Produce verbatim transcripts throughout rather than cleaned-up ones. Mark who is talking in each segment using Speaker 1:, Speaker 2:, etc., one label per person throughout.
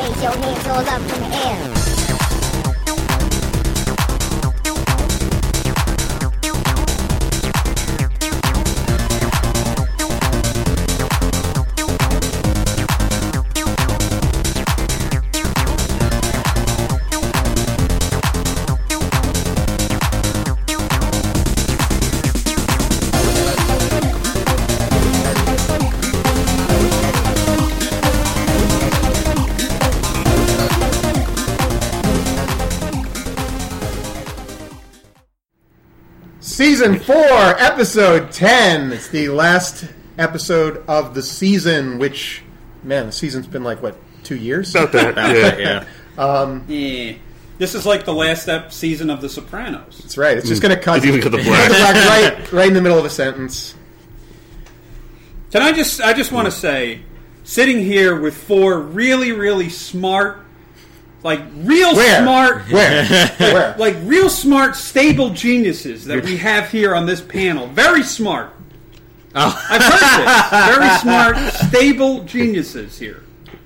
Speaker 1: Raise your hands all up in the air.
Speaker 2: Season four, episode ten. It's the last episode of the season, which, man, the season's been like, what, two years?
Speaker 3: About that, yeah.
Speaker 4: yeah.
Speaker 2: Um,
Speaker 5: yeah. This is like the last ep- season of The Sopranos.
Speaker 2: That's right. It's just going to cut,
Speaker 3: It's even cut the black.
Speaker 2: the black right, right in the middle of a sentence.
Speaker 5: Can I just, I just want to say, sitting here with four really, really smart, like real
Speaker 2: Where?
Speaker 5: smart,
Speaker 2: Where? Where?
Speaker 5: like real smart, stable geniuses that we have here on this panel. Very smart.
Speaker 4: Oh.
Speaker 5: I've heard this. Very smart, stable geniuses here.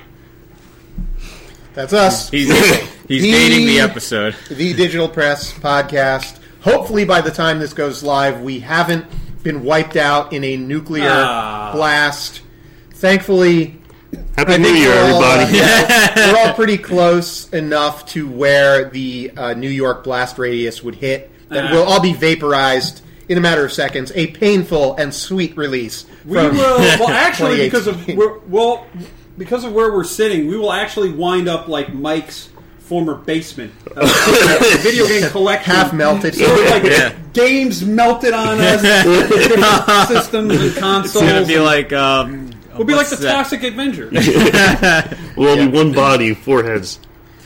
Speaker 2: That's us.
Speaker 4: He's he's
Speaker 2: The-
Speaker 4: dating the episode.
Speaker 2: The Digital Press Podcast. Hopefully by the time this goes live, we haven't been wiped out in a nuclear
Speaker 5: Ah.
Speaker 2: blast. Thankfully,
Speaker 3: Happy
Speaker 2: I
Speaker 3: New
Speaker 2: think
Speaker 3: Year,
Speaker 2: we're all, uh,
Speaker 3: everybody.
Speaker 2: yeah, we're all pretty close enough to where the uh, New York blast radius would hit. That
Speaker 5: Uh.
Speaker 2: we'll all be vaporized in a matter of seconds. A painful and sweet release.
Speaker 5: We
Speaker 2: from
Speaker 5: will. Well, actually,
Speaker 2: twenty
Speaker 5: because of
Speaker 2: eighteen.
Speaker 5: we're, well, because of where we're sitting, we will actually wind up like Mike's former basement, uh, video game collection,
Speaker 2: half melted.
Speaker 5: So like
Speaker 4: Yeah.
Speaker 5: games melted on us, different systems and consoles.
Speaker 4: It's gonna be like um,
Speaker 5: we'll be like
Speaker 4: what's
Speaker 5: the
Speaker 4: that?
Speaker 5: Toxic Avenger.
Speaker 3: We'll all be one body, four heads.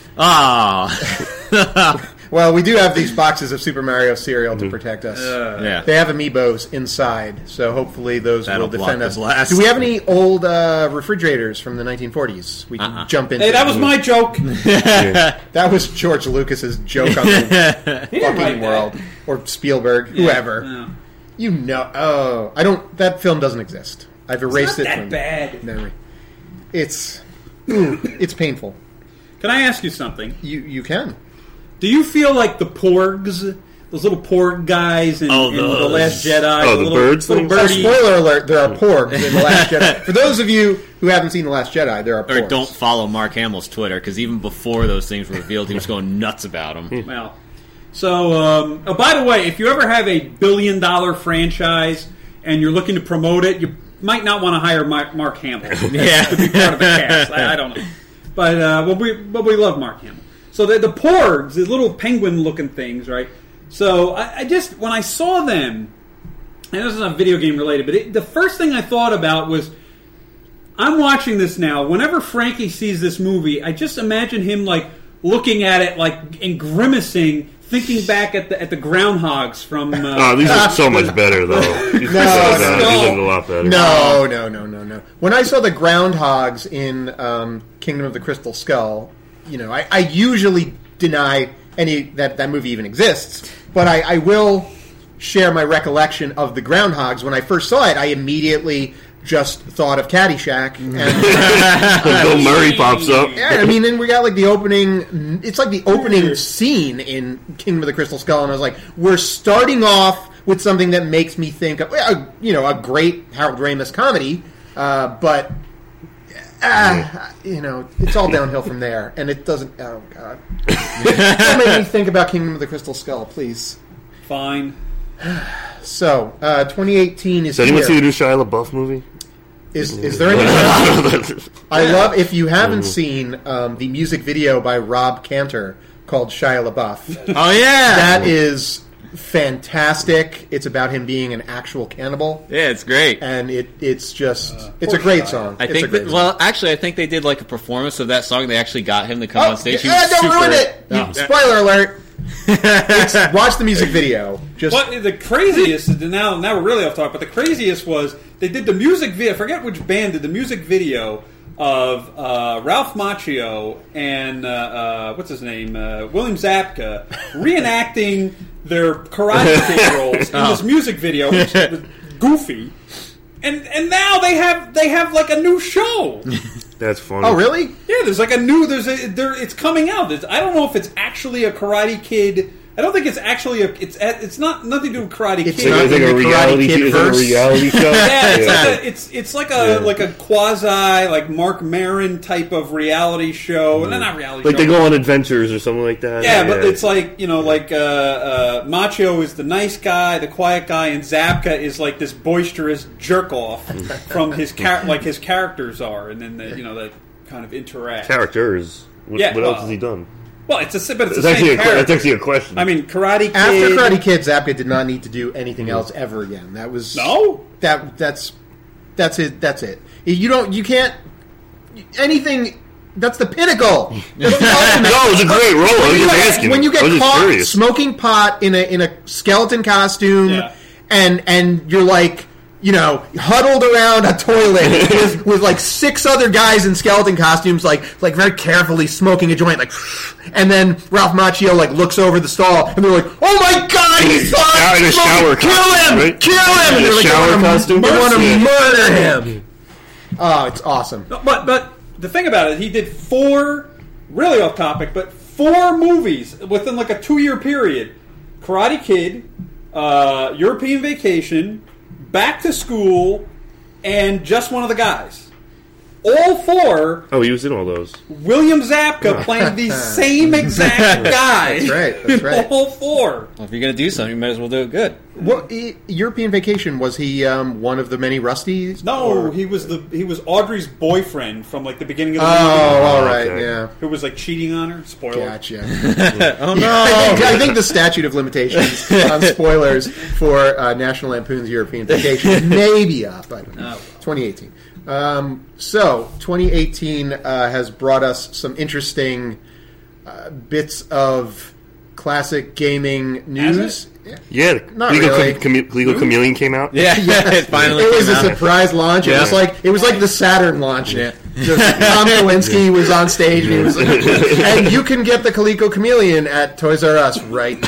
Speaker 4: Ah,
Speaker 2: Well, we do have these boxes of Super Mario cereal to protect us.
Speaker 4: yeah.
Speaker 2: They have amiibos inside, so hopefully those
Speaker 4: That'll
Speaker 2: will defend
Speaker 4: block
Speaker 2: us.
Speaker 4: the blast.
Speaker 2: Do we have any old uh, refrigerators from the nineteen forties? We can
Speaker 4: Uh-uh.
Speaker 2: jump into.
Speaker 5: Hey, that was my joke.
Speaker 2: That was George Lucas's joke on the
Speaker 5: He didn't write
Speaker 2: fucking
Speaker 5: that.
Speaker 2: world, or Spielberg, whoever.
Speaker 5: Yeah.
Speaker 2: You know, oh, I don't. That film doesn't exist. I've erased
Speaker 5: It's not
Speaker 2: it
Speaker 5: that
Speaker 2: from
Speaker 5: bad.
Speaker 2: memory. It's it's painful.
Speaker 5: Can I ask you something?
Speaker 2: You you can.
Speaker 5: Do you feel like the porgs, those little porg guys in,
Speaker 4: Oh,
Speaker 5: in The
Speaker 4: those.
Speaker 5: Last Jedi?
Speaker 3: Oh, the
Speaker 5: little,
Speaker 3: birds
Speaker 5: little
Speaker 3: things?
Speaker 2: Oh,
Speaker 5: birdie.
Speaker 2: spoiler alert: there are porgs in the Last Jedi. For those of you who haven't seen the Last Jedi, there are porgs.
Speaker 4: Or don't follow Mark Hamill's Twitter, because even before those things were revealed, he was going nuts about them.
Speaker 5: Well, so, um, oh, by the way, if you ever have a billion dollar franchise and you're looking to promote it, you might not want to hire Mark, Mark Hamill
Speaker 4: Yeah.
Speaker 5: to be part of the cast. I, I don't know. But, uh, but, we, but we love Mark Hamill. So the, the porgs, the little penguin looking things, right? So I, I just, when I saw them, and this is not video game related, but it, the first thing I thought about was, I'm watching this now. Whenever Frankie sees this movie, I just imagine him like looking at it, like and grimacing, thinking back at the at the groundhogs from. Uh,
Speaker 3: Oh, these are so much better, though. These
Speaker 2: No,
Speaker 3: are so
Speaker 2: no,
Speaker 3: bad.
Speaker 5: no.
Speaker 3: These look a lot better.
Speaker 2: No, no, no, no, no. When I saw the groundhogs in um, Kingdom of the Crystal Skull, you know, I, I usually deny any that that movie even exists, but I, I will share my recollection of the groundhogs. When I first saw it, I immediately just thought of Caddyshack, and
Speaker 3: Bill Murray pops up.
Speaker 2: yeah, I mean, then we got like the opening. It's like the opening scene in Kingdom of the Crystal Skull, and I was like, we're starting off with something that makes me think of, uh, you know, a great Harold Ramis comedy, uh, but. Uh, you know, it's all downhill from there, and it doesn't. Oh God! Don't make me think about Kingdom of the Crystal Skull, please.
Speaker 5: Fine.
Speaker 2: So, uh, twenty eighteen is
Speaker 3: Does anyone
Speaker 2: here.
Speaker 3: see the new Shia LaBeouf movie?
Speaker 2: Is is there any? I love if you haven't seen um, the music video by Rob Cantor called Shia LaBeouf.
Speaker 4: Oh, yeah!
Speaker 2: That is fantastic. It's about him being an actual cannibal,
Speaker 4: Yeah, it's great.
Speaker 2: and it it's just it's a great song.
Speaker 4: I
Speaker 2: It's a
Speaker 4: think
Speaker 2: great
Speaker 4: that,
Speaker 2: song.
Speaker 4: well, actually, I think they did like a performance of that song. They actually got him to come
Speaker 2: Oh,
Speaker 4: on stage. He
Speaker 2: yeah,
Speaker 4: was
Speaker 2: don't
Speaker 4: super-
Speaker 2: ruin it! You-
Speaker 4: No.
Speaker 2: spoiler alert! It's- watch the music video. Just
Speaker 5: What the craziest is now? Now we're really off topic. But the craziest was they did the music video. I forget which band did the music video of uh, Ralph Macchio and uh, uh, what's his name, uh, William Zabka, reenacting their Karate Kid roles in this music video, which was goofy. And and now they have they have like a new show.
Speaker 3: That's funny.
Speaker 2: Oh, really?
Speaker 5: Yeah, there's like a new. There's a. There, it's coming out. There's, I don't know if it's actually a Karate Kid. I don't think it's actually a. It's it's not nothing to do with Karate
Speaker 2: It's
Speaker 5: Kid.
Speaker 2: not
Speaker 3: It's like
Speaker 2: in
Speaker 3: a
Speaker 2: the
Speaker 3: reality,
Speaker 2: Karate Kid
Speaker 3: it's like a
Speaker 2: verse.
Speaker 3: reality show.
Speaker 5: Yeah, it's,
Speaker 3: Yeah.
Speaker 5: Like a, it's it's like a
Speaker 3: Yeah.
Speaker 5: like a quasi like Mark Maron type of reality show, and then not reality
Speaker 3: Like
Speaker 5: show.
Speaker 3: they go on adventures or something like that.
Speaker 5: Yeah, but it's like, you know, like uh, uh, Macho is the nice guy, the quiet guy, and Zabka is like this boisterous jerk off from his char- like his characters are, and then the, you know they kind of interact.
Speaker 3: characters. What,
Speaker 5: Yeah,
Speaker 3: what
Speaker 5: well,
Speaker 3: else has he done?
Speaker 5: Well, it's a but it's,
Speaker 3: It's
Speaker 5: the
Speaker 3: actually
Speaker 5: same
Speaker 3: a,
Speaker 5: character.
Speaker 3: that's actually a question.
Speaker 5: I mean, Karate Kid.
Speaker 2: After Karate Kid, Zabka did not need to do anything else ever again. That was
Speaker 5: No?
Speaker 2: That that's that's it. That's it. You don't. You can't. Anything. That's the pinnacle. That's the ultimate.
Speaker 3: no, it was a great role. I
Speaker 2: When
Speaker 3: was
Speaker 2: you
Speaker 3: just
Speaker 2: get-
Speaker 3: asking.
Speaker 2: when you
Speaker 3: I
Speaker 2: get
Speaker 3: was just
Speaker 2: caught
Speaker 3: curious.
Speaker 2: smoking pot in a in a skeleton costume,
Speaker 5: Yeah.
Speaker 2: and and you're like, you know, huddled around a toilet with, with like six other guys in skeleton costumes, like like very carefully smoking a joint, like, and then Ralph Macchio like looks over the stall, and they're like, "Oh my god,
Speaker 3: In a
Speaker 2: he's
Speaker 3: shower- in a shower
Speaker 2: kill
Speaker 3: costume,
Speaker 2: him,
Speaker 3: right?
Speaker 2: kill him!"
Speaker 3: In
Speaker 2: And
Speaker 3: a
Speaker 2: they're like,
Speaker 3: shower
Speaker 2: "They wanna-
Speaker 3: costume?
Speaker 2: they want to
Speaker 3: Yeah.
Speaker 2: murder him." Oh, it's awesome.
Speaker 5: No, But but the thing about it, he did four really off topic, but four movies within like a two year period: Karate Kid, uh, European Vacation, Back to School, and Just One of the Guys. All four,
Speaker 3: Oh, he was in all those.
Speaker 5: William Zabka playing the same exact guy.
Speaker 2: That's right, that's
Speaker 5: in
Speaker 2: right.
Speaker 5: All four.
Speaker 4: Well, if you're going to do something, you might as well do it good.
Speaker 2: What e- European Vacation, was he um, one of the many Rusties?
Speaker 5: No,
Speaker 2: Or-
Speaker 5: he was the he was Audrey's boyfriend from like the beginning of the
Speaker 2: Oh,
Speaker 5: movie.
Speaker 2: all right,
Speaker 3: Okay.
Speaker 2: yeah.
Speaker 5: Who was like cheating on her? Spoiler.
Speaker 2: Gotcha.
Speaker 4: Oh, no.
Speaker 2: I, think, I think the statute of limitations on spoilers for uh, National Lampoon's European Vacation may be up. I don't know.
Speaker 5: Oh.
Speaker 2: twenty eighteen. Um, so, twenty eighteen uh, has brought us some interesting uh, bits of classic gaming news.
Speaker 3: Yeah,
Speaker 2: Not
Speaker 3: Legal,
Speaker 2: really.
Speaker 3: Com- Com- Legal Chameleon came out.
Speaker 4: Yeah, it finally
Speaker 2: It was
Speaker 4: came
Speaker 2: a
Speaker 4: out.
Speaker 2: surprise launch. It
Speaker 4: Yeah.
Speaker 2: was like it was like the Saturn launch. Just Tom Kalinske was on stage, and, he was, and you can get the Coleco Chameleon at Toys R Us right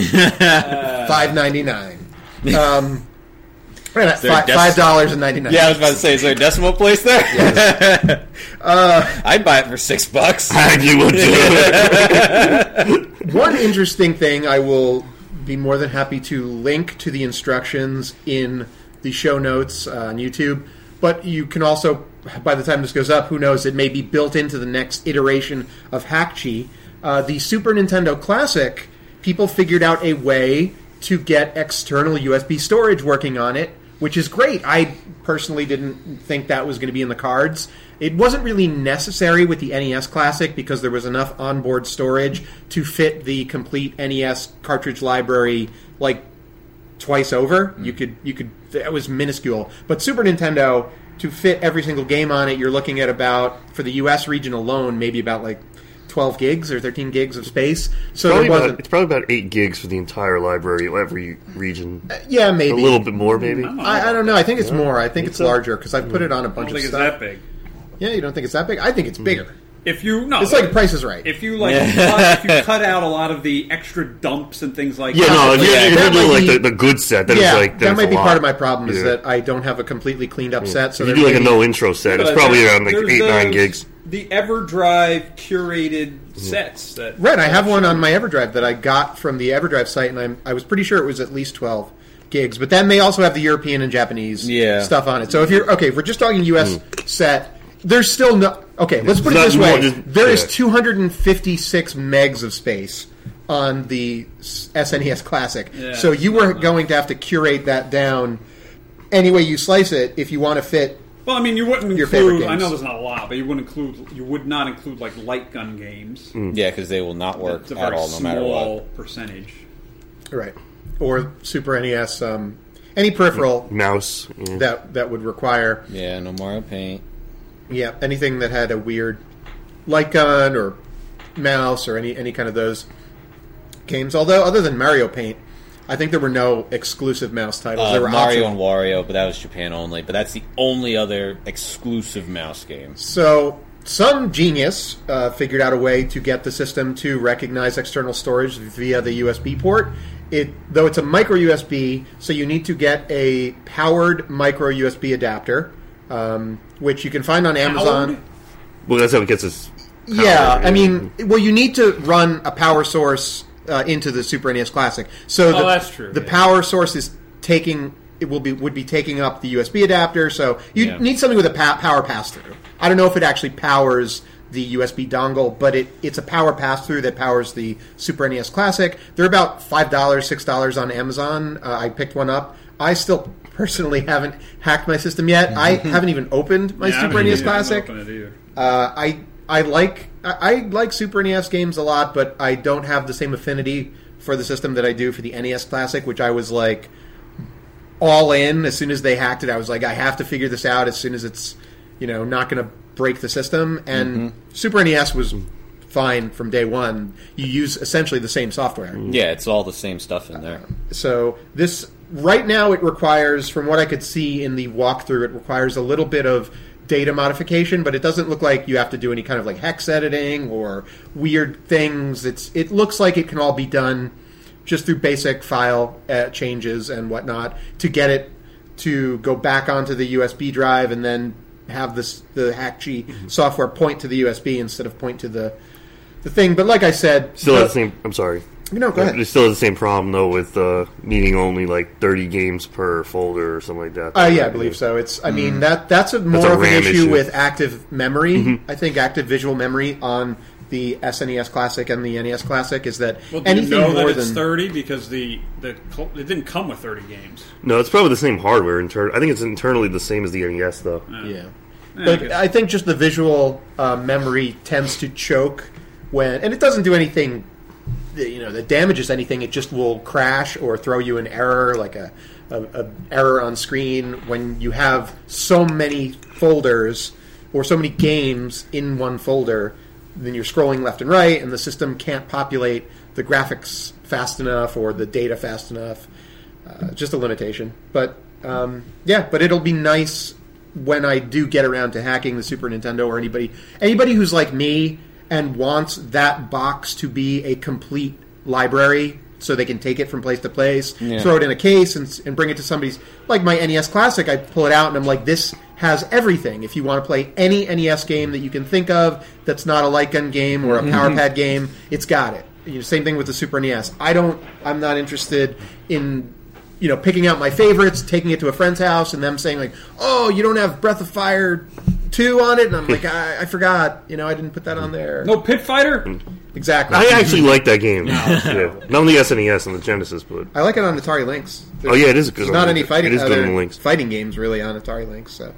Speaker 2: now, five ninety nine. Um,
Speaker 4: there
Speaker 2: five
Speaker 4: des-
Speaker 2: five dollars and ninety nine.
Speaker 4: Yeah, I was about to say, is there a decimal place there? uh, I'd buy it for six bucks.
Speaker 3: I actually would too.
Speaker 2: One interesting thing, I will be more than happy to link to the instructions in the show notes uh, on YouTube. But you can also, by the time this goes up, who knows, it may be built into the next iteration of Hackchi. Uh, the Super Nintendo Classic, people figured out a way to get external U S B storage working on it, which is great. I personally didn't think that was going to be in the cards. It wasn't really necessary with the N E S Classic because there was enough onboard storage to fit the complete N E S cartridge library like twice over. You could you could it was minuscule. But Super Nintendo, to fit every single game on it, you're looking at about, for the U S region alone, maybe about like twelve gigs or thirteen gigs of space. So
Speaker 3: Probably
Speaker 2: it wasn't.
Speaker 3: about, it's probably about eight gigs for the entire library, every region.
Speaker 2: Yeah, maybe
Speaker 3: A little bit more, maybe.
Speaker 2: I, I don't know. I think it's more. I think
Speaker 3: Think
Speaker 2: it's
Speaker 3: so?
Speaker 2: larger because I put it on a
Speaker 5: I
Speaker 2: bunch
Speaker 5: don't
Speaker 2: of
Speaker 5: think it's
Speaker 2: stuff.
Speaker 5: that big.
Speaker 2: Yeah, you don't think it's that big? I think it's bigger.
Speaker 5: If you no,
Speaker 2: It's like Price is Right.
Speaker 5: if you like cut, if you cut out a lot of the extra dumps and things like
Speaker 3: Yeah,
Speaker 5: that.
Speaker 3: no, if you're,
Speaker 2: Yeah,
Speaker 3: if
Speaker 2: that
Speaker 3: you're doing
Speaker 2: might
Speaker 3: like
Speaker 2: be-
Speaker 3: the, the good set, then
Speaker 2: yeah,
Speaker 3: it's like then
Speaker 2: that
Speaker 3: it's
Speaker 2: might
Speaker 3: a
Speaker 2: be
Speaker 3: lot.
Speaker 2: part of my problem is
Speaker 3: Yeah.
Speaker 2: that I don't have a completely cleaned up set. So
Speaker 3: If you
Speaker 2: there
Speaker 3: do like
Speaker 2: may
Speaker 3: a
Speaker 2: be-
Speaker 3: no intro set, it's
Speaker 5: But
Speaker 3: probably
Speaker 5: there's-
Speaker 3: around like
Speaker 5: there's
Speaker 3: eight, nine
Speaker 5: those-
Speaker 3: gigs.
Speaker 5: The EverDrive curated sets that
Speaker 2: Right, I have one on my EverDrive that I got from the EverDrive site, and I'm, I was pretty sure it was at least twelve gigs. But that may also have the European and Japanese
Speaker 4: Yeah.
Speaker 2: stuff on it. So if you're okay, if we're just talking U S set, there's still no. Okay, let's put it
Speaker 3: Not
Speaker 2: this
Speaker 3: more,
Speaker 2: way:
Speaker 3: just-
Speaker 2: there is
Speaker 3: yeah.
Speaker 2: two hundred fifty-six megs of space on the S N E S Classic.
Speaker 5: Yeah,
Speaker 2: so you
Speaker 5: not
Speaker 2: were
Speaker 5: much.
Speaker 2: going to have to curate that down any way you slice it if you want to fit.
Speaker 5: Well, I mean, you wouldn't
Speaker 2: Your favorite
Speaker 5: include. I
Speaker 2: games.
Speaker 5: know there's not a lot, but you wouldn't include. You would not include like light gun games.
Speaker 4: Yeah, because they will not work
Speaker 5: It's a
Speaker 4: at
Speaker 5: very
Speaker 4: all, no matter
Speaker 5: small
Speaker 4: what.
Speaker 5: percentage.
Speaker 2: Right. Or Super N E S, um, any peripheral
Speaker 3: Mouse. Yeah.
Speaker 2: that that would require,
Speaker 4: Yeah, no Mario Paint.
Speaker 2: yeah, anything that had a weird light gun or mouse or any any kind of those games. Although, other than Mario Paint, I think there were no exclusive mouse titles.
Speaker 4: Uh,
Speaker 2: there were
Speaker 4: Mario
Speaker 2: optional.
Speaker 4: and Wario, but that was Japan only. But that's the only other exclusive mouse game.
Speaker 2: So some genius uh, figured out a way to get the system to recognize external storage via the U S B port. It though it's a micro U S B, so you need to get a powered micro U S B adapter, um, which you can find on Amazon.
Speaker 3: Well, that's how it gets its power.
Speaker 2: Yeah, I mean, well, you need to run a power source uh, into the Super N E S Classic. So
Speaker 5: Oh,
Speaker 2: the,
Speaker 5: that's true,
Speaker 2: The
Speaker 5: yeah.
Speaker 2: power source is taking it will be would be taking up the U S B adapter. So you
Speaker 4: Yeah.
Speaker 2: need something with a pa- power pass through. I don't know if it actually powers the U S B dongle, but it, it's a power pass through that powers the Super N E S Classic. They're about five dollars, six dollars on Amazon. Uh, I picked one up. I still personally haven't hacked my system yet. I haven't even opened my
Speaker 5: Yeah, I
Speaker 2: Super
Speaker 5: haven't
Speaker 2: N E S
Speaker 5: either. I haven't
Speaker 2: Classic.
Speaker 5: opened it either.
Speaker 2: Uh, I I like I, I like Super N E S games a lot, but I don't have the same affinity for the system that I do for the N E S Classic, which I was like all in as soon as they hacked it. I was like, I have to figure this out as soon as it's you know not going to break the system. And Super N E S was fine from day one. You use essentially the same software.
Speaker 4: Yeah, it's all the same stuff in there.
Speaker 2: So this right now it requires, from what I could see in the walkthrough, it requires a little bit of data modification, but it doesn't look like you have to do any kind of like hex editing or weird things. It's it looks like it can all be done just through basic file uh, changes and whatnot to get it to go back onto the U S B drive and then have this the Hackchi software point to the U S B instead of point to the the thing. But like I said,
Speaker 3: Still
Speaker 2: the-
Speaker 3: has the same. I'm sorry.
Speaker 2: No, go ahead.
Speaker 3: It still has the same problem though with uh, needing only like thirty games per folder or something like that.
Speaker 2: Uh, yeah, I believe so. It's. I mean that that's a more
Speaker 3: a
Speaker 2: of an
Speaker 3: RAM
Speaker 2: issue,
Speaker 3: issue.
Speaker 2: with active memory. I think active visual memory on the S N E S Classic and the N E S Classic is that
Speaker 5: Well, do
Speaker 2: anything
Speaker 5: you know
Speaker 2: more
Speaker 5: that it's
Speaker 2: than
Speaker 5: thirty because the, the cl- it didn't come with thirty games.
Speaker 3: No, it's probably the same hardware. Inter- I think it's internally the same as the N E S though.
Speaker 2: yeah.
Speaker 5: Yeah, I
Speaker 2: But
Speaker 5: guess.
Speaker 2: I think just the visual uh, memory tends to choke when, and it doesn't do anything, you know, that damages anything. It just will crash or throw you an error, like a, a, a error on screen when you have so many folders or so many games in one folder. Then you're scrolling left and right, and the system can't populate the graphics fast enough or the data fast enough. Uh, just a limitation, but um, yeah, but it'll be nice when I do get around to hacking the Super Nintendo, or anybody anybody who's like me and wants that box to be a complete library so they can take it from place to place,
Speaker 4: Yeah.
Speaker 2: throw it in a case and, and bring it to somebody's, like my N E S Classic. I pull it out and I'm like, this has everything. If you want to play any N E S game that you can think of that's not a light gun game or a power pad game, it's got it. You know, same thing with the Super N E S. I don't I'm not interested in you know, picking out my favorites, taking it to a friend's house, and them saying like, "Oh, you don't have Breath of Fire two on it," and I'm like, I, "I forgot, you know, I didn't put that on there."
Speaker 5: No Pit Fighter?
Speaker 2: Exactly.
Speaker 3: I actually like that game. Yeah. Not on the S N E S and the Genesis, but
Speaker 2: I like it on Atari Lynx.
Speaker 3: oh yeah, it is a good.
Speaker 2: There's
Speaker 3: one.
Speaker 2: not any fighting
Speaker 3: It is good
Speaker 2: other
Speaker 3: on the links.
Speaker 2: fighting games really on Atari Lynx. So,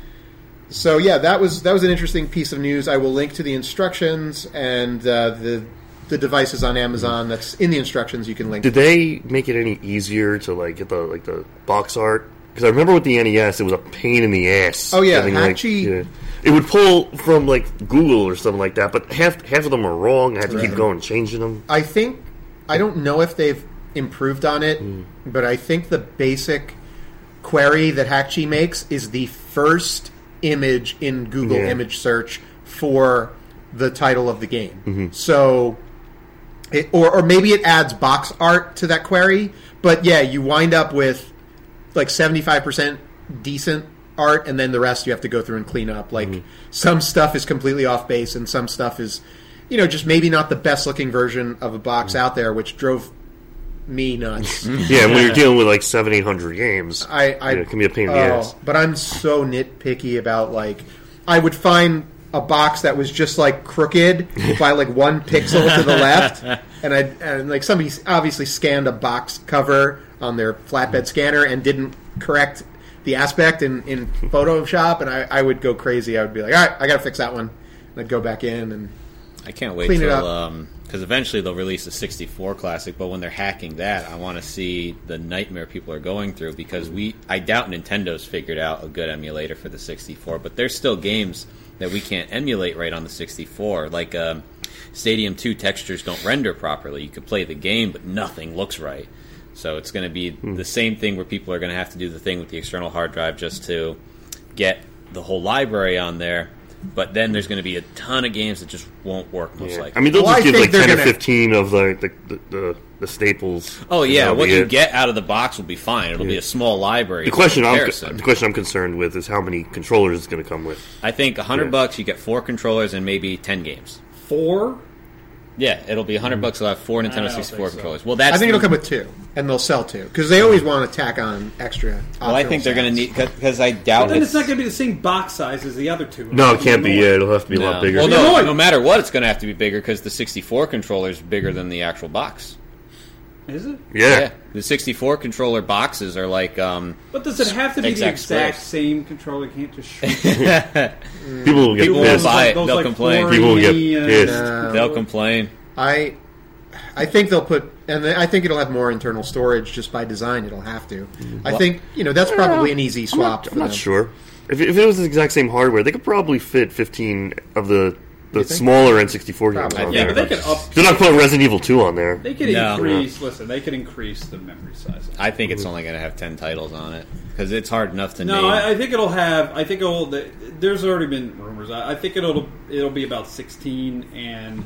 Speaker 2: so yeah, that was that was an interesting piece of news. I will link to the instructions and uh, the the devices on Amazon. That's in the instructions. You can link.
Speaker 3: Did they make it any easier to like get the like the box art? Because I remember with the N E S, it was a pain in the ass.
Speaker 2: Oh, yeah,
Speaker 3: getting, like,
Speaker 2: Hackchi-
Speaker 3: yeah. It would pull from like Google or something like that, but half half of them are wrong. I had to keep
Speaker 2: Right.
Speaker 3: going and changing them.
Speaker 2: I think I don't know if they've improved on it,
Speaker 3: Mm.
Speaker 2: but I think the basic query that Hackchi makes is the first image in Google
Speaker 3: Yeah.
Speaker 2: image search for the title of the game.
Speaker 3: Mm-hmm.
Speaker 2: So, it, or or maybe it adds box art to that query, but yeah, you wind up with like seventy-five percent decent art, and then the rest you have to go through and clean up. Like
Speaker 3: Mm-hmm.
Speaker 2: some stuff is completely off base, and some stuff is, you know, just maybe not the best looking version of a box
Speaker 3: Mm-hmm.
Speaker 2: out there, which drove me nuts.
Speaker 3: Yeah, when you're dealing with like seven, eight hundred games,
Speaker 2: I, I
Speaker 3: yeah, it can be a pain in the
Speaker 2: oh,
Speaker 3: ass.
Speaker 2: But I'm so nitpicky about like I would find a box that was just like crooked by like one pixel to the left, and I and like somebody obviously scanned a box cover on their flatbed scanner and didn't correct the aspect in, in Photoshop, and I, I would go crazy. I would be like, all right, I got to fix that one, and I'd go back in and
Speaker 4: I can't wait
Speaker 2: Clean it
Speaker 4: till
Speaker 2: up.
Speaker 4: um because eventually they'll release a sixty-four classic. But when they're hacking that, I want to see the nightmare people are going through, because we I doubt Nintendo's figured out a good emulator for the sixty-four. But there's still games that we can't emulate right on the sixty-four, like um, Stadium two textures don't render properly. You could play the game, but nothing looks right. So it's going to be the same thing where people are going to have to do the thing with the external hard drive just to get the whole library on there. But then there's going to be a ton of games that just won't work, most
Speaker 3: Yeah.
Speaker 4: likely.
Speaker 3: I mean, they'll
Speaker 2: Well,
Speaker 3: just
Speaker 2: I
Speaker 3: give
Speaker 2: think
Speaker 3: like
Speaker 2: they're
Speaker 3: ten or
Speaker 2: gonna-
Speaker 3: fifteen of the the, the, the, the staples.
Speaker 4: oh, yeah,
Speaker 3: That'll
Speaker 4: what
Speaker 3: be
Speaker 4: you
Speaker 3: it.
Speaker 4: get out of the box will be fine. It'll be a small library.
Speaker 3: The question,
Speaker 4: for
Speaker 3: I'm,
Speaker 4: comparison.
Speaker 3: the question I'm concerned with is how many controllers it's going to come with.
Speaker 4: I think a hundred
Speaker 3: Yeah.
Speaker 4: bucks, you get four controllers and maybe ten games.
Speaker 5: Four?
Speaker 4: Yeah, it'll be a hundred bucks. You'll have four Nintendo
Speaker 5: don't
Speaker 4: sixty-four
Speaker 5: think so.
Speaker 4: controllers. Well, that's
Speaker 2: I think it'll
Speaker 4: the-
Speaker 2: come with two, and they'll sell two because they always want to tack on extra.
Speaker 4: Well, I think they're going to need because I doubt
Speaker 5: But then
Speaker 4: it's,
Speaker 5: it's not going to be the same box size as the other two.
Speaker 3: No, it can't be. Yeah, it'll have to be a
Speaker 4: no.
Speaker 3: lot bigger.
Speaker 4: Well,
Speaker 5: Be
Speaker 4: no,
Speaker 5: annoying.
Speaker 4: no matter what, it's going to have to be bigger because the sixty-four controller is bigger than the actual box.
Speaker 5: Is it?
Speaker 3: yeah.
Speaker 4: the sixty-four controller boxes are like. Um,
Speaker 5: But does it have to be the
Speaker 4: Exact
Speaker 5: exact
Speaker 4: squares.
Speaker 5: same controller? You can't just shrink
Speaker 3: People will get
Speaker 4: People will
Speaker 3: pissed.
Speaker 4: buy it.
Speaker 5: Those,
Speaker 4: They'll
Speaker 5: like,
Speaker 4: complain.
Speaker 5: forty,
Speaker 3: People will get
Speaker 5: uh,
Speaker 3: pissed.
Speaker 2: No.
Speaker 4: they'll complain.
Speaker 2: I, I think they'll put, and I think it'll have more internal storage just by design. It'll have to. I think you know that's probably an easy
Speaker 3: I'm
Speaker 2: swap.
Speaker 3: not,
Speaker 2: for
Speaker 3: I'm not
Speaker 2: them.
Speaker 3: sure. If, if it was the exact same hardware, they could probably fit fifteen of the the
Speaker 2: You think?
Speaker 3: smaller N sixty-four games
Speaker 2: Probably.
Speaker 3: on
Speaker 5: Yeah,
Speaker 3: there.
Speaker 5: but they could up.
Speaker 3: They're not putting Resident Evil two on there.
Speaker 5: They could
Speaker 4: No.
Speaker 5: increase. Listen, they could increase the memory size.
Speaker 4: I think it's only going to have ten titles on it because it's hard enough to
Speaker 5: No,
Speaker 4: name.
Speaker 5: I, I think it'll have. I think it'll. There's already been rumors. I, I think it'll. It'll be about sixteen, and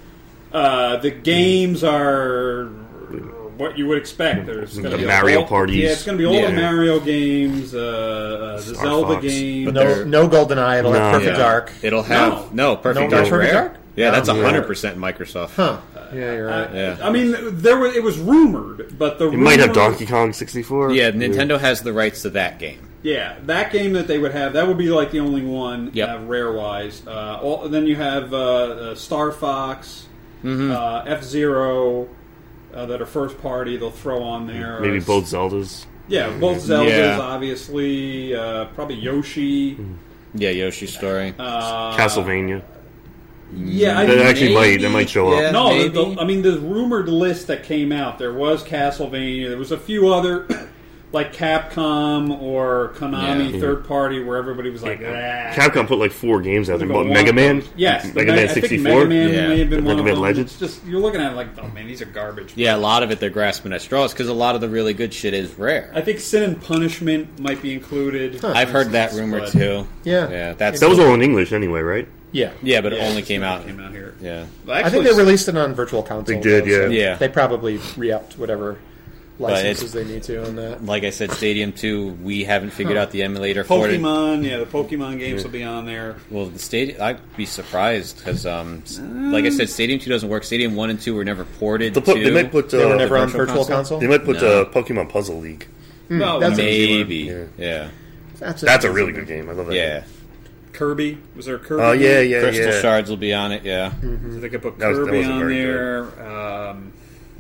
Speaker 5: uh, the games are what you would expect. There's going
Speaker 3: The
Speaker 5: to be
Speaker 3: Mario
Speaker 5: all,
Speaker 3: parties.
Speaker 5: Yeah, it's going to be all
Speaker 4: Yeah.
Speaker 5: the Mario games, uh, uh, the
Speaker 3: Star
Speaker 5: Zelda
Speaker 3: Fox.
Speaker 5: games.
Speaker 4: But
Speaker 2: No,
Speaker 4: they're-
Speaker 2: no GoldenEye. It'll
Speaker 3: No.
Speaker 2: have Perfect
Speaker 4: Yeah.
Speaker 2: Dark.
Speaker 4: It'll have no, Perfect
Speaker 2: No
Speaker 4: Dark's
Speaker 2: Perfect
Speaker 4: rare.
Speaker 2: Dark?
Speaker 4: Yeah, that's
Speaker 2: No.
Speaker 4: hundred percent Microsoft.
Speaker 2: Huh? Yeah, you're right.
Speaker 5: I,
Speaker 4: Yeah.
Speaker 5: I mean, there was, it was rumored, but the
Speaker 3: It might have
Speaker 5: rumor-
Speaker 3: Donkey Kong sixty-four.
Speaker 4: Yeah, Nintendo has the rights to that game.
Speaker 5: Yeah, that game that they would have, that would be like the only one,
Speaker 4: Yep.
Speaker 5: uh, rare-wise. Uh, all, then you have uh, uh, Star Fox,
Speaker 4: Mm-hmm.
Speaker 5: uh, F-Zero, uh, that are first-party, they'll throw on there.
Speaker 3: Maybe
Speaker 5: Uh,
Speaker 3: both Zeldas.
Speaker 5: Yeah, both Zeldas,
Speaker 4: Yeah.
Speaker 5: obviously. Uh, probably Yoshi.
Speaker 4: Yeah, Yoshi's Story.
Speaker 5: Uh,
Speaker 3: Castlevania.
Speaker 5: Yeah, I
Speaker 3: That
Speaker 5: think
Speaker 3: actually
Speaker 5: maybe-
Speaker 3: might that might show
Speaker 4: Yeah.
Speaker 3: up.
Speaker 5: No, the,
Speaker 4: Maybe.
Speaker 5: the, I mean the rumored list that came out. There was Castlevania. There was a few other, like Capcom or Konami,
Speaker 4: Yeah.
Speaker 5: third party, where everybody was like, ah.
Speaker 3: Capcom put like four games out there.
Speaker 5: Go
Speaker 3: What,
Speaker 5: one
Speaker 3: Mega
Speaker 5: of
Speaker 3: Man?
Speaker 5: those. Yes, the
Speaker 3: Mega
Speaker 5: Me-
Speaker 3: Man
Speaker 5: I think
Speaker 3: sixty-four.
Speaker 5: Mega Man
Speaker 4: Yeah.
Speaker 5: may have been
Speaker 3: Mega
Speaker 5: one of
Speaker 3: Man
Speaker 5: them.
Speaker 3: Legends?
Speaker 5: It's just you're looking at it like, oh man, these are garbage.
Speaker 4: Yeah, a lot of it they're grasping at straws because a lot of the really good shit is rare.
Speaker 5: I think Sin and Punishment might be included.
Speaker 4: I've heard that rumor
Speaker 5: But-
Speaker 4: too.
Speaker 2: Yeah.
Speaker 4: yeah, that's
Speaker 3: That was all in English anyway, right?
Speaker 2: Yeah.
Speaker 4: yeah, but it
Speaker 5: Yeah,
Speaker 4: only
Speaker 5: it's-
Speaker 4: came out.
Speaker 5: Came out here.
Speaker 4: Yeah,
Speaker 5: Well,
Speaker 2: I
Speaker 5: actually,
Speaker 2: think they released it on Virtual Console.
Speaker 3: They did,
Speaker 2: though,
Speaker 3: yeah.
Speaker 2: so
Speaker 4: Yeah.
Speaker 2: They probably re-upped whatever licenses
Speaker 4: it's-
Speaker 2: they need to on that.
Speaker 4: like I said, Stadium Two. We haven't figured out the emulator for it.
Speaker 5: Pokemon. Yeah, the Pokemon games will be on there.
Speaker 4: Well, the stadium. I'd be surprised because, um, s- like I said, Stadium Two doesn't work. Stadium One and Two were never ported.
Speaker 3: They'll put,
Speaker 4: to
Speaker 3: they might put.
Speaker 2: They were
Speaker 3: Uh,
Speaker 2: never on
Speaker 4: Virtual
Speaker 2: Virtual
Speaker 4: Console?
Speaker 2: Console.
Speaker 3: they might put
Speaker 4: No.
Speaker 3: uh, Pokemon Puzzle League.
Speaker 5: Well,
Speaker 2: that's a
Speaker 4: maybe.
Speaker 3: Yeah.
Speaker 4: Yeah,
Speaker 2: That's,
Speaker 3: That's a really good game. I love that.
Speaker 4: yeah.
Speaker 5: Kirby. Was there a Kirby?
Speaker 3: Oh yeah,
Speaker 5: game?
Speaker 3: yeah,
Speaker 4: Crystal
Speaker 3: yeah.
Speaker 4: Shards will be on it. Yeah,
Speaker 5: So they could put
Speaker 3: That was- that
Speaker 5: Kirby
Speaker 3: wasn't
Speaker 5: on
Speaker 3: very
Speaker 5: there. Um,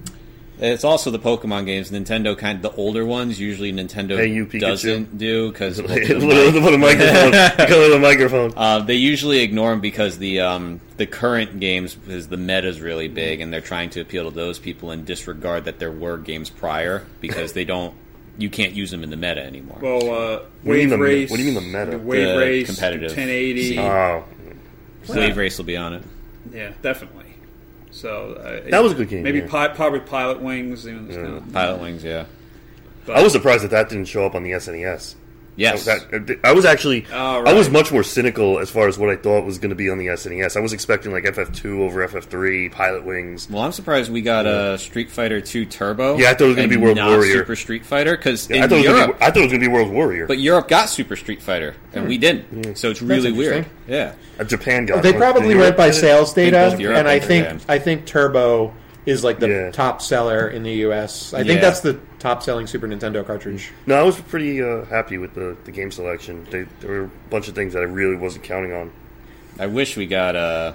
Speaker 4: it's also the Pokemon games. Nintendo kind of the older ones. Usually Nintendo
Speaker 3: Hey, you, Pikachu.
Speaker 4: doesn't do because
Speaker 3: Put a put a microphone. Because of the microphone.
Speaker 4: Uh, they usually ignore them because the um, the current games is the meta's really big, and they're trying to appeal to those people and disregard that there were games prior because they don't. You can't use them in the meta anymore.
Speaker 5: well, uh,
Speaker 3: What do you
Speaker 5: Wave
Speaker 3: mean the-
Speaker 5: Race.
Speaker 3: what do you mean the meta?
Speaker 5: Wave
Speaker 4: The
Speaker 5: Race,
Speaker 4: competitive
Speaker 5: ten eighty.
Speaker 3: Oh,
Speaker 4: Wave Race will be on it.
Speaker 5: Yeah, definitely. So uh,
Speaker 3: That was a good game,
Speaker 5: Maybe
Speaker 3: yeah.
Speaker 5: pi- probably Pilot Wings. You know, this
Speaker 3: Yeah.
Speaker 5: kind of-
Speaker 4: Pilot Wings, yeah.
Speaker 5: but-
Speaker 3: I was surprised that that didn't show up on the S N E S.
Speaker 4: Yes.
Speaker 3: That- I was actually,
Speaker 5: Oh,
Speaker 3: I was
Speaker 5: right.
Speaker 3: much more cynical as far as what I thought was going to be on the S N E S. I was expecting like F F two over F F three, Pilot Wings.
Speaker 4: Well, I'm surprised we got a uh, Street Fighter two Turbo.
Speaker 3: Yeah, I thought it was gonna
Speaker 4: and
Speaker 3: be World
Speaker 4: not
Speaker 3: Warrior.
Speaker 4: Super Street Fighter because
Speaker 3: Yeah,
Speaker 4: in
Speaker 3: I thought it was gonna
Speaker 4: Europe,
Speaker 3: be, I thought it was going to be World Warrior.
Speaker 4: but Europe got Super Street Fighter and we didn't. So it's really weird.
Speaker 2: interesting.
Speaker 4: Yeah.
Speaker 3: Uh, Japan got.
Speaker 2: They
Speaker 3: it.
Speaker 2: probably
Speaker 3: Did
Speaker 2: went by
Speaker 3: Europe get it?
Speaker 2: sales data,
Speaker 4: both Europe
Speaker 2: and I
Speaker 4: and
Speaker 2: think
Speaker 4: Japan.
Speaker 2: I think Turbo is like the
Speaker 3: Yeah.
Speaker 2: top seller in the U S. I
Speaker 4: Yeah.
Speaker 2: think that's the top selling Super Nintendo cartridge.
Speaker 3: No, I was pretty uh, happy with the, the game selection. They, there were a bunch of things that I really wasn't counting on.
Speaker 4: I wish we got uh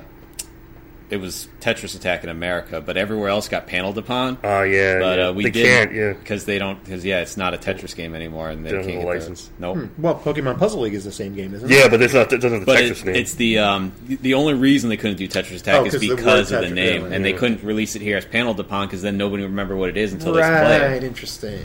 Speaker 4: it was Tetris Attack in America, but everywhere else got paneled upon.
Speaker 3: Uh, yeah,
Speaker 4: But
Speaker 3: yeah.
Speaker 4: uh, we
Speaker 3: they
Speaker 4: didn't
Speaker 3: can't. Yeah,
Speaker 4: because they don't because yeah, it's not a Tetris game anymore, and they
Speaker 3: They don't
Speaker 4: can't
Speaker 3: have a
Speaker 4: get
Speaker 3: license.
Speaker 4: The, nope.
Speaker 2: Well, Pokemon Puzzle League is the same game, isn't it?
Speaker 3: yeah, but it's not. It doesn't have the
Speaker 4: But
Speaker 3: Tetris
Speaker 4: it,
Speaker 3: name.
Speaker 4: it's the um, the only reason they couldn't do Tetris Attack
Speaker 2: Oh,
Speaker 4: is
Speaker 2: 'cause the
Speaker 4: because
Speaker 2: word
Speaker 4: of the
Speaker 2: Tetris,
Speaker 4: name,
Speaker 2: yeah,
Speaker 4: and they
Speaker 3: yeah.
Speaker 4: couldn't release it here as paneled upon because then nobody would remember what it is until they play
Speaker 2: Right,
Speaker 4: it.
Speaker 2: interesting.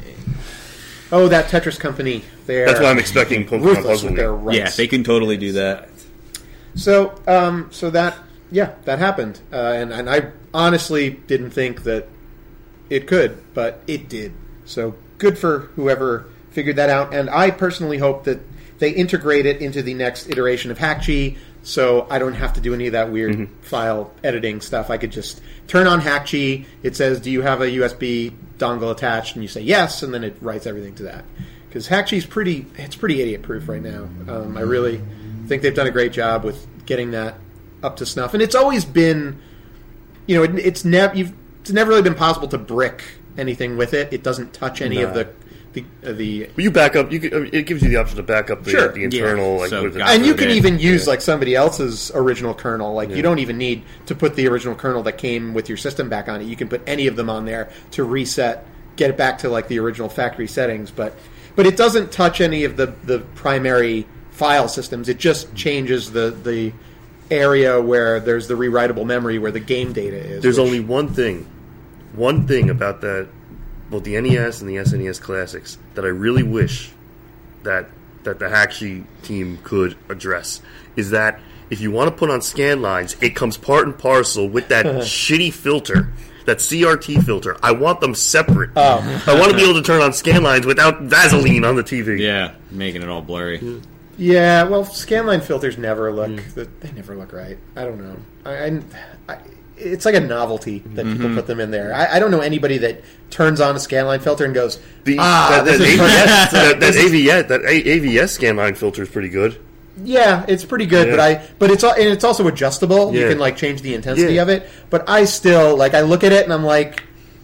Speaker 2: Oh, that Tetris company. They're
Speaker 3: That's why I'm expecting Pokemon
Speaker 2: ruthless
Speaker 3: Puzzle
Speaker 2: with their
Speaker 3: League.
Speaker 2: rights.
Speaker 4: Yeah, they can totally do that.
Speaker 2: So, um, so that yeah, that happened, uh, and and I honestly didn't think that it could, but it did. So good for whoever figured that out, and I personally hope that they integrate it into the next iteration of Hackchi, so I don't have to do any of that weird
Speaker 3: Mm-hmm.
Speaker 2: file editing stuff. I could just turn on HackG. It says, "Do you have a U S B dongle attached?" And you say yes, and then it writes everything to that. Because HackG's pretty, it's pretty idiot proof right now. Um, I really think they've done a great job with getting that up to snuff, and it's always been, you know, it, it's never you've it's never really been possible to brick anything with it. It doesn't touch any
Speaker 3: No.
Speaker 2: of the the, uh, the
Speaker 3: Well, you back up. You can, I mean, it gives you the option to back up the,
Speaker 2: Sure.
Speaker 3: the internal.
Speaker 4: Yeah.
Speaker 3: Like,
Speaker 4: So
Speaker 3: what is it?
Speaker 4: got-
Speaker 2: and you can
Speaker 4: Yeah.
Speaker 2: even use
Speaker 3: Yeah.
Speaker 2: like somebody else's original kernel. Like
Speaker 3: Yeah.
Speaker 2: you don't even need to put the original kernel that came with your system back on it. You can put any of them on there to reset, get it back to like the original factory settings. But but it doesn't touch any of the, the primary file systems. It just changes the the area where there's the rewritable memory where the game data is.
Speaker 3: There's
Speaker 2: which-
Speaker 3: only one thing, one thing about that, both the N E S and the S N E S Classics, that I really wish that that the HackG team could address, is that if you want to put on scan lines, it comes part and parcel with that shitty filter, that C R T filter. I want them separate.
Speaker 2: Oh.
Speaker 3: I want to be able to turn on scan lines without Vaseline on the T V.
Speaker 4: Yeah, making it all blurry.
Speaker 2: Yeah, well, scanline filters never look. They never look right. I don't know. I, I, I, it's like a novelty that people put them in there. I, I don't know anybody that turns on a scanline filter and goes,
Speaker 3: The,
Speaker 2: "Ah,
Speaker 3: that,
Speaker 2: this
Speaker 3: that,
Speaker 2: is
Speaker 3: A V S,
Speaker 2: perfect."
Speaker 3: that, that A V S, that A- AVS scanline filter is pretty good.
Speaker 2: Yeah, it's pretty good,
Speaker 3: Yeah.
Speaker 2: but I but it's al- and it's also adjustable. You
Speaker 3: Yeah.
Speaker 2: can like change the intensity
Speaker 3: Yeah.
Speaker 2: of it. But I still like I look at it and I'm like,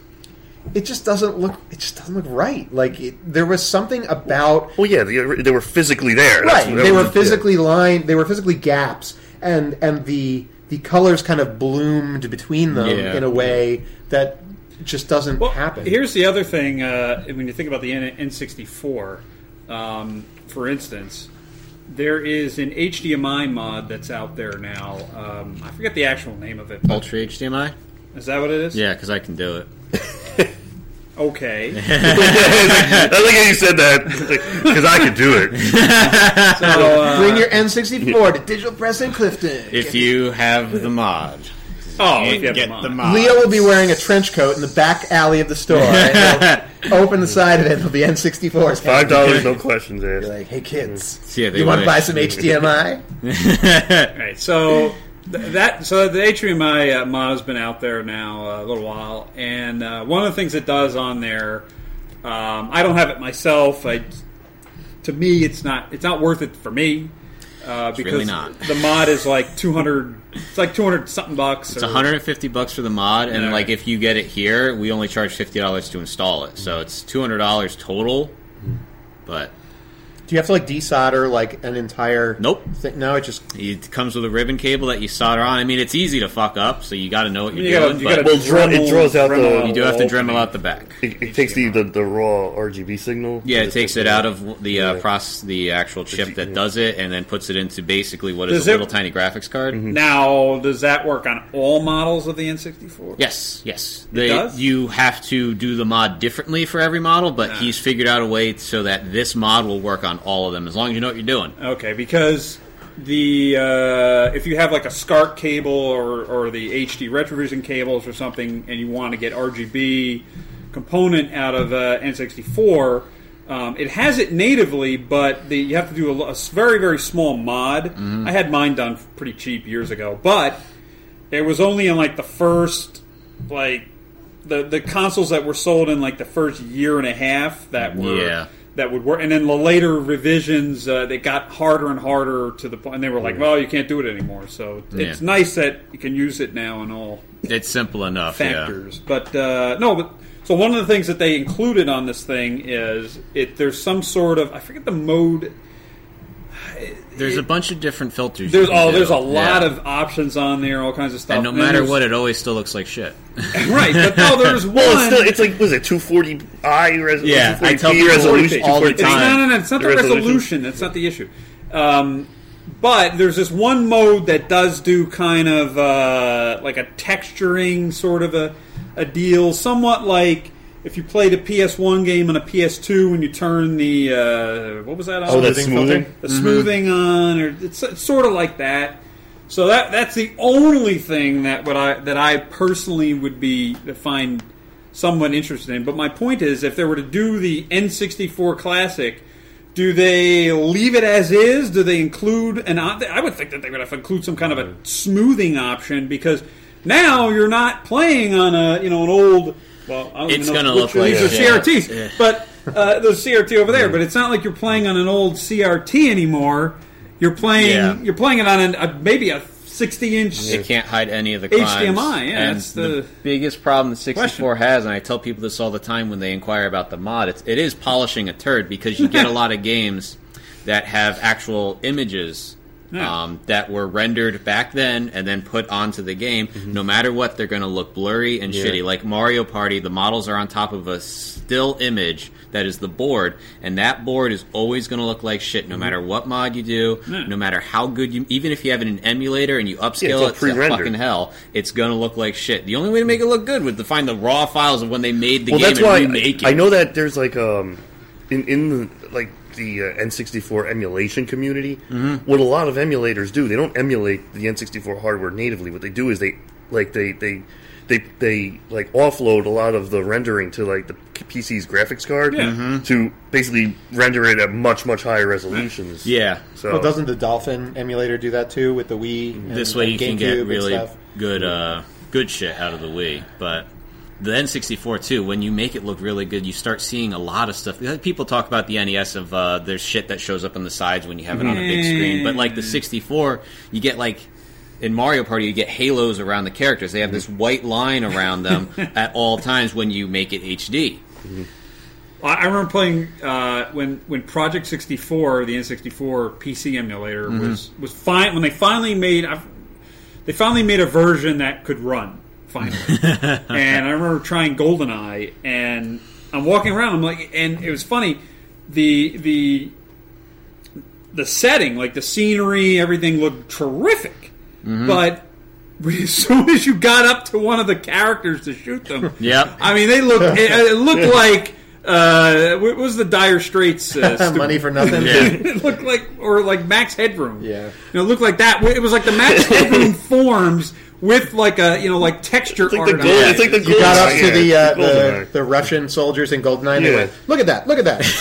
Speaker 2: it just doesn't look. It just doesn't look right. Like it, there was something about.
Speaker 3: Well, yeah, they, they were physically there. That's-
Speaker 2: Right,
Speaker 3: that
Speaker 2: they
Speaker 3: was-
Speaker 2: were physically lined. They were physically gaps, and and the the colors kind of bloomed between them
Speaker 4: Yeah.
Speaker 2: in a way that just doesn't
Speaker 5: Well,
Speaker 2: happen.
Speaker 5: here's the other thing. Uh, when you think about the N sixty-four, um, for instance, there is an H D M I mod that's out there now. Um, I forget the actual name of it. but-
Speaker 4: Ultra H D M I?
Speaker 5: Is that what it is?
Speaker 4: Yeah, because I can do it.
Speaker 5: Okay.
Speaker 3: I like how you said that because I could do it.
Speaker 5: So, uh,
Speaker 2: Bring your N sixty-four to Digital Press in Clifton.
Speaker 4: If you have the mod.
Speaker 5: oh, if you have
Speaker 4: Get
Speaker 5: the mod.
Speaker 4: the mod.
Speaker 2: Leo will be wearing a trench coat in the back alley of the store. And he'll open the side of it, and there'll be N sixty-fours.
Speaker 3: Five dollars, no questions
Speaker 2: You're
Speaker 3: asked.
Speaker 2: like, hey kids,
Speaker 4: Yeah, they
Speaker 2: you want to
Speaker 4: wanna-
Speaker 2: buy some H D M I?
Speaker 5: Right. So th- that so the H D M I uh, mod has been out there now uh, a little while, and uh, one of the things it does on there, um, I don't have it myself. I, to me, it's not it's not worth it for me uh, because
Speaker 4: really not.
Speaker 5: the mod is like two hundred. It's like two hundred something bucks.
Speaker 4: It's
Speaker 5: or-
Speaker 4: one hundred fifty bucks for the mod, and
Speaker 5: Yeah.
Speaker 4: like if you get it here, we only charge fifty dollars to install it, so it's two hundred dollars total. But
Speaker 2: Do you have to like desolder like an entire?
Speaker 4: Nope.
Speaker 2: Thing? No, it just
Speaker 4: it comes with a ribbon cable that you solder on. I mean, it's easy to fuck up, so you got to know what you're
Speaker 5: You gotta,
Speaker 4: doing.
Speaker 5: you
Speaker 4: but
Speaker 5: gotta
Speaker 3: Well, it draw- it
Speaker 5: Dremel-
Speaker 3: draws out the-
Speaker 5: Dremel
Speaker 4: you do have to
Speaker 5: all
Speaker 4: Dremel
Speaker 5: opening.
Speaker 4: out the back.
Speaker 3: It, it takes the, the, the raw R G B signal.
Speaker 4: Yeah, it takes it out of the uh,
Speaker 3: Yeah.
Speaker 4: process, the actual chip that
Speaker 3: yeah.
Speaker 4: does it, and then puts it into basically what is
Speaker 5: Does
Speaker 4: a
Speaker 5: it-
Speaker 4: little tiny graphics card.
Speaker 5: Now, does that work on all models of the N sixty-four?
Speaker 4: Yes, yes. They,
Speaker 5: does?
Speaker 4: You have to do the mod differently for every model, but
Speaker 5: Ah.
Speaker 4: he's figured out a way so that this mod will work on all of them, as long as you know what you're doing.
Speaker 5: Okay, because the uh, if you have like a SCART cable or, or the H D Retrovision cables or something, and you want to get R G B component out of uh, N sixty-four, um, it has it natively, but the, you have to do a, a very very small mod. I had mine done pretty cheap years ago, but it was only in like the first like the the consoles that were sold in like the first year and a half that were.
Speaker 4: Yeah.
Speaker 5: That would work, and then the later revisions, uh, they got harder and harder to the point, and they were like, "Well, you can't do it anymore." So it's
Speaker 4: Yeah.
Speaker 5: nice that you can use it now in all
Speaker 4: It's simple enough, yeah.
Speaker 5: factors. But uh, no, but so one of the things that they included on this thing is it. There's some sort of I forget the mode.
Speaker 4: There's a bunch of different filters.
Speaker 5: There's
Speaker 4: you can
Speaker 5: oh,
Speaker 4: do.
Speaker 5: there's a lot
Speaker 4: Yeah.
Speaker 5: of options on there, all kinds of stuff.
Speaker 4: And no
Speaker 5: then
Speaker 4: matter
Speaker 5: there's-
Speaker 4: what, it always still looks like shit.
Speaker 5: right? But no, there's one.
Speaker 3: Well, it's, still, it's like, was it two forty i resolution?
Speaker 4: Yeah, I tell
Speaker 3: two forty p
Speaker 4: people
Speaker 3: resolution?
Speaker 4: all the
Speaker 5: It's,
Speaker 4: time.
Speaker 5: no, no, no. It's not the,
Speaker 3: The
Speaker 5: resolution.
Speaker 3: resolution?
Speaker 5: That's not the issue. Um, but there's this one mode that does do kind of uh, like a texturing sort of a, a deal, somewhat like if you played a P S one game on a P S two and you turn the uh, what was that on?
Speaker 3: Oh, that's
Speaker 2: Smoothing
Speaker 3: smoothing?
Speaker 2: filter?
Speaker 5: the smoothing on, or it's, it's sort of like that. So that that's the only thing that would I that I personally would be find somewhat interested in. But my point is, if they were to do the N sixty-four Classic Do they leave it as is? Do they include an? I would think that they would have to include some kind of a smoothing option because now you're not playing on a you know an old. Well, I don't
Speaker 4: It's
Speaker 5: even know
Speaker 4: gonna
Speaker 5: which
Speaker 4: look
Speaker 5: these
Speaker 4: like
Speaker 5: are C R Ts,
Speaker 4: yeah.
Speaker 5: but uh, there's C R T over there. But it's not like you're playing on an old C R T anymore. You're playing.
Speaker 4: Yeah.
Speaker 5: You're playing it on an, a, maybe a sixty inch.
Speaker 4: It can't hide any of the crimes.
Speaker 5: H D M I, yeah,
Speaker 4: and
Speaker 5: that's
Speaker 4: the,
Speaker 5: the
Speaker 4: biggest problem the sixty-four
Speaker 5: question.
Speaker 4: has, and I tell people this all the time when they inquire about the mod, it's, it is polishing a turd because you get a lot of games that have actual images
Speaker 5: Yeah.
Speaker 4: um, that were rendered back then and then put onto the game. No matter what, they're going to look blurry and
Speaker 3: Yeah.
Speaker 4: shitty. Like Mario Party, the models are on top of a still image that is the board, and that board is always going to look like shit no matter what mod you do,
Speaker 5: Yeah.
Speaker 4: no matter how good you... Even if you have it in an emulator and you
Speaker 3: Yeah, it's
Speaker 4: upscale
Speaker 3: all
Speaker 4: it to
Speaker 3: pre-rendered.
Speaker 4: fucking hell, it's going to look like shit. The only way to make it look good was to find the raw files of when they made the
Speaker 3: Well,
Speaker 4: game
Speaker 3: that's
Speaker 4: and
Speaker 3: why
Speaker 4: remake it.
Speaker 3: I, I know that there's like um in in the, like the uh, N sixty-four emulation community.
Speaker 4: Mm-hmm.
Speaker 3: What a lot of emulators do, they don't emulate the N sixty-four hardware natively. What they do is they like they they they they like offload a lot of the rendering to like the P C's graphics card
Speaker 5: Yeah.
Speaker 4: Mm-hmm.
Speaker 3: to basically render it at much much higher resolutions.
Speaker 4: Yeah.
Speaker 3: So
Speaker 2: Well, doesn't the Dolphin emulator do that too with the Wii? And,
Speaker 4: This way
Speaker 2: and
Speaker 4: you can
Speaker 2: GameCube
Speaker 4: get
Speaker 2: and
Speaker 4: really
Speaker 2: stuff?
Speaker 4: good uh, good shit out of the Wii. But the N sixty-four, too, when you make it look really good, you start seeing a lot of stuff. People talk about the N E S of uh, there's shit that shows up on the sides when you have it on a big screen. But like the sixty-four, you get like... In Mario Party, you get halos around the characters. They have this white line around them at all times when you make it H D.
Speaker 5: I I remember playing uh, when when Project sixty-four, the N sixty-four P C emulator,
Speaker 4: Mm-hmm.
Speaker 5: was was fine. When they finally made, I've, they finally made a version that could run. Finally, and I remember trying GoldenEye, and I'm walking around. I'm like, and it was funny. The the the setting, like the scenery, everything looked terrific,
Speaker 4: Mm-hmm.
Speaker 5: but. As soon as you got up to one of the characters to shoot them,
Speaker 4: Yep.
Speaker 5: I mean, they looked. It, it looked like uh, what was the Dire Straits? Uh, stupid-
Speaker 2: Money for nothing.
Speaker 5: it looked like, or like Max Headroom.
Speaker 2: Yeah.
Speaker 5: you know, it looked like that. It was like the Max Headroom forms with like a you know like texture
Speaker 3: It's like
Speaker 5: art.
Speaker 3: the
Speaker 5: on
Speaker 3: gold-
Speaker 5: it.
Speaker 3: it's like the
Speaker 2: You got up
Speaker 3: GoldenEye,
Speaker 2: to the
Speaker 3: yeah,
Speaker 2: uh, the,
Speaker 3: GoldenEye.
Speaker 2: the Russian soldiers in GoldenEye, and they
Speaker 3: Yeah.
Speaker 2: went, "Look at that! Look at that!"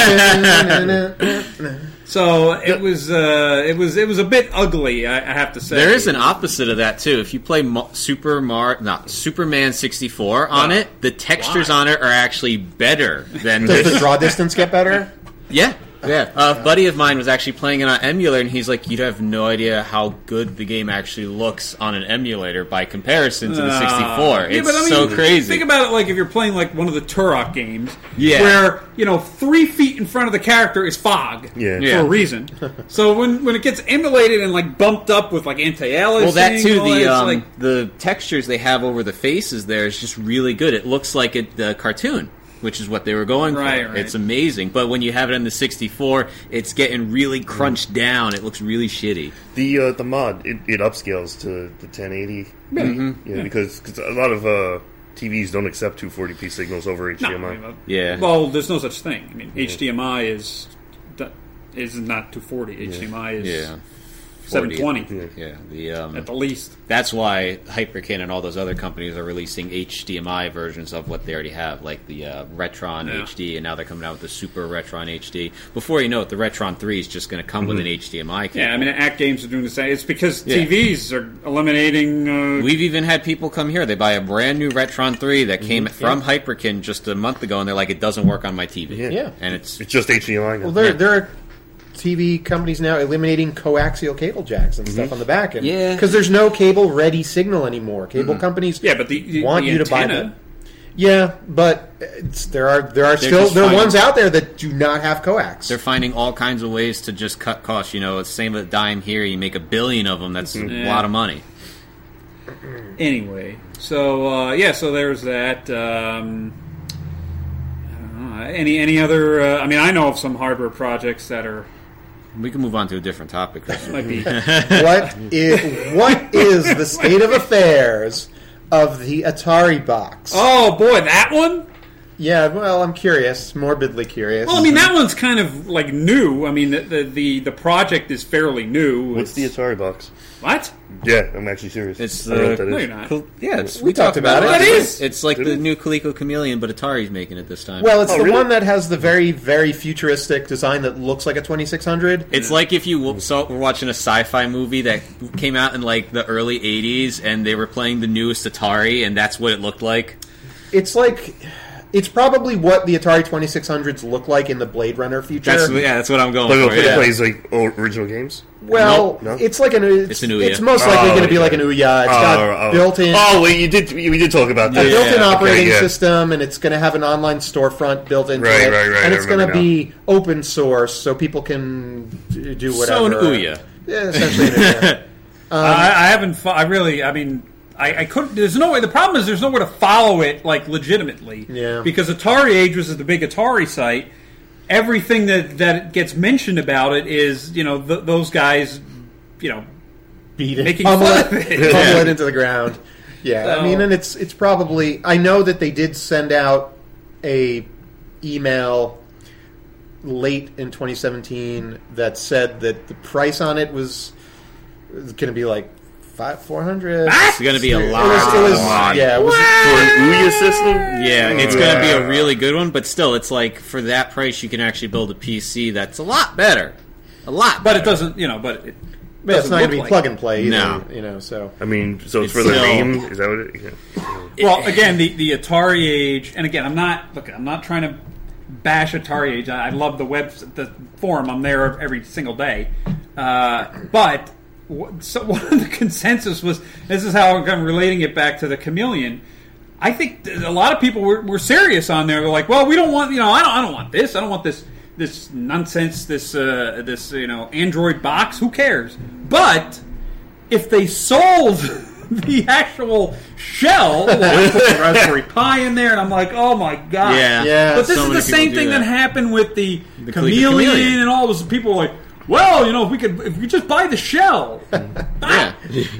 Speaker 5: So it was uh, it was it was a bit ugly. I, I have to say
Speaker 4: There is an opposite of that too. If you play Mo- Super Mar, not Superman sixty-four on
Speaker 5: Wow.
Speaker 4: it, the textures
Speaker 5: Why?
Speaker 4: on it are actually better than
Speaker 2: Does the
Speaker 4: this.
Speaker 2: draw distance get better?
Speaker 4: Yeah, yeah. A buddy of mine was actually playing it on emulator, and he's like, "You'd have no idea how good the game actually looks on an emulator by comparison to the
Speaker 5: Uh,
Speaker 4: sixty-four.
Speaker 5: yeah,
Speaker 4: It's
Speaker 5: but I mean,
Speaker 4: so crazy."
Speaker 5: Think about it like if you're playing like one of the Turok games,
Speaker 4: Yeah.
Speaker 5: where you know three feet in front of the character is fog,
Speaker 3: Yeah.
Speaker 5: for
Speaker 4: Yeah.
Speaker 5: a reason. So when when it gets emulated and like bumped up with like anti-aliasing,
Speaker 4: Well, that too.
Speaker 5: and all that,
Speaker 4: The
Speaker 5: it's
Speaker 4: um,
Speaker 5: like,
Speaker 4: the textures they have over the faces there is just really good. It looks like it, the cartoon, which is what they were going
Speaker 5: Right,
Speaker 4: for.
Speaker 5: right.
Speaker 4: It's amazing. But when you have it in the sixty-four, it's getting really crunched down. It looks really shitty.
Speaker 3: The uh, the mod it, it upscales to the ten eighty. Mm-hmm. Yeah, because cause a lot of uh, T Vs don't accept two forty p signals over H D
Speaker 5: no,
Speaker 3: M I.
Speaker 5: I mean, uh,
Speaker 4: Yeah.
Speaker 5: Well, there's no such thing. I mean, H D M I is is not two forty. H D M I is
Speaker 4: Yeah.
Speaker 5: seven twenty
Speaker 3: Yeah.
Speaker 4: Yeah. The um,
Speaker 5: at the least.
Speaker 4: That's why Hyperkin and all those other companies are releasing H D M I versions of what they already have, like the uh, Retron
Speaker 5: Yeah.
Speaker 4: H D, and now they're coming out with the Super Retron H D. Before you know it, the Retron three is just going to come with an H D M I cable.
Speaker 5: Yeah, I mean, Act Games are doing the same. It's because
Speaker 4: Yeah.
Speaker 5: T Vs are eliminating. Uh,
Speaker 4: We've even had people come here. They buy a brand new Retron three that came from Hyperkin just a month ago, and they're like, "It doesn't work on my T V."
Speaker 3: Yeah.
Speaker 2: Yeah.
Speaker 4: And it's
Speaker 3: It's just H D M I now.
Speaker 2: Well, there
Speaker 4: Yeah.
Speaker 2: there are T V companies now eliminating coaxial cable jacks and stuff on the back end.
Speaker 4: Yeah.
Speaker 2: because there's no cable ready signal anymore. Cable companies,
Speaker 5: yeah, but the, the
Speaker 2: want
Speaker 5: the
Speaker 2: you to buy
Speaker 5: antenna,
Speaker 2: them. Yeah, but it's, there are there are still
Speaker 4: just
Speaker 2: there are
Speaker 4: finding-
Speaker 2: ones out there that do not have coax.
Speaker 4: they're finding all kinds of ways to just cut costs. You know, it's the same with a dime here. You make a billion of them. That's a
Speaker 5: Yeah.
Speaker 4: lot of money.
Speaker 5: Anyway, so uh, yeah, so there's that. Um, I don't know, any any other? Uh, I mean, I know of some hardware projects that are
Speaker 4: We can move on to a different topic, Chris.
Speaker 5: might be.
Speaker 2: what is what is the state of affairs of the Atari box?
Speaker 5: Oh boy, that one.
Speaker 2: Yeah, well, I'm curious, morbidly curious.
Speaker 5: Well, I mean, that one's kind of like new. I mean, the the the, the project is fairly new.
Speaker 3: What's the
Speaker 5: It's-
Speaker 3: Atari box?
Speaker 5: what?
Speaker 3: Yeah, I'm actually serious.
Speaker 4: It's
Speaker 3: I don't know what
Speaker 4: the
Speaker 3: that
Speaker 5: No,
Speaker 3: is.
Speaker 5: you're not.
Speaker 4: Cool- yeah, it's,
Speaker 2: We talked about it.
Speaker 5: That
Speaker 4: It's-
Speaker 5: is.
Speaker 4: It's like
Speaker 3: It
Speaker 4: the
Speaker 3: is.
Speaker 4: new Coleco Chameleon, but Atari's making it this time.
Speaker 2: Well, it's
Speaker 3: Oh,
Speaker 2: the
Speaker 3: really?
Speaker 2: one that has the very, very futuristic design that looks like a twenty-six hundred.
Speaker 4: It's like if you w- saw, were watching a sci-fi movie that came out in like the early eighties, and they were playing the newest Atari, and that's what it looked like.
Speaker 2: It's like it's probably what the Atari twenty-six hundreds look like in the Blade Runner future.
Speaker 4: That's yeah, that's what I'm going
Speaker 3: But
Speaker 4: for.
Speaker 3: it
Speaker 4: Yeah.
Speaker 3: plays like o- original games.
Speaker 2: Well,
Speaker 3: No, no?
Speaker 2: it's like an it's,
Speaker 4: It's an Ouya.
Speaker 2: it's most likely
Speaker 3: Oh,
Speaker 2: going to be
Speaker 3: yeah.
Speaker 2: like an Ouya. It's got
Speaker 3: Oh, oh.
Speaker 2: built-in
Speaker 3: Oh, wait, you did. We did talk about
Speaker 2: a
Speaker 3: that.
Speaker 4: Yeah.
Speaker 2: built-in
Speaker 4: okay,
Speaker 2: operating
Speaker 3: yeah.
Speaker 2: system, and it's going to have an online storefront built into
Speaker 3: Right,
Speaker 2: it,
Speaker 3: right, right,
Speaker 2: and
Speaker 3: I
Speaker 2: it's going to
Speaker 3: remember
Speaker 2: be open source, so people can d- do whatever.
Speaker 4: So an Ouya.
Speaker 2: Yeah, essentially an Ouya.
Speaker 5: I, I haven't. Fo- I really. I mean, I, I couldn't. There's no way. The problem is there's nowhere to follow it like legitimately.
Speaker 2: Yeah.
Speaker 5: Because Atari Age was the big Atari site. Everything that that gets mentioned about it is, you know, th- those guys, you know,
Speaker 2: Beat it,
Speaker 5: Making
Speaker 2: pummel
Speaker 5: fun
Speaker 2: it,
Speaker 5: of it.
Speaker 2: pummel
Speaker 5: Yeah.
Speaker 2: it into the ground. Yeah, I
Speaker 5: So-
Speaker 2: mean, and it's it's probably. I know that they did send out a email late in twenty seventeen that said that the price on it was going to be like five four hundred.
Speaker 4: It's going to be a
Speaker 2: It
Speaker 4: lot.
Speaker 2: was, it was
Speaker 4: lot.
Speaker 2: yeah. It was,
Speaker 3: For an Ouya system?
Speaker 4: Yeah, it's going to be
Speaker 3: Yeah.
Speaker 4: a really good one, but still, it's like for that price, you can actually build a P C that's a lot better, a lot.
Speaker 5: but
Speaker 4: Better.
Speaker 5: it doesn't. You know, but it.
Speaker 2: yeah, it's
Speaker 5: doesn't
Speaker 2: not going to
Speaker 5: look
Speaker 2: be
Speaker 5: like
Speaker 2: plug
Speaker 5: it.
Speaker 2: and play either.
Speaker 4: No.
Speaker 2: You know, so
Speaker 3: I mean, so it's,
Speaker 4: It's
Speaker 3: for the
Speaker 4: still-
Speaker 3: name? Is that what it yeah.
Speaker 5: Well, again, the, the Atari Age, and again, I'm not look. I'm not trying to bash Atari Age. I, I love the web, the forum. I'm there every single day. Uh, but wh- so one of the consensus was this is how I'm relating it back to the Chameleon. I think th- a lot of people were, were serious on there. They're like, well, we don't want you know, I don't, I don't want this. I don't want this this nonsense. This uh, this you know, Android box. Who cares? But if they sold the actual shell, well, I put the Raspberry Pi in there, and I'm like, oh my god!
Speaker 4: Yeah.
Speaker 2: Yeah.
Speaker 5: But this
Speaker 4: So
Speaker 5: is
Speaker 4: many
Speaker 5: the same
Speaker 4: people do
Speaker 5: thing that.
Speaker 4: that.
Speaker 5: happened with the,
Speaker 4: The
Speaker 5: chameleon,
Speaker 4: chameleon.
Speaker 5: and all those people were like, well, you know, if we could, if we could just buy the shell.
Speaker 4: yeah.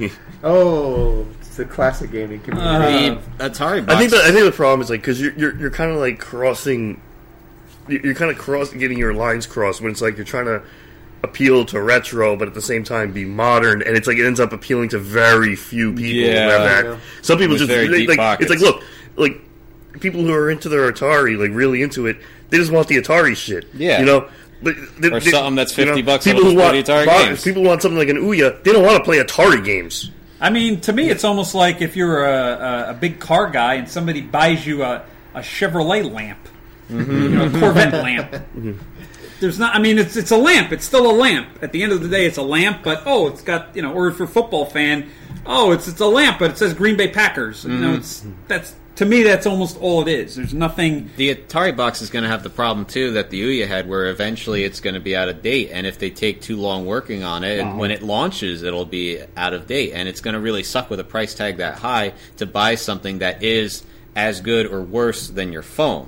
Speaker 2: oh, it's the classic gaming community.
Speaker 4: The Atari box.
Speaker 3: I think the, I think the problem is like because you're you're, you're kind of like crossing, you're, you're kind of cross getting your lines crossed when it's like you're trying to appeal to retro, but at the same time be modern, and it's like it ends up appealing to very few people.
Speaker 4: Yeah.
Speaker 3: who have that.
Speaker 2: Yeah.
Speaker 3: Some people
Speaker 4: With
Speaker 3: just
Speaker 4: very
Speaker 3: they-
Speaker 4: deep
Speaker 3: like
Speaker 4: pockets.
Speaker 3: it's like look like people who are into their Atari, like really into it, they just want the Atari shit.
Speaker 4: Yeah.
Speaker 3: you know. But they,
Speaker 4: Or
Speaker 3: they-
Speaker 4: something that's
Speaker 3: you know,
Speaker 4: fifty bucks
Speaker 3: People
Speaker 4: that'll
Speaker 3: who want
Speaker 4: just play the Atari
Speaker 3: mod-
Speaker 4: games.
Speaker 3: people who want something like an Ouya, they don't want to play Atari games.
Speaker 5: I mean, to me, it's almost like if you're a, a, a big car guy and somebody buys you a, a Chevrolet lamp, you know, a Corvette lamp. There's not. I mean, it's it's a lamp. It's still a lamp. At the end of the day, it's a lamp. But oh, it's got you know. Or for a football fan, oh, it's it's a lamp, but it says Green Bay Packers. You know, it's that's to me that's almost all it is. There's nothing.
Speaker 4: The Atari box is going to have the problem too that the Ouya had, where eventually it's going to be out of date, and if they take too long working on it, and when it launches, it'll be out of date, and it's going to really suck with a price tag that high to buy something that is as good or worse than your phone.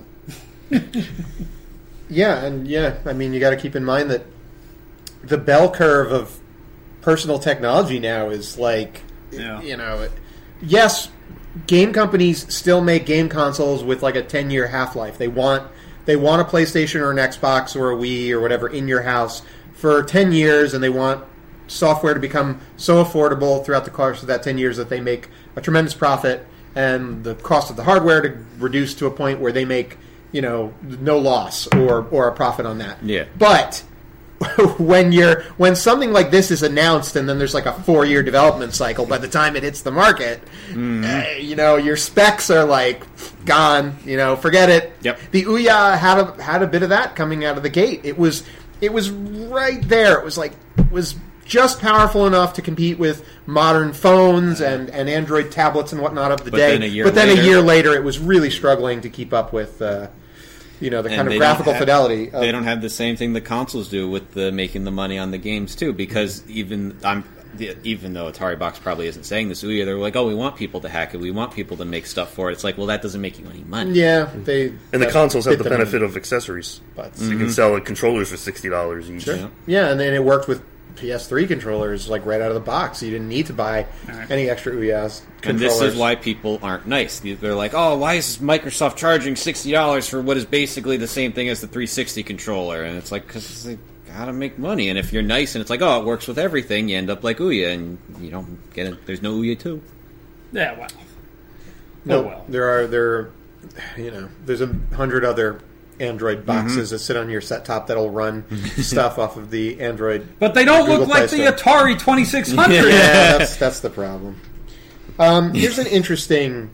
Speaker 2: Yeah, and yeah, I mean, you got to keep in mind that the bell curve of personal technology now is like,
Speaker 5: Yeah.
Speaker 2: you know, yes, game companies still make game consoles with like a ten-year half-life. They want they want a PlayStation or an Xbox or a Wii or whatever in your house for ten years, and they want software to become so affordable throughout the course of that ten years that they make a tremendous profit, and the cost of the hardware to reduce to a point where they make, you know, no loss or or a profit on that.
Speaker 4: Yeah.
Speaker 2: But when you're when something like this is announced and then there's like a four year development cycle by the time it hits the market, uh, you know, your specs are like gone. You know, forget it.
Speaker 4: Yep.
Speaker 2: The Ouya had a had a bit of that coming out of the gate. It was it was right there. It was like it was just powerful enough to compete with modern phones and, and Android tablets and whatnot of the
Speaker 4: But
Speaker 2: day.
Speaker 4: then a year
Speaker 2: but then
Speaker 4: later-
Speaker 2: a year later, it was really struggling to keep up with, uh, you know, the
Speaker 4: And
Speaker 2: kind
Speaker 4: they
Speaker 2: of
Speaker 4: don't
Speaker 2: graphical
Speaker 4: have-
Speaker 2: fidelity. Of,
Speaker 4: They don't have the same thing the consoles do with the making the money on the games too, because even I'm even though Atari Box probably isn't saying this, Ouya, they're like, oh, we want people to hack it, we want people to make stuff for it. It's like, well, that doesn't make you any money.
Speaker 2: Yeah, they
Speaker 3: And the
Speaker 2: that
Speaker 3: consoles have
Speaker 2: bit
Speaker 3: the
Speaker 2: them
Speaker 3: benefit
Speaker 2: in
Speaker 3: of accessories.
Speaker 2: butts.
Speaker 3: So you can sell like, controllers for sixty dollars each.
Speaker 2: Sure.
Speaker 4: Yeah.
Speaker 2: Yeah, and then it worked with P S three controllers like right out of the box. You didn't need to buy
Speaker 5: right.
Speaker 2: any extra Ouyas
Speaker 4: And
Speaker 2: controllers.
Speaker 4: this is why people aren't nice. They're like, oh, why is Microsoft charging sixty dollars for what is basically the same thing as the three sixty controller? And it's like, because gotta make money. And if you're nice and it's like, oh, it works with everything, you end up like Ouya, and you don't get it. There's no Ouya two.
Speaker 5: Yeah, well.
Speaker 2: No,
Speaker 5: Oh, well.
Speaker 2: there are there, you know, there's a hundred other Android boxes that sit on your set top that'll run stuff off of the Android.
Speaker 5: But they don't
Speaker 2: Google
Speaker 5: look like
Speaker 2: Play
Speaker 5: the
Speaker 2: Store.
Speaker 5: Atari twenty-six hundred.
Speaker 2: Yeah, that's that's the problem. Um, here's an interesting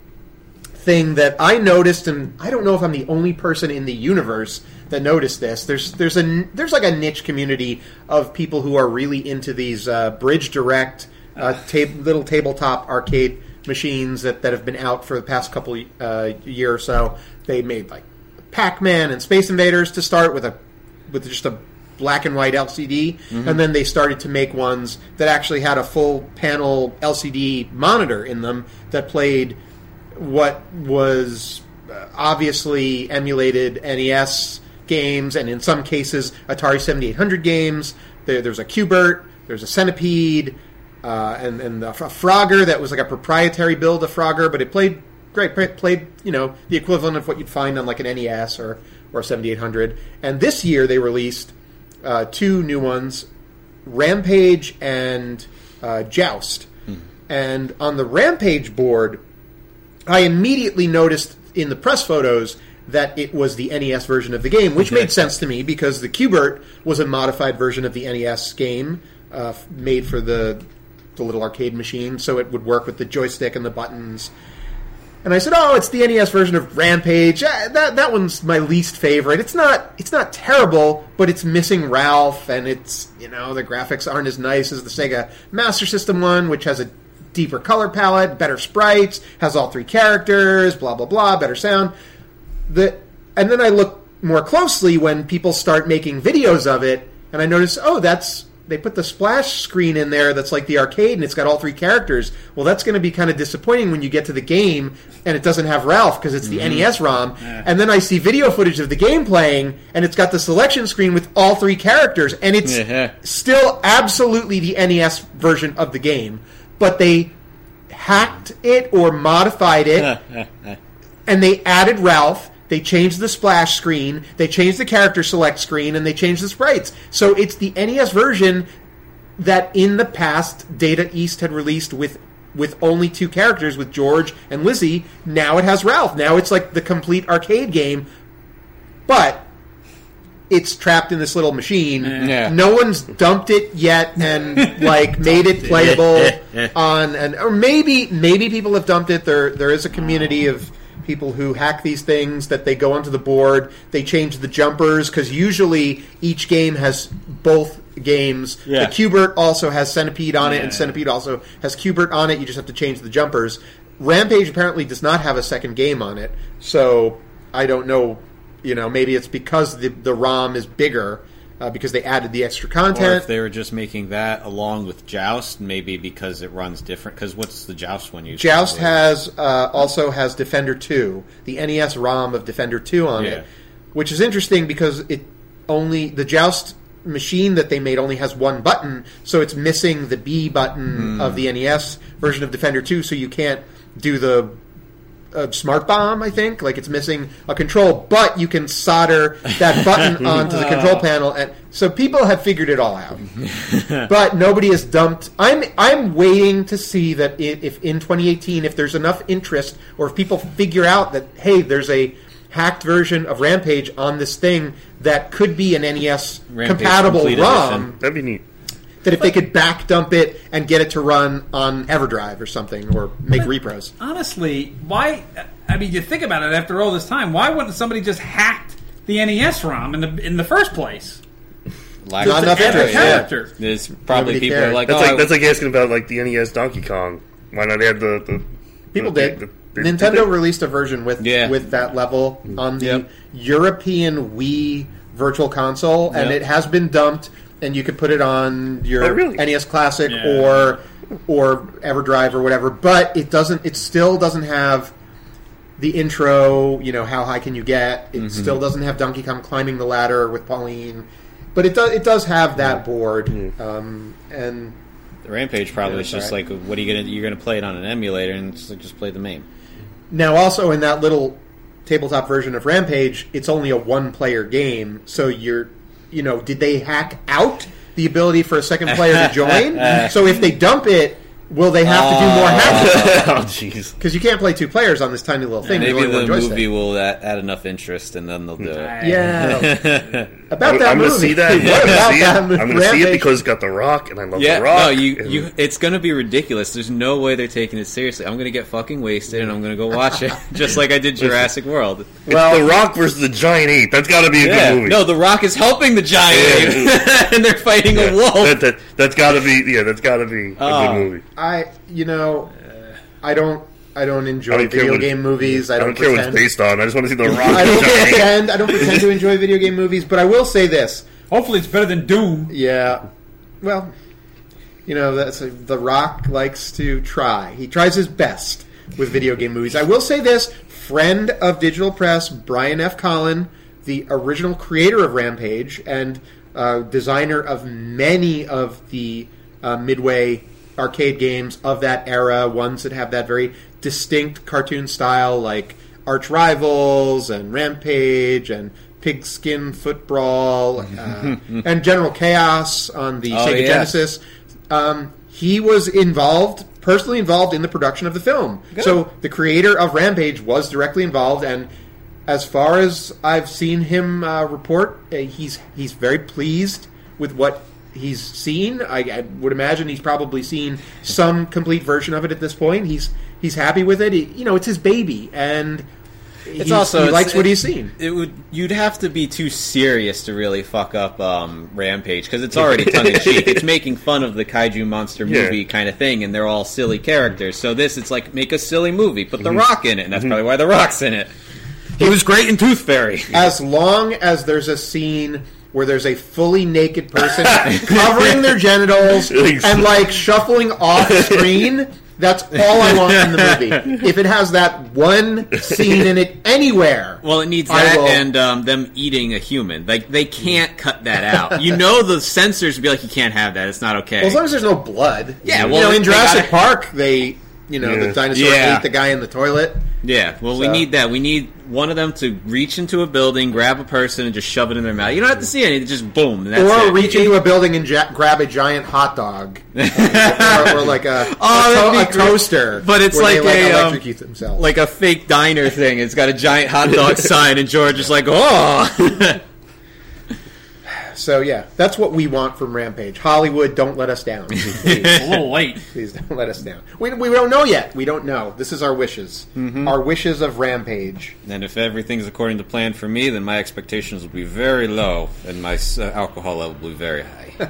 Speaker 2: thing that I noticed, and I don't know if I'm the only person in the universe that noticed this. There's there's a there's like a niche community of people who are really into these uh, Bridge Direct uh, tab- little tabletop arcade machines that, that have been out for the past couple uh, year or so. They made like Pac-Man and Space Invaders to start with a with just a black and white L C D, mm-hmm. and then they started to make ones that actually had a full panel L C D monitor in them that played what was uh, obviously emulated N E S games, and in some cases Atari seventy-eight hundred games. There, there's a Q*bert, there's a Centipede, uh, and, and a Frogger that was like a proprietary build of Frogger, but it played great, played, you know, the equivalent of what you'd find on like an N E S or, or seventy-eight hundred. And this year they released uh, two new ones, Rampage and uh, Joust. Hmm. And on the Rampage board, I immediately noticed in the press photos that it was the N E S version of the game, which made sense to me because the Q*bert was a modified version of the N E S game uh, made for the the little arcade machine, so it would work with the joystick and the buttons. And I said, "Oh, it's the N E S version of Rampage. Uh, that that one's my least favorite. It's not it's not terrible, but it's missing Ralph, and it's you know the graphics aren't as nice as the Sega Master System one, which has a deeper color palette, better sprites, has all three characters, blah, blah, blah, better sound." The, and then I look more closely when people start making videos of it, and I notice, oh, that's they put the splash screen in there that's like the arcade, and it's got all three characters. Well, that's going to be kind of disappointing when you get to the game, and it doesn't have Ralph, because it's the mm-hmm. N E S ROM. Yeah. And then I see video footage of the game playing, and it's got the selection screen with all three characters, and it's yeah. still absolutely the N E S version of the game. But they hacked it or modified it, and they added Ralph, they changed the splash screen, they changed the character select screen, and they changed the sprites. So it's the N E S version that in the past Data East had released with with only two characters, with George and Lizzie. Now it has Ralph. Now it's like the complete arcade game, but it's trapped in this little machine. Yeah. No one's dumped it yet and like made it playable on, and or maybe maybe people have dumped it. There there is a community of people who hack these things that they go onto the board. They change the jumpers because usually each game has both games. Yeah. The Q*bert also has Centipede on it, yeah. and Centipede also has Q*bert on it. You just have to change the jumpers. Rampage apparently does not have a second game on it, so I don't know. You know, maybe it's because the the ROM is bigger uh, because they added the extra content.
Speaker 4: Or if they were just making that along with Joust, maybe because it runs different. Because what's the Joust one usually?
Speaker 2: Joust has uh, also has Defender two, the N E S ROM of Defender two on yeah. it, which is interesting because it only the Joust machine that they made only has one button, so it's missing the B button mm. of the N E S version of Defender two, so you can't do the a smart bomb, I think. Like, it's missing a control, but you can solder that button onto the control panel, and so people have figured it all out. But nobody has dumped. I'm I'm waiting to see that if, if in twenty eighteen, if there's enough interest, or if people figure out that, hey, there's a hacked version of Rampage on this thing that could be an N E S Rampage compatible ROM.
Speaker 3: Edition. That'd be neat.
Speaker 2: That if they could back dump it and get it to run on EverDrive or something, or make but repros.
Speaker 5: Honestly, why? I mean, you think about it. After all this time, why wouldn't somebody just hacked the N E S ROM in the in the first place?
Speaker 4: Lack Not enough interest. Yeah. There's probably Nobody people cared. like
Speaker 3: that's
Speaker 4: oh,
Speaker 3: like that's like asking about like the N E S Donkey Kong. Why not add the, the
Speaker 2: people
Speaker 3: the,
Speaker 2: did.
Speaker 3: The, the,
Speaker 2: Nintendo
Speaker 3: did
Speaker 2: released a version with
Speaker 4: yeah.
Speaker 2: with that level on the
Speaker 4: yep.
Speaker 2: European Wii Virtual Console, and yep. it has been dumped. And you could put it on your
Speaker 3: oh, really?
Speaker 2: N E S Classic
Speaker 5: yeah.
Speaker 2: or or EverDrive or whatever, but it doesn't. It still doesn't have the intro. You know, how high can you get? It mm-hmm. still doesn't have Donkey Kong climbing the ladder with Pauline, but it does. It does have that board. Mm-hmm. Um, and
Speaker 4: the Rampage probably
Speaker 2: yeah,
Speaker 4: is just
Speaker 2: right.
Speaker 4: like, what are you gonna? You're gonna play it on an emulator and just, like, just play the MAME.
Speaker 2: Now, also in that little tabletop version of Rampage, it's only a one-player game, so you're you know, did they hack out the ability for a second player to join? So if they dump it, will they have to do more hacking?
Speaker 3: Oh, jeez.
Speaker 2: Because you can't play two players on this tiny little thing.
Speaker 4: Maybe
Speaker 2: There's only
Speaker 4: the
Speaker 2: one joystick.
Speaker 4: movie will add, add enough interest, and then they'll do it.
Speaker 2: Yeah. About
Speaker 3: I'm,
Speaker 2: that
Speaker 3: I'm
Speaker 2: movie.
Speaker 3: gonna see that. I'm
Speaker 2: What
Speaker 3: gonna
Speaker 2: about
Speaker 3: see it.
Speaker 2: that
Speaker 3: I'm gonna see it
Speaker 2: Rampage?
Speaker 3: because it's got The Rock, and I love
Speaker 4: Yeah,
Speaker 3: The Rock.
Speaker 4: no, you,
Speaker 3: and-
Speaker 4: you. It's going to be ridiculous. There's no way they're taking it seriously. I'm going to get fucking wasted, and I'm going to go watch it, just like I did Jurassic World.
Speaker 3: It's The Rock versus the Giant Ape. That's got to be a
Speaker 4: Yeah.
Speaker 3: good movie.
Speaker 4: No, The Rock is helping the giant ape, and they're fighting
Speaker 3: Yeah,
Speaker 4: a wolf.
Speaker 3: That, that, that's got to be. Yeah, that's got to be a
Speaker 4: Oh.
Speaker 3: good movie.
Speaker 2: I, you know, I don't, I don't enjoy
Speaker 3: I don't care
Speaker 2: video
Speaker 3: what it-
Speaker 2: game movies. I
Speaker 3: I
Speaker 2: don't,
Speaker 3: don't care what it's
Speaker 2: pretend.
Speaker 3: based on. I just want to see The Rock.
Speaker 2: I
Speaker 3: and
Speaker 2: don't
Speaker 3: the Giant Ape.
Speaker 2: pretend. I don't pretend to enjoy video game movies, but I will say this.
Speaker 5: Hopefully, it's better than Doom.
Speaker 2: Yeah, well, you know, that's a, The Rock likes to try. He tries his best with video game movies. I will say this: friend of Digital Press, Brian F. Collin, the original creator of Rampage and uh, designer of many of the uh, Midway arcade games of that era, ones that have that very distinct cartoon style, like Arch Rivals and Rampage and Pigskin Footbrawl uh, and General Chaos on the
Speaker 4: Oh,
Speaker 2: Sega
Speaker 4: yeah.
Speaker 2: Genesis. Um, he was involved, personally involved in the production of the film. So the creator of Rampage was directly involved, and as far as I've seen him uh, report, uh, he's he's very pleased with what he's seen. I, I would imagine he's probably seen some complete version of it at this point. He's he's happy with it. He, you know, it's his baby, and
Speaker 4: It's
Speaker 2: he's-
Speaker 4: also
Speaker 2: he
Speaker 4: it's-
Speaker 2: likes what
Speaker 4: it-
Speaker 2: he's seen.
Speaker 4: It would you'd have to be too serious to really fuck up um, Rampage because it's already tongue in cheek. It's making fun of the kaiju monster
Speaker 3: Yeah.
Speaker 4: movie kind of thing, and they're all silly characters. So this, it's like make a silly movie, put
Speaker 2: Mm-hmm.
Speaker 4: The Rock in it, and that's probably why The Rock's in it. He was great in Tooth Fairy.
Speaker 2: As long as there's a scene where there's a fully naked person covering their genitals and like shuffling off screen, that's all I want from the movie. If it has that one scene in it anywhere,
Speaker 4: Well, it needs
Speaker 2: I
Speaker 4: that
Speaker 2: will-
Speaker 4: and um, them eating a human. Like they can't cut that out. You know, the censors would be like, "You can't have that. It's not okay."
Speaker 2: well, as long as there's no blood.
Speaker 4: Yeah,
Speaker 2: you
Speaker 4: well,
Speaker 2: know, in
Speaker 4: they
Speaker 2: Jurassic
Speaker 4: gotta-
Speaker 2: Park, they, you know,
Speaker 3: Yeah.
Speaker 2: the dinosaur
Speaker 4: Yeah.
Speaker 2: ate the guy in the toilet.
Speaker 4: Yeah, well, we
Speaker 2: So-
Speaker 4: need that. We need one of them to reach into a building, grab a person, and just shove it in their mouth. You don't have to see anything; just boom, and that's
Speaker 2: Or
Speaker 4: it.
Speaker 2: reach into a building and ja- grab a giant hot dog, or, or like a,
Speaker 4: Oh,
Speaker 2: a,
Speaker 4: that'd
Speaker 2: to-
Speaker 4: be
Speaker 2: a
Speaker 4: great.
Speaker 2: toaster.
Speaker 4: But it's
Speaker 2: where
Speaker 4: like
Speaker 2: they,
Speaker 4: a, um,
Speaker 2: electrocute themselves.
Speaker 4: like a fake diner thing. It's got a giant hot dog sign, and George is like, "Oh."
Speaker 2: So yeah, that's what we want from Rampage. Hollywood, don't let us down. Please,
Speaker 5: A little late.
Speaker 2: please don't let us down. We, we don't know yet. We don't know. This is our wishes.
Speaker 4: Mm-hmm.
Speaker 2: Our wishes of Rampage.
Speaker 4: And if everything's according to plan for me, then my expectations will be very low, and my uh, alcohol level will be very high.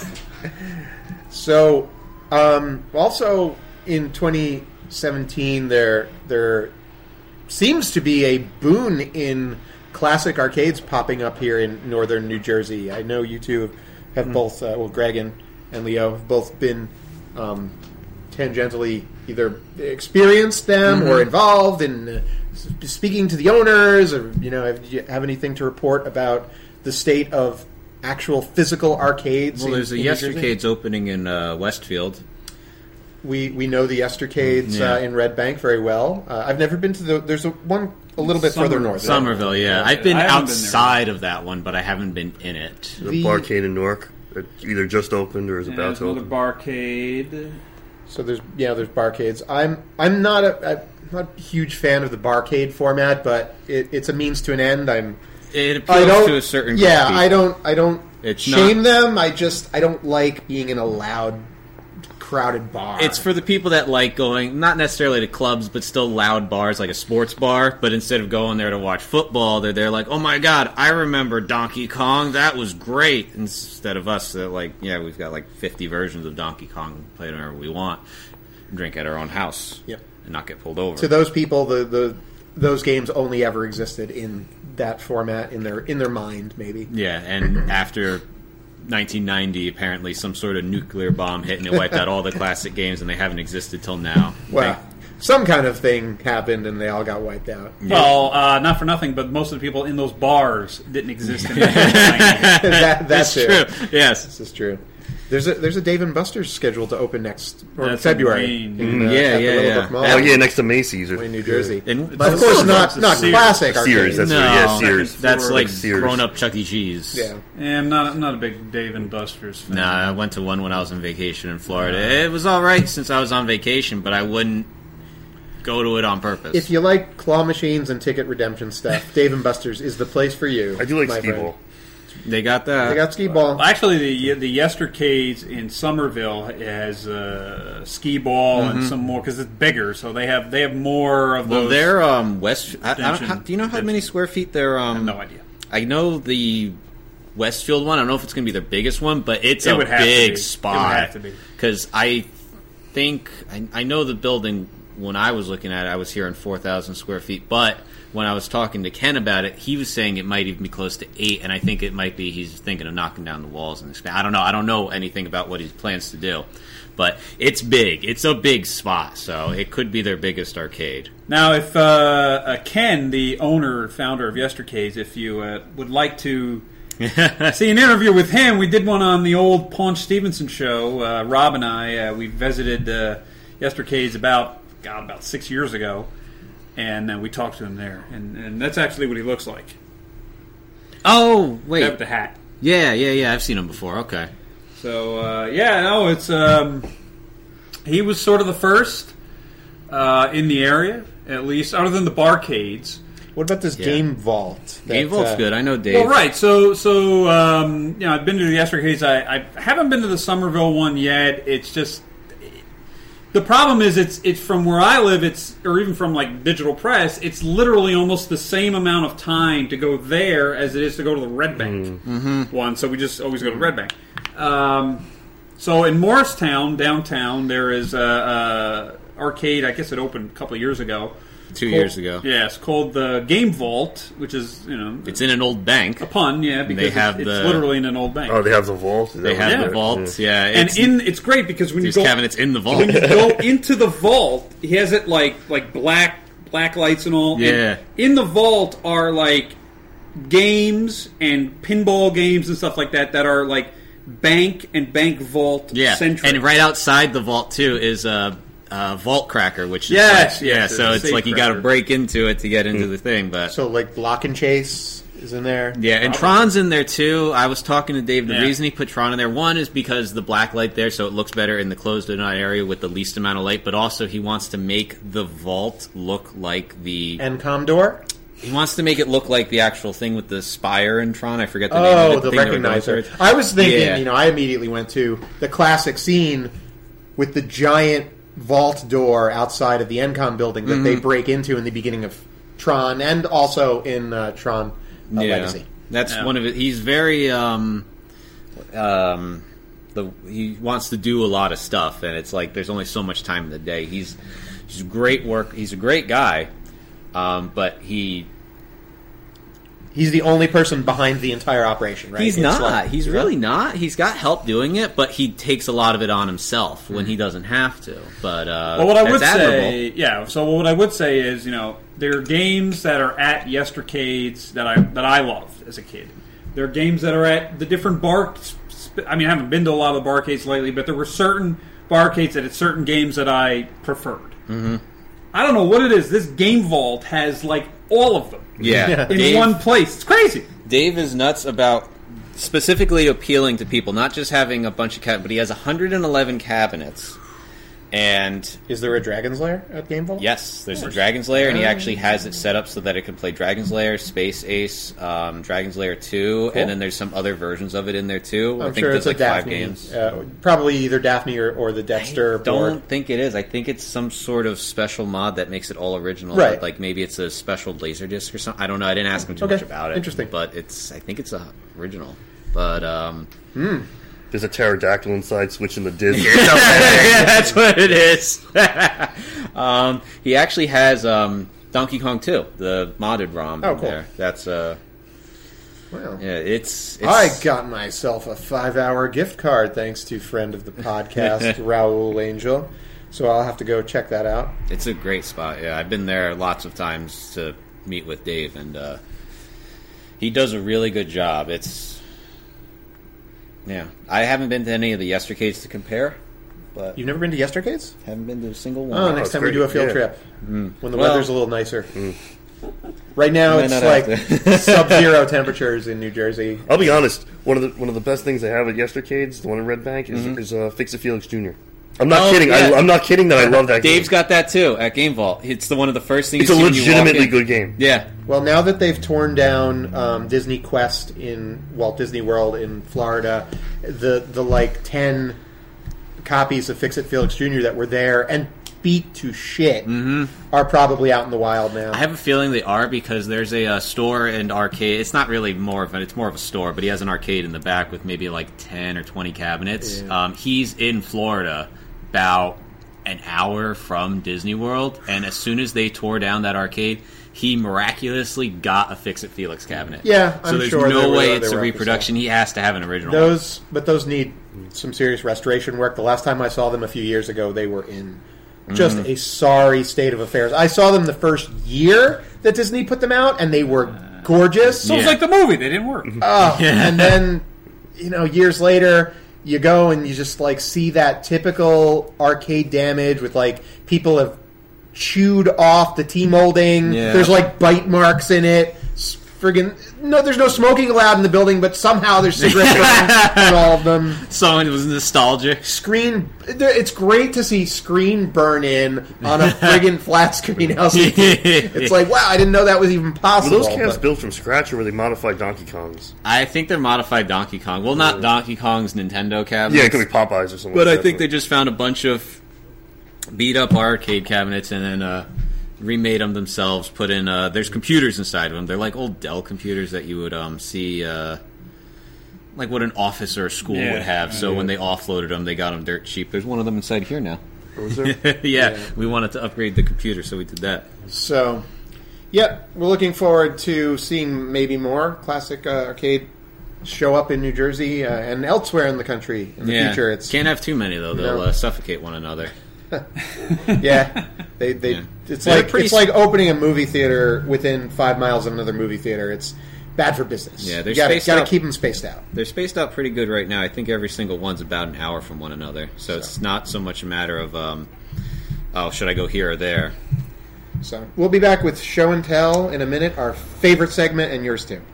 Speaker 2: So, um, also in twenty seventeen, there there seems to be a boon in classic arcades popping up here in northern New Jersey. I know you two have
Speaker 4: Hmm.
Speaker 2: both, uh, well, Greg and, and Leo have both been um, tangentially either experienced them
Speaker 4: Mm-hmm.
Speaker 2: or involved in uh, s- speaking to the owners, or you know, have you have anything to report about the state of actual physical arcades?
Speaker 4: Well,
Speaker 2: in-
Speaker 4: there's a
Speaker 2: in New Jersey?
Speaker 4: Yestercades opening in uh, Westfield.
Speaker 2: We we know the Yestercades
Speaker 4: Yeah.
Speaker 2: uh, in Red Bank very well. Uh, I've never been to the. There's a one a little bit further
Speaker 5: Somer-
Speaker 2: north.
Speaker 4: Somerville, yeah. I've been
Speaker 5: I haven't been there.
Speaker 4: outside of that one, but I haven't been in it.
Speaker 3: The,
Speaker 2: The-
Speaker 3: Barcade in Newark, that either just opened or is
Speaker 5: Yeah,
Speaker 3: about
Speaker 5: there's
Speaker 3: to
Speaker 5: another
Speaker 3: open.
Speaker 5: barcade.
Speaker 2: So there's yeah there's barcades. I'm I'm not a, a not a huge fan of the barcade format, but it, it's a means to an end. I'm
Speaker 4: It
Speaker 2: I
Speaker 4: appeals
Speaker 2: don't
Speaker 4: to a certain group
Speaker 2: yeah
Speaker 4: of
Speaker 2: I
Speaker 4: people.
Speaker 2: don't I don't
Speaker 4: It's
Speaker 2: shame
Speaker 4: not-
Speaker 2: them. I just I don't like being in a loud crowded bar.
Speaker 4: It's for the people that like going, not necessarily to clubs, but still loud bars, like a sports bar. But instead of going there to watch football, they're there like, oh my god, I remember Donkey Kong. That was great. Instead of us, that like, yeah, we've got like fifty versions of Donkey Kong, play whenever we want, and drink at our own house,
Speaker 2: Yep.
Speaker 4: and not get pulled over.
Speaker 2: to those people the, the those games only ever existed in that format in their in their mind maybe.
Speaker 4: Yeah, and after nineteen ninety, apparently some sort of nuclear bomb hit and it wiped out all the classic games, and they haven't existed till now.
Speaker 2: Well, some kind of thing happened and they all got wiped out.
Speaker 5: Well, uh, not for nothing, but most of the people in those bars didn't exist in the nineties.
Speaker 2: that, that's
Speaker 4: That's true. Yes.
Speaker 2: This is true. There's a there's a Dave and Buster's scheduled to open next or in
Speaker 5: That's
Speaker 2: February.
Speaker 5: in
Speaker 2: in,
Speaker 5: Wayne.
Speaker 2: uh,
Speaker 4: Yeah,
Speaker 2: at the
Speaker 4: yeah,
Speaker 2: Willowbrook
Speaker 4: yeah.
Speaker 2: Mall.
Speaker 3: Oh yeah, next to Macy's or
Speaker 2: in New Jersey.
Speaker 4: And-
Speaker 2: But of
Speaker 5: It's
Speaker 2: course,
Speaker 5: also-
Speaker 2: not
Speaker 5: it's a
Speaker 2: not
Speaker 5: Sears.
Speaker 2: classic
Speaker 3: Sears,
Speaker 2: arcade.
Speaker 3: that's
Speaker 4: No,
Speaker 3: right. Yeah, Sears.
Speaker 4: that's like
Speaker 3: Sears.
Speaker 4: grown-up Chuck E. Cheese.
Speaker 2: Yeah.
Speaker 5: And I'm not, I'm not a big Dave and Buster's fan.
Speaker 4: Nah, I went to one when I was on vacation in Florida. It was all right since I was on vacation, but I wouldn't go to it on purpose.
Speaker 2: If you like claw machines and ticket redemption stuff, Dave and Buster's is the place for you.
Speaker 3: I do like
Speaker 2: my
Speaker 3: skee
Speaker 2: friend.
Speaker 3: ball.
Speaker 4: They got that.
Speaker 2: They got skee ball.
Speaker 5: Well, actually, the the Yestercades in Somerville has uh, skee ball and some more because it's bigger, so they have they have more of
Speaker 4: well,
Speaker 5: those.
Speaker 4: they're um, West. I, I don't,
Speaker 5: Redemption-
Speaker 4: how, do you know how many
Speaker 5: redemption.
Speaker 4: square feet they're? Um,
Speaker 5: I have no idea.
Speaker 4: I know the Westfield one. I don't know if it's going to be their biggest one, but it's
Speaker 5: It
Speaker 4: a
Speaker 5: would have to
Speaker 4: big
Speaker 5: be. It
Speaker 4: spot.
Speaker 5: would have to be.
Speaker 4: Because I think I, I know the building. When I was looking at it, I was hearing four thousand square feet, but when I was talking to Ken about it, he was saying it might even be close to eight, and I think it might be he's thinking of knocking down the walls and expand. I don't know. I don't know anything about what he plans to do, but it's big. It's a big spot, so it could be their biggest arcade.
Speaker 5: Now, if uh, uh, Ken, the owner, founder of Yestercades, if you uh, would like to see an interview with him, we did one on the old Paunch Stevenson show. Uh, Rob and I, uh, we visited uh, Yestercades about, God, about six years ago, and uh, we talked to him there. And, and that's actually what he looks like.
Speaker 4: Oh wait,
Speaker 5: That with the hat.
Speaker 4: yeah, yeah, yeah. I've seen him before. Okay.
Speaker 5: So, uh, yeah, no, it's... Um, he was sort of the first uh, in the area, at least, other than the barcades.
Speaker 2: What about this
Speaker 4: Yeah.
Speaker 2: game vault? that,
Speaker 4: Game Vault's
Speaker 2: uh,
Speaker 4: good. I know Dave.
Speaker 5: Well, right. So, so um, you know, I've been to the Yestercades. I, I haven't been to the Somerville one yet. It's just the problem is it's it's from where I live. It's or even from like Digital Press. It's literally almost the same amount of time to go there as it is to go to the Red Bank
Speaker 4: Mm-hmm.
Speaker 5: one. So we just always go to Red Bank. Um, so in Morristown, downtown, there is a, a arcade. I guess it opened a couple of years ago.
Speaker 4: Two
Speaker 5: Called-
Speaker 4: years ago.
Speaker 5: Yeah, it's called the Game Vault, which is you know
Speaker 4: It's in an old bank.
Speaker 5: a pun, yeah, because
Speaker 4: They have
Speaker 5: it's,
Speaker 4: the-
Speaker 5: it's literally in an old bank.
Speaker 3: Oh, they have the vault. Is that
Speaker 4: They
Speaker 3: what
Speaker 4: have
Speaker 5: Yeah.
Speaker 4: the
Speaker 3: it is?
Speaker 4: vault. Yeah,
Speaker 5: and
Speaker 4: it's,
Speaker 5: in it's great because when you
Speaker 4: these
Speaker 5: go
Speaker 4: cabinets in the vault.
Speaker 5: when you go into the vault, he has it like like black black lights and all. and
Speaker 4: Yeah.
Speaker 5: in the vault are like games and pinball games and stuff like that that are like bank and bank vault
Speaker 4: Yeah,
Speaker 5: centric.
Speaker 4: and right outside the vault too is a, a vault cracker, which is
Speaker 5: Yes,
Speaker 4: like,
Speaker 5: yes,
Speaker 4: yeah.
Speaker 5: it's
Speaker 4: So
Speaker 5: a
Speaker 4: it's
Speaker 5: safe
Speaker 4: like you got to
Speaker 5: cracker.
Speaker 4: break into it to get into the thing. But
Speaker 2: So, like, Block and Chase is in there.
Speaker 4: yeah, and
Speaker 5: Probably.
Speaker 4: Tron's in there too. I was talking to Dave. The
Speaker 5: Yeah.
Speaker 4: reason he put Tron in there, one is because the black light there, so it looks better in the closed area with the least amount of light. But also, he wants to make the vault look like the.
Speaker 2: And Commodore?
Speaker 4: He wants to make it look like the actual thing with the spire in Tron. I forget the name of
Speaker 2: Oh,
Speaker 4: it.
Speaker 2: the
Speaker 4: thing they were going
Speaker 2: recognizer.
Speaker 4: through.
Speaker 2: I was thinking,
Speaker 4: Yeah.
Speaker 2: you know, I immediately went to the classic scene with the giant vault door outside of the Encom building that
Speaker 4: Mm-hmm.
Speaker 2: they break into in the beginning of Tron and also in uh, Tron uh,
Speaker 4: Yeah.
Speaker 2: Legacy.
Speaker 4: That's
Speaker 5: Yeah.
Speaker 4: one of it. He's very um, um, the he wants to do a lot of stuff, and it's like there's only so much time in the day. He's he's great work. He's a great guy, um, but he
Speaker 2: He's the only person behind the entire operation, right?
Speaker 4: he's
Speaker 2: It's
Speaker 4: not.
Speaker 2: like-
Speaker 4: he's
Speaker 2: yeah.
Speaker 4: really not. He's got help doing it, but he takes a lot of it on himself when he doesn't have to. But uh,
Speaker 5: Well, what I would
Speaker 4: that's admirable.
Speaker 5: say, yeah. So what I would say is, you know, there are games that are at Yestercades that I that I loved as a kid. There are games that are at the different bar. sp- I mean, I haven't been to a lot of the barcades lately, but there were certain barcades that had certain games that I preferred. Mm-hmm. I don't know what it is. This Game Vault has like all of them
Speaker 4: yeah,
Speaker 5: in
Speaker 4: Dave-
Speaker 5: one place. It's crazy.
Speaker 4: Dave is nuts about specifically appealing to people, not just having a bunch of cabinets, but he has one hundred eleven cabinets. And
Speaker 2: Is there a Dragon's Lair at Game Vault?
Speaker 4: yes, there's a Dragon's Lair, and he actually has it set up so that it can play Dragon's Lair, Space Ace, um, Dragon's Lair two,
Speaker 2: Cool.
Speaker 4: and then there's some other versions of it in there too. I
Speaker 2: I'm
Speaker 4: think
Speaker 2: sure
Speaker 4: there's
Speaker 2: it's
Speaker 4: like
Speaker 2: a
Speaker 4: five
Speaker 2: Daphne.
Speaker 4: games.
Speaker 2: Uh, probably either Daphne or, or the Dexter
Speaker 4: Don't
Speaker 2: board.
Speaker 4: think it is. I think it's some sort of special mod that makes it all original.
Speaker 2: Right.
Speaker 4: Like maybe it's a special Laserdisc or something. I don't know. I didn't ask him too
Speaker 2: Okay.
Speaker 4: much about it.
Speaker 2: Interesting.
Speaker 4: But it's. I think it's a original. But um,
Speaker 3: There's a pterodactyl inside switching the disc.
Speaker 4: yeah, that's what it is. um, he actually has um, Donkey Kong two, the modded ROM.
Speaker 2: Oh,
Speaker 4: in
Speaker 2: cool.
Speaker 4: There. That's uh,
Speaker 2: Wow.
Speaker 4: yeah. It's. it's
Speaker 2: I got myself a five-hour gift card thanks to friend of the podcast, Raul Angel. So I'll have to go check that out.
Speaker 4: It's a great spot. Yeah, I've been there lots of times to meet with Dave, and uh, he does a really good job. It's Yeah, I haven't been to any of the Yestercades to compare, but
Speaker 2: You've never been to Yestercades?
Speaker 4: haven't been to a single one.
Speaker 2: Oh,
Speaker 3: Oh,
Speaker 2: next
Speaker 3: it's
Speaker 2: time we
Speaker 3: great.
Speaker 2: do a field
Speaker 3: Yeah.
Speaker 2: trip. When the
Speaker 4: Well-
Speaker 2: weather's a little nicer. Right now,
Speaker 4: Might
Speaker 2: it's
Speaker 4: not
Speaker 2: like
Speaker 4: have to.
Speaker 2: sub-zero temperatures in New Jersey.
Speaker 3: I'll be honest. One of the one of the best things they have at Yestercades, the one in Red Bank, is,
Speaker 2: Mm-hmm.
Speaker 3: is uh, Fix It Felix Junior I'm not
Speaker 4: Oh,
Speaker 3: kidding.
Speaker 4: yeah.
Speaker 3: I, I'm not kidding that I love that
Speaker 4: Dave's
Speaker 3: game.
Speaker 4: got that too at Game Vault. It's the one of the first things.
Speaker 3: It's a
Speaker 4: you see when you walk
Speaker 3: legitimately
Speaker 4: in.
Speaker 3: good game.
Speaker 4: Yeah,
Speaker 2: Well, now that they've torn down um, Disney Quest in Walt Disney World in Florida, the the like ten copies of Fix It Felix Junior that were there and beat to shit are probably out in the wild now.
Speaker 4: I have a feeling they are because there's a uh, store and arcade. It's not really more of an. It's more of a store, but he has an arcade in the back with maybe like ten or twenty cabinets.
Speaker 2: Yeah.
Speaker 4: Um, he's in Florida, about an hour from Disney World, and as soon as they tore down that arcade, he miraculously got a Fix It Felix cabinet.
Speaker 2: Yeah,
Speaker 4: so
Speaker 2: I'm
Speaker 4: there's
Speaker 2: sure
Speaker 4: no
Speaker 2: there were-
Speaker 4: way
Speaker 2: there
Speaker 4: it's a
Speaker 2: were
Speaker 4: reproduction. He has to have an original.
Speaker 2: Those, but those need some serious restoration work. The last time I saw them a few years ago, they were in just a sorry state of affairs. I saw them the first year that Disney put them out, and they were gorgeous.
Speaker 5: So it's
Speaker 4: Yeah.
Speaker 5: like the movie; they didn't work.
Speaker 2: Oh, and then, you know, years later, you go and you just, like, see that typical arcade damage with, like, people have chewed off the T-molding.
Speaker 4: Yeah.
Speaker 2: There's, like, bite marks in it. S- Friggin' no, there's no smoking allowed in the building, but somehow there's cigarette burns on all of them.
Speaker 4: Someone was nostalgic.
Speaker 2: Screen, it's great to see screen burn in on a friggin' flat screen L C D. It's like, wow, I didn't know that was even
Speaker 3: Were
Speaker 2: possible.
Speaker 3: those cabs
Speaker 2: but-
Speaker 3: built from scratch, or were they modified Donkey Kongs?
Speaker 4: I think they're modified Donkey Kong. Well, not Donkey Kong's Nintendo cabinets.
Speaker 3: Yeah, it could be Popeyes or something.
Speaker 4: But
Speaker 3: like
Speaker 4: I
Speaker 3: that,
Speaker 4: think they just found a bunch of beat up arcade cabinets and then uh, remade them themselves. Put in uh, there's computers inside of them. They're like old Dell computers that you would um, see, uh, like what an office or a school
Speaker 5: Yeah.
Speaker 4: would have. So when they offloaded them, they got them dirt cheap. There's one of them inside here now.
Speaker 3: Was there?
Speaker 4: yeah, we wanted to upgrade the computer, so we did that.
Speaker 2: So, yep, we're looking forward to seeing maybe more classic uh, arcade show up in New Jersey uh, and elsewhere in the country in the
Speaker 4: yeah,
Speaker 2: future. It's
Speaker 4: can't have too many though; they'll
Speaker 2: No.
Speaker 4: uh, suffocate one another.
Speaker 2: yeah, they they
Speaker 4: Yeah.
Speaker 2: it's
Speaker 4: They're
Speaker 2: like
Speaker 4: pretty
Speaker 2: it's
Speaker 4: s-
Speaker 2: like opening a movie theater within five miles of another movie theater. It's bad for business.
Speaker 4: Yeah,
Speaker 2: you
Speaker 4: they're
Speaker 2: gotta,
Speaker 4: spaced
Speaker 2: gotta
Speaker 4: out.
Speaker 2: keep them spaced out.
Speaker 4: They're spaced out pretty good right now. I think every single one's about an hour from one another. So it's not so much a matter of, um, oh, should I go here or there?
Speaker 2: So we'll be back with show and tell in a minute. Our favorite segment and yours too.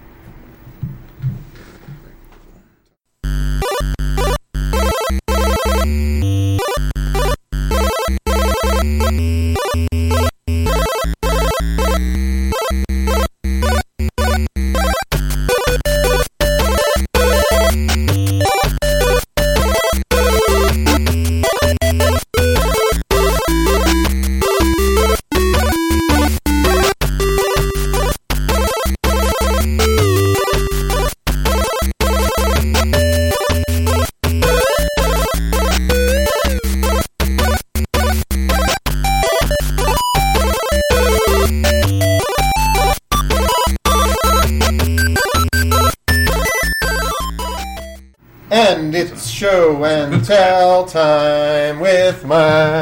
Speaker 2: And it's show and tell time with Mike.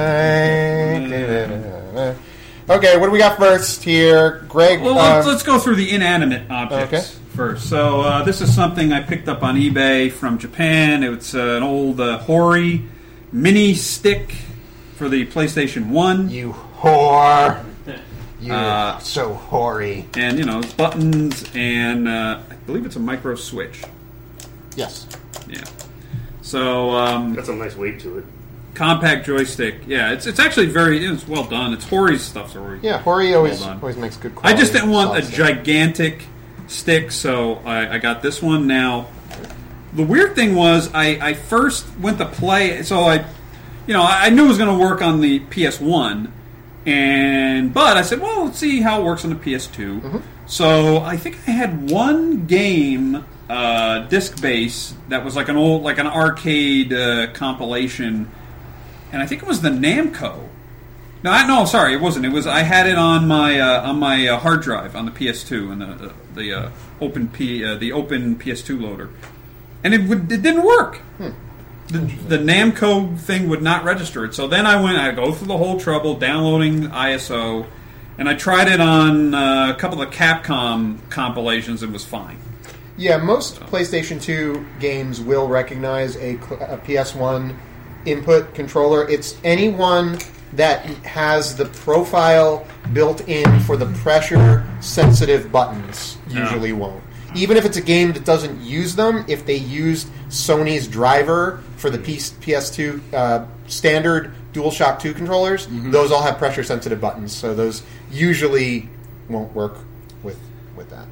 Speaker 2: Okay, what do we got first here, Greg?
Speaker 5: Well, let's,
Speaker 2: um,
Speaker 5: let's go through the inanimate objects
Speaker 2: Okay.
Speaker 5: first. So uh, this is something I picked up on eBay from Japan. It's uh, an old uh, Hori mini stick for the PlayStation one.
Speaker 2: you whore. You
Speaker 5: Uh,
Speaker 2: so hoary.
Speaker 5: And, you know, buttons and uh, I believe it's a micro switch.
Speaker 2: Yes.
Speaker 5: Yeah. So, um,
Speaker 3: Got some nice weight to it.
Speaker 5: compact joystick. Yeah, it's it's actually very it's well done. It's Hori's stuff. So Hori.
Speaker 2: Yeah, Hori always
Speaker 5: Well done.
Speaker 2: always makes good
Speaker 5: I
Speaker 2: quality.
Speaker 5: just didn't want a
Speaker 2: sauce.
Speaker 5: gigantic stick, so I, I got this one. Now, the weird thing was, I, I first went to play, so I, you know, I knew it was going to work on the P S one, and but I said, well, let's see how it works on the P S two.
Speaker 2: Mm-hmm.
Speaker 5: So I think I had one game, uh, disc base that was like an old, like an arcade uh, compilation, and I think it was the Namco. No, I, no, sorry, it wasn't. It was I had it on my uh, on my uh, hard drive on the P S two and the the, the uh, open P uh, the open P S two loader, and it would it didn't work. The, the Namco thing would not register it. So then I went. I go through the whole trouble downloading I S O, and I tried it on uh, a couple of Capcom compilations. It was fine.
Speaker 2: Yeah, most PlayStation two games will recognize a, cl- a P S one input controller. It's anyone that has the profile built in for the pressure-sensitive buttons usually
Speaker 5: Yeah.
Speaker 2: won't. Even if it's a game that doesn't use them, if they used Sony's driver for the P S two uh, standard DualShock two controllers,
Speaker 5: Mm-hmm.
Speaker 2: those all have pressure-sensitive buttons, so those usually won't work with with that.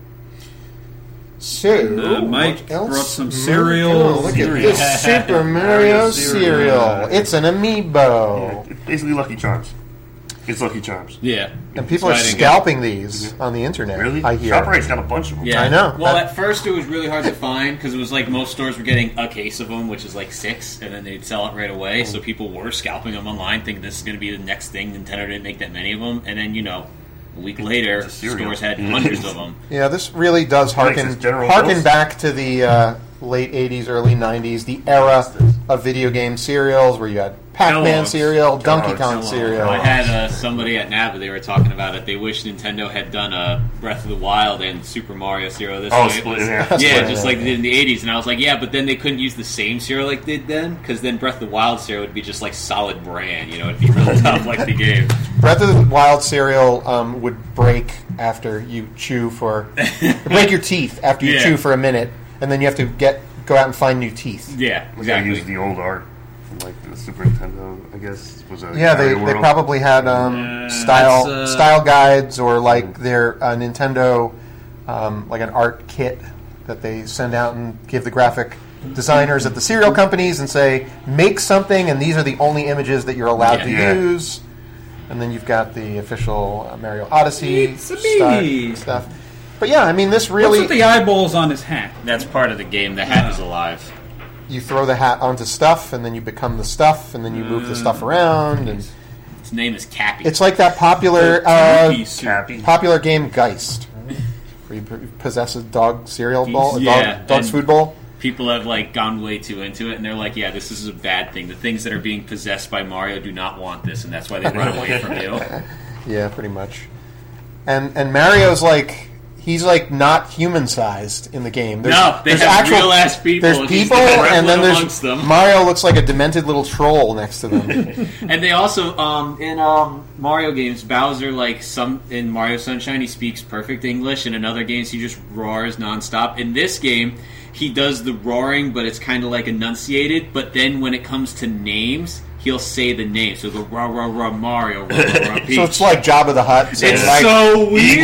Speaker 2: So,
Speaker 5: Uh, Mike
Speaker 2: what else?
Speaker 5: brought some cereal.
Speaker 2: Oh, look at
Speaker 3: Cereal.
Speaker 2: this Super Mario cereal.
Speaker 3: cereal.
Speaker 2: It's an amiibo.
Speaker 3: It's basically Lucky Charms. It's Lucky Charms.
Speaker 4: Yeah.
Speaker 2: And people
Speaker 4: So
Speaker 2: are
Speaker 4: I didn't
Speaker 2: scalping these on the internet.
Speaker 3: Really?
Speaker 2: I hear.
Speaker 3: ShopRite's got a bunch of them.
Speaker 4: Yeah,
Speaker 2: I know.
Speaker 4: Well,
Speaker 2: I-
Speaker 4: at first it was really hard to find because it was like most stores were getting a case of them, which is like six, and then they'd sell it right away. So people were scalping them online, thinking this is going to be the next thing. Nintendo didn't make that many of them, and then you know, a week later,
Speaker 3: It's a cereal.
Speaker 4: stores had hundreds of them.
Speaker 2: Yeah, this really does harken
Speaker 3: Makes this General
Speaker 2: harken
Speaker 3: Mills?
Speaker 2: back to the uh, late eighties, early nineties, the era of video game cereals where you had Pac-Man
Speaker 5: Kellogg's.
Speaker 2: cereal, Donkey Kong
Speaker 3: Kellogg's.
Speaker 2: cereal.
Speaker 4: I had uh, somebody at NABA, they were talking about it. They wish Nintendo had done a Breath of the Wild and Super Mario cereal this
Speaker 3: Oh,
Speaker 4: way. It
Speaker 3: split
Speaker 4: was-
Speaker 3: in half.
Speaker 2: Split
Speaker 4: Yeah,
Speaker 2: in
Speaker 4: just
Speaker 2: half.
Speaker 4: like they did in the eighties. And I was like, yeah, but then they couldn't use the same cereal like they did then, because then Breath of the Wild cereal would be just like solid bran. You know, it'd be really tough like the game.
Speaker 2: Breath of the Wild cereal um, would break after you chew for break your teeth after you
Speaker 4: Yeah.
Speaker 2: chew for a minute, and then you have to get go out and find new teeth.
Speaker 4: Yeah,
Speaker 3: We gotta
Speaker 4: exactly.
Speaker 3: use the old art from like the Super Nintendo, I guess. Was a
Speaker 2: Yeah, they,
Speaker 3: Mario
Speaker 2: they
Speaker 3: World.
Speaker 2: probably had um,
Speaker 5: Yeah,
Speaker 2: style
Speaker 5: that's, uh,
Speaker 2: style guides or like their uh, Nintendo um, like an art kit that they send out and give the graphic designers at the cereal companies and say make something, and these are the only images that you're allowed
Speaker 4: Yeah.
Speaker 2: to
Speaker 3: Yeah.
Speaker 2: use. And then you've got the official uh, Mario Odyssey
Speaker 5: It's a me.
Speaker 2: stu- stuff. But yeah, I mean, this
Speaker 5: What's
Speaker 2: really
Speaker 5: with the eyeballs on his hat?
Speaker 4: That's part of the game. The hat is alive.
Speaker 2: you throw the hat onto stuff, and then you become the stuff, and then you move the stuff around, and
Speaker 4: His name is Cappy.
Speaker 2: it's like that popular uh,
Speaker 5: Turkey soup.
Speaker 3: Cappy.
Speaker 2: popular game Geist, where you p- possess a dog cereal bowl, a
Speaker 4: Yeah,
Speaker 2: dog, dog's
Speaker 4: and-
Speaker 2: food bowl.
Speaker 4: People have like gone way too into it, and they're like, "Yeah, this is a bad thing. The things that are being possessed by Mario do not want this, and that's why they run away from you."
Speaker 2: Yeah, pretty much. And and Mario's like he's like not human sized in the game. There's,
Speaker 4: No, they
Speaker 2: there's
Speaker 4: have
Speaker 2: actual,
Speaker 4: real-ass people,
Speaker 2: There's
Speaker 4: and he's
Speaker 2: people,
Speaker 4: the
Speaker 2: and then
Speaker 4: gremlin
Speaker 2: there's
Speaker 4: amongst them.
Speaker 2: Mario looks like a demented little troll next to them.
Speaker 4: And they also, um, in um, Mario games, Bowser, like some in Mario Sunshine, he speaks perfect English. In other games, he just roars nonstop. In this game, he does the roaring, but it's kind of like enunciated. But then when it comes to names, he'll say the name. So the rah rah rah Mario, rah rah rah Peach.
Speaker 2: So it's like Jabba the Hutt. saying,
Speaker 4: It's
Speaker 2: like,
Speaker 4: so weird.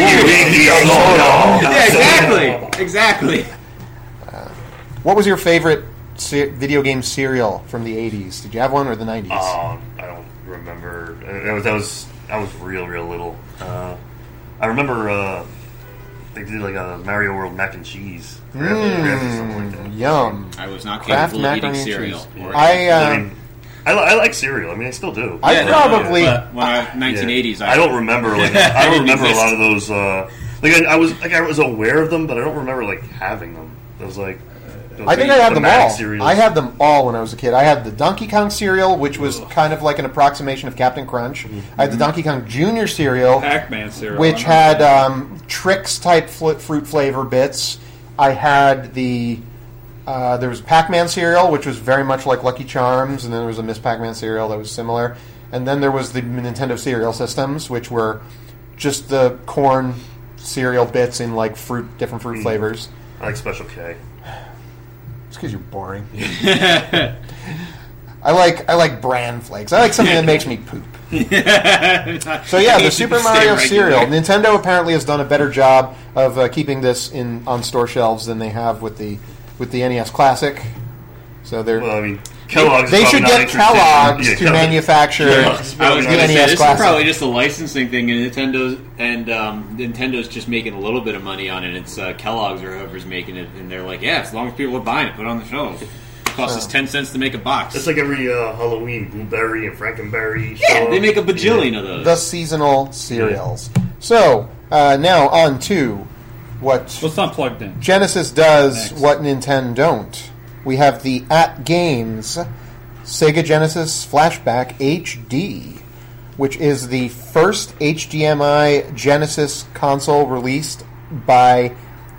Speaker 3: Yeah.
Speaker 4: Yeah, exactly, exactly.
Speaker 2: what was your favorite se- video game serial from the eighties? Did you have one or the nineties?
Speaker 3: Oh, I don't remember. Uh, That was that was I was real real little. Uh, I remember uh, they did like a Mario World mac and cheese. Or
Speaker 2: Mm,
Speaker 3: something like that.
Speaker 2: Yum.
Speaker 4: I was not
Speaker 2: Kraft
Speaker 4: capable of eating
Speaker 2: macaroni and
Speaker 4: cereal.
Speaker 2: cheese.
Speaker 4: Or
Speaker 2: I, uh,
Speaker 3: I mean, I, li- I like cereal. I mean, I still do.
Speaker 2: I
Speaker 4: Yeah, no,
Speaker 2: probably.
Speaker 4: but when I nineteen eighties,
Speaker 3: I don't remember. Like, I don't
Speaker 4: didn't
Speaker 3: remember a
Speaker 4: exist.
Speaker 3: lot of those. Uh, like I, I was like I was aware of them, but I don't remember like having them. It was like. those,
Speaker 2: I think
Speaker 3: like,
Speaker 2: I had them
Speaker 3: Mac
Speaker 2: all.
Speaker 3: cereals.
Speaker 2: I had them all when I was a kid. I had the Donkey Kong cereal, which was kind of like an approximation of Captain Crunch. I had the Donkey Kong Junior cereal,
Speaker 5: Pac-Man cereal.
Speaker 2: which
Speaker 5: I
Speaker 2: had
Speaker 5: remember
Speaker 2: um, Trix type fl- fruit flavor bits. I had the uh, there was Pac-Man cereal, which was very much like Lucky Charms, and then there was a Miss Pac-Man cereal that was similar. And then there was the Nintendo cereal systems, which were just the corn cereal bits in like fruit, different fruit flavors.
Speaker 3: I like Special K.
Speaker 2: It's because you're boring. I like I like bran flakes. I like something that makes me poop. So yeah, the Super Mario cereal. Nintendo apparently has done a better job of uh, keeping this in on store shelves than they have with the with the N E S Classic. So they're
Speaker 3: Well, I mean, Kellogg's.
Speaker 2: they
Speaker 3: is
Speaker 2: should
Speaker 3: probably
Speaker 2: get
Speaker 3: not interested in-
Speaker 2: Kellogg's
Speaker 3: yeah,
Speaker 2: to
Speaker 3: Kellogg-
Speaker 2: manufacture
Speaker 3: Kellogg's
Speaker 4: I was
Speaker 3: probably
Speaker 4: going
Speaker 2: the
Speaker 3: not
Speaker 4: to say
Speaker 2: N E S
Speaker 4: this
Speaker 2: Classic.
Speaker 4: is probably just a licensing thing, and Nintendo's and um, Nintendo's just making a little bit of money on it. It's uh, Kellogg's or whoever's making it, and they're like, yeah, as long as people are buying it, put it on the shelf. It costs us ten cents to make a box.
Speaker 3: It's like every uh, Halloween, Blueberry and Frankenberry.
Speaker 4: yeah,
Speaker 3: show
Speaker 4: they
Speaker 3: up.
Speaker 4: make a bajillion of those.
Speaker 2: the seasonal cereals. So uh, now on to what
Speaker 5: Well, it's not plugged in.
Speaker 2: Genesis does
Speaker 5: Next.
Speaker 2: what Nintendo don't. We have the At Games Sega Genesis Flashback H D, which is the first H D M I Genesis console released by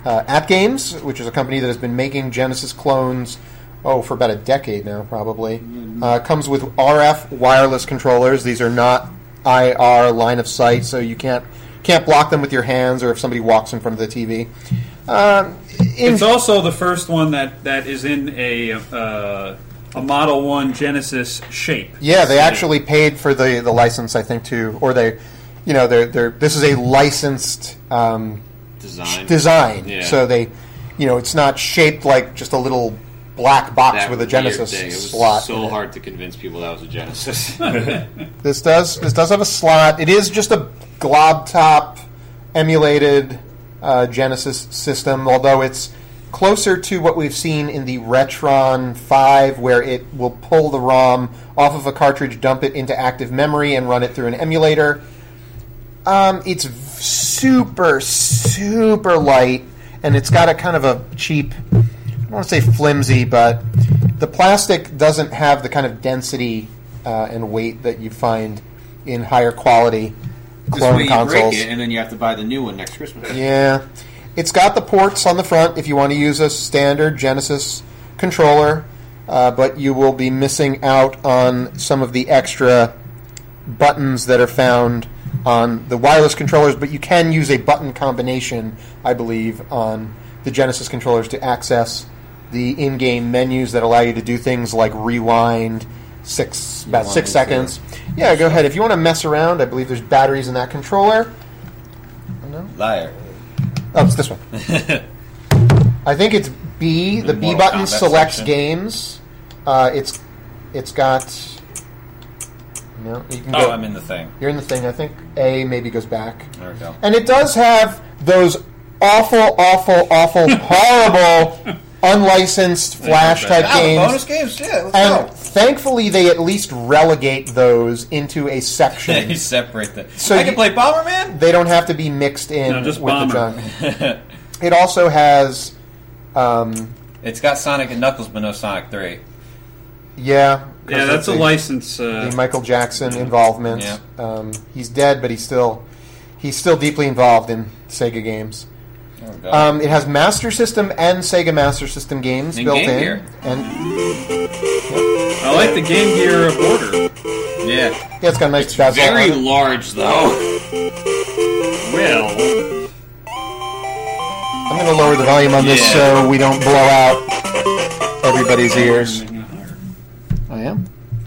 Speaker 2: uh, App Games, which is a company that has been making Genesis clones, oh, for about a decade now, probably. Mm-hmm. Uh, comes with R F wireless controllers. These are not I R line of sight, so you can't can't block them with your hands or if somebody walks in front of the T V. Um, in
Speaker 5: it's also the first one that, that is in a uh, a Model One Genesis shape.
Speaker 2: Yeah, they actually paid for the, the license, I think, too, or they, you know, they're they're this is a licensed um,
Speaker 4: design.
Speaker 2: Design,
Speaker 4: yeah.
Speaker 2: So they, you know, it's not shaped like just a little black box
Speaker 4: that
Speaker 2: with a Genesis
Speaker 4: thing. It was
Speaker 2: slot.
Speaker 4: so hard to convince people that was a Genesis.
Speaker 2: This does this does have a slot. It is just a glob top emulated uh, Genesis system, although it's closer to what we've seen in the Retron five, where it will pull the ROM off of a cartridge, dump it into active memory, and run it through an emulator. Um, it's super, super light, and it's got a kind of a cheap, I don't want to say flimsy, but the plastic doesn't have the kind of density uh, and weight that you find in higher quality clone
Speaker 4: This way you
Speaker 2: consoles.
Speaker 4: break it, and then you have to buy the new one next Christmas.
Speaker 2: Yeah. It's got the ports on the front if you want to use a standard Genesis controller, uh, but you will be missing out on some of the extra buttons that are found on the wireless controllers, but you can use a button combination, I believe, on the Genesis controllers to access the in-game menus that allow you to do things like rewind six about six seconds. Yeah, go ahead. If you want to mess around, I believe there's batteries in that controller. No?
Speaker 4: Liar.
Speaker 2: Oh, it's this one. I think it's B. The B
Speaker 4: Mortal
Speaker 2: button
Speaker 4: Kombat
Speaker 2: selects
Speaker 4: section.
Speaker 2: games. Uh, it's it's got. No, you can
Speaker 4: Oh,
Speaker 2: go.
Speaker 4: I'm in the thing.
Speaker 2: You're in the thing. I think A maybe goes back.
Speaker 4: There we go.
Speaker 2: And it does have those awful, awful, awful, horrible, unlicensed flash type
Speaker 4: Ah, the
Speaker 2: games.
Speaker 4: bonus games? Yeah, let's
Speaker 2: And
Speaker 4: go.
Speaker 2: thankfully, they at least relegate those into a
Speaker 4: They
Speaker 2: section.
Speaker 4: separate the...
Speaker 2: So
Speaker 4: I
Speaker 2: you-
Speaker 4: can play Bomberman?
Speaker 2: They don't have to be mixed in
Speaker 5: No, just
Speaker 2: with
Speaker 5: Bomber.
Speaker 2: the junk. It also has, um,
Speaker 4: It's got Sonic and Knuckles, but no Sonic three.
Speaker 2: yeah, 'cause
Speaker 5: Yeah, that's a
Speaker 2: the-
Speaker 5: license. Uh,
Speaker 2: the Michael Jackson involvement.
Speaker 4: Yeah.
Speaker 2: Um, he's dead, but he's still he's still deeply involved in Sega games.
Speaker 4: There we go.
Speaker 2: Um, it has Master System and Sega Master System games
Speaker 4: And
Speaker 2: built
Speaker 4: Game
Speaker 2: in,
Speaker 4: Gear.
Speaker 2: and
Speaker 5: I like the Game Gear border.
Speaker 4: yeah.
Speaker 2: yeah, it's got a nice bezel.
Speaker 4: Very
Speaker 2: on it.
Speaker 4: large, though.
Speaker 5: Well,
Speaker 2: I'm going to lower the volume on this
Speaker 4: Yeah.
Speaker 2: so we don't blow out everybody's ears. I am.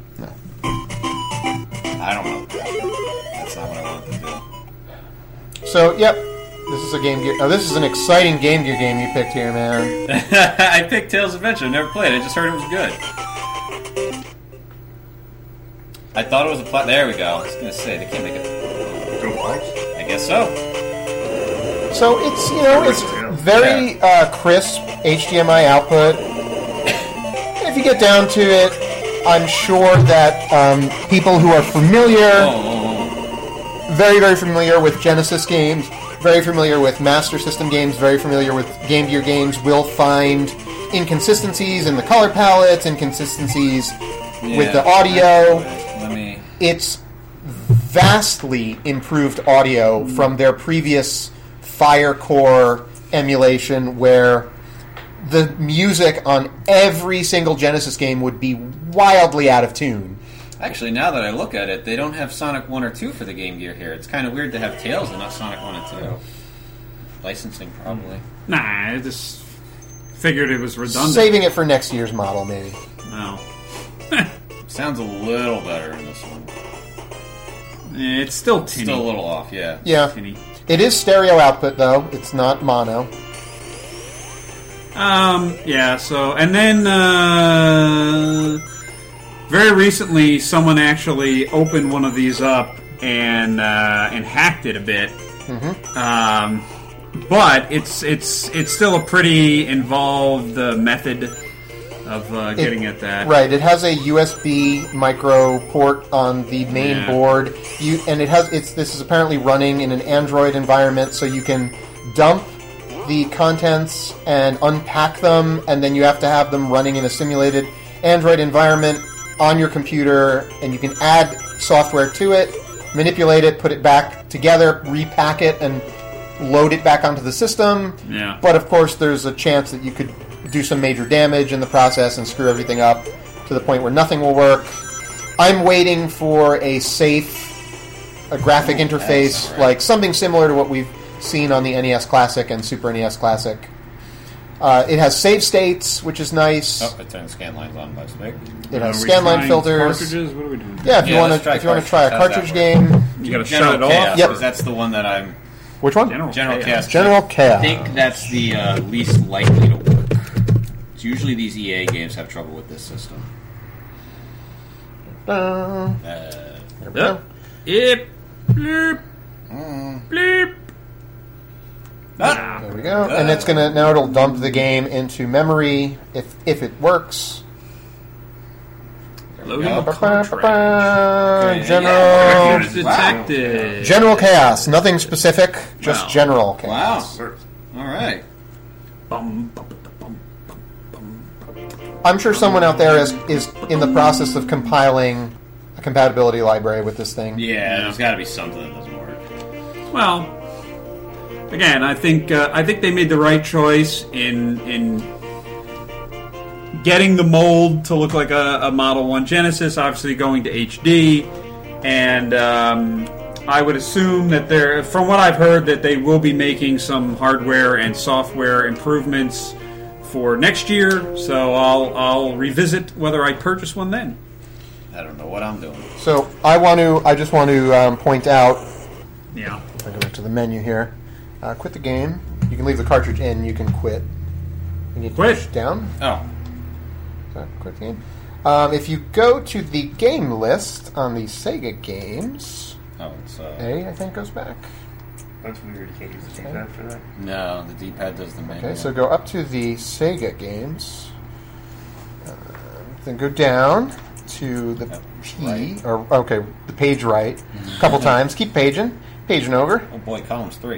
Speaker 4: I don't know. That's not what I wanted to do.
Speaker 2: So, yep, this is a Game Gear. Oh, this is an exciting Game Gear game you picked here, man.
Speaker 4: I picked Tales of Adventure. I never played it. I just heard it was good. I thought it was a plot. There we go. I was going to say, they can't make it.
Speaker 3: Go watch.
Speaker 4: I guess so.
Speaker 2: So it's you know it's very uh, crisp H D M I output. If you get down to it, I'm sure that um, people who are familiar,
Speaker 4: Oh,
Speaker 2: very very familiar with Genesis games, very familiar with Master System games, very familiar with Game Gear games, will find inconsistencies in the color palettes, inconsistencies
Speaker 4: yeah.
Speaker 2: with the audio.
Speaker 4: Let me.
Speaker 2: It's vastly improved audio from their previous Firecore emulation, where the music on every single Genesis game would be wildly out of tune.
Speaker 4: Actually, now that I look at it, they don't have Sonic one or two for the Game Gear here. It's kind of weird to have Tails and not Sonic one and two. Licensing, probably.
Speaker 5: nah, I just figured it was redundant.
Speaker 2: Saving it for next year's model, maybe.
Speaker 5: No.
Speaker 4: Sounds a little better in this one.
Speaker 5: Eh, It's still tinny.
Speaker 4: Still a little off, yeah.
Speaker 2: Yeah.
Speaker 5: tinny.
Speaker 2: It is stereo output, though. It's not mono.
Speaker 5: Um, yeah, so, and then, uh, very recently, someone actually opened one of these up and, uh, and hacked it a bit.
Speaker 2: Mm-hmm.
Speaker 5: Um, but it's, it's, it's still a pretty involved uh, method of uh, getting at that.
Speaker 2: Right. It has a U S B micro port on the main
Speaker 5: Yeah.
Speaker 2: board. You and it has it's this is apparently running in an Android environment, so you can dump the contents and unpack them, and then you have to have them running in a simulated Android environment on your computer, and you can add software to it, manipulate it, put it back together, repack it, and load it back onto the system.
Speaker 5: Yeah.
Speaker 2: But of course, there's a chance that you could do some major damage in the process and screw everything up to the point where nothing will work. I'm waiting for a safe, a graphic
Speaker 4: Ooh,
Speaker 2: interface,
Speaker 4: right.
Speaker 2: like something similar to what we've seen on the N E S Classic and Super N E S Classic. Uh, it has save states, which is nice.
Speaker 4: Oh, it turns scan lines on by stick.
Speaker 2: It has
Speaker 5: Are we
Speaker 2: scanline
Speaker 5: trying
Speaker 2: filters.
Speaker 5: Cartridges? What are we doing?
Speaker 2: Yeah, if you
Speaker 4: Yeah,
Speaker 2: want
Speaker 4: let's
Speaker 2: to,
Speaker 4: try
Speaker 2: if you want to try a
Speaker 4: cartridges.
Speaker 2: cartridge
Speaker 4: How's that
Speaker 2: game,
Speaker 5: You got to shut
Speaker 4: General
Speaker 5: it off.
Speaker 4: Chaos,
Speaker 2: Yep.
Speaker 4: because that's the one that I'm...
Speaker 2: which one?
Speaker 5: General,
Speaker 4: General Chaos.
Speaker 2: General Chaos.
Speaker 4: I think that's the uh, least likely to work. It's usually these E A games have trouble with this system.
Speaker 2: Uh,
Speaker 4: Uh,
Speaker 2: there we go.
Speaker 5: Yep. Bleep. Bleep.
Speaker 4: ah,
Speaker 2: There we go. And it's gonna now it'll dump the game into memory if if it works.
Speaker 5: Loading
Speaker 4: go.
Speaker 5: cartridge.
Speaker 2: Ba-ba-ba-ba.
Speaker 4: Okay,
Speaker 2: General
Speaker 4: yeah.
Speaker 5: Detected.
Speaker 2: General Chaos. Nothing specific, just
Speaker 5: Wow.
Speaker 2: general
Speaker 4: wow.
Speaker 2: chaos.
Speaker 4: All right.
Speaker 5: Bum, bum, bum, bum, bum.
Speaker 2: I'm sure someone out there is is in the process of compiling a compatibility library with this thing.
Speaker 4: Yeah, there's got to be something that doesn't work.
Speaker 5: Well, again, I think uh, I think they made the right choice in in getting the mold to look like a, a Model One Genesis. Obviously, going to H D, and um, I would assume that they're, from what I've heard, that they will be making some hardware and software improvements for next year. So I'll I'll revisit whether I purchase one then.
Speaker 4: I don't know what I'm doing.
Speaker 2: So I want to. I just want to um, point out.
Speaker 5: Yeah.
Speaker 2: If I go back to the menu here, uh, quit the game. You can leave the cartridge in. You can quit. You need to
Speaker 5: Quit.
Speaker 2: push down.
Speaker 4: Oh,
Speaker 2: So, quit the game. Um, if you go to the game list on the Sega games,
Speaker 4: oh, it's uh,
Speaker 2: A I think goes back.
Speaker 3: That's weird. You can't use the D-pad for that.
Speaker 4: no, the D-pad does the menu.
Speaker 2: Okay, so go up to the Sega games. Uh, then go down to the
Speaker 4: Yep,
Speaker 2: P,
Speaker 4: right.
Speaker 2: or okay, the page right, a couple times. Keep paging, paging over.
Speaker 4: Oh boy, columns three.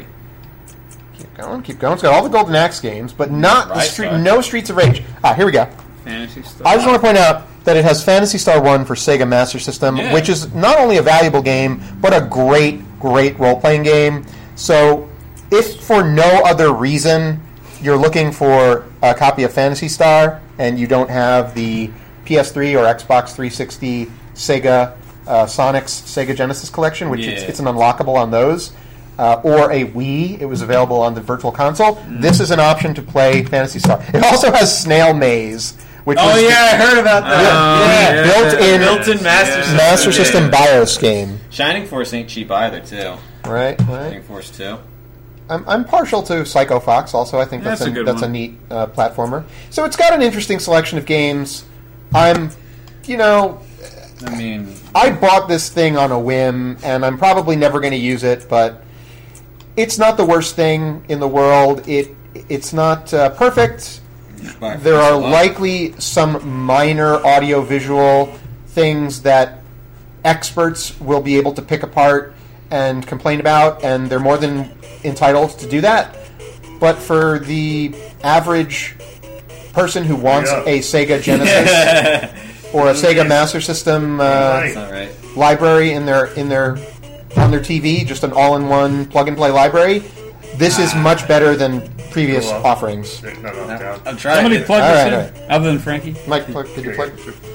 Speaker 2: Keep going, keep going. It's got all the Golden Axe games, but not the
Speaker 4: Right,
Speaker 2: street,
Speaker 4: sorry.
Speaker 2: no Streets of Rage. Ah, here we go.
Speaker 5: Fantasy stuff.
Speaker 2: I just want to point out that it has Phantasy Star one for Sega Master System,
Speaker 4: Yeah.
Speaker 2: which is not only a valuable game, but a great, great role-playing game. So, if for no other reason you're looking for a copy of Phantasy Star and you don't have the P S three or Xbox three sixty Sega uh, Sonic's Sega Genesis collection, which it's,
Speaker 4: Yeah.
Speaker 2: it's an unlockable on those, uh, or a Wii, it was available on the Virtual Console, this is an option to play Phantasy Star. It also has Snail Maze, which
Speaker 4: Oh
Speaker 2: was
Speaker 4: yeah, I heard about that.
Speaker 5: Oh,
Speaker 2: yeah,
Speaker 5: yeah.
Speaker 2: built-in,
Speaker 4: Built-in Master
Speaker 5: Yeah.
Speaker 4: System.
Speaker 2: Master System
Speaker 4: game.
Speaker 2: BIOS game.
Speaker 4: Shining Force ain't cheap either, too.
Speaker 2: Right, right.
Speaker 4: Shining Force two.
Speaker 2: I'm, I'm partial to Psycho Fox. Also, I think that's,
Speaker 5: That's a
Speaker 2: a,
Speaker 5: good
Speaker 2: that's a
Speaker 5: one.
Speaker 2: neat uh, platformer. So it's got an interesting selection of games. I'm, you know,
Speaker 4: I mean,
Speaker 2: I bought this thing on a whim, and I'm probably never going to use it. But it's not the worst thing in the world. It it's not uh, perfect.
Speaker 4: by
Speaker 2: There are
Speaker 4: Luck.
Speaker 2: likely some minor audio-visual things that experts will be able to pick apart and complain about, and they're more than entitled to do that. But for the average person who wants
Speaker 3: Yeah.
Speaker 2: a Sega Genesis or a Sega Master System uh,
Speaker 3: Right.
Speaker 4: That's not right.
Speaker 2: library in their in their on their T V, just an all-in-one plug-and-play library, this is much better than previous
Speaker 3: Well,
Speaker 2: offerings.
Speaker 3: No, no, no, down.
Speaker 4: I'm trying.
Speaker 5: Somebody
Speaker 4: to
Speaker 5: plug
Speaker 2: All
Speaker 5: this
Speaker 2: right,
Speaker 5: in,
Speaker 2: all right.
Speaker 5: other than Frankie.
Speaker 2: Mike, plug, did you plug?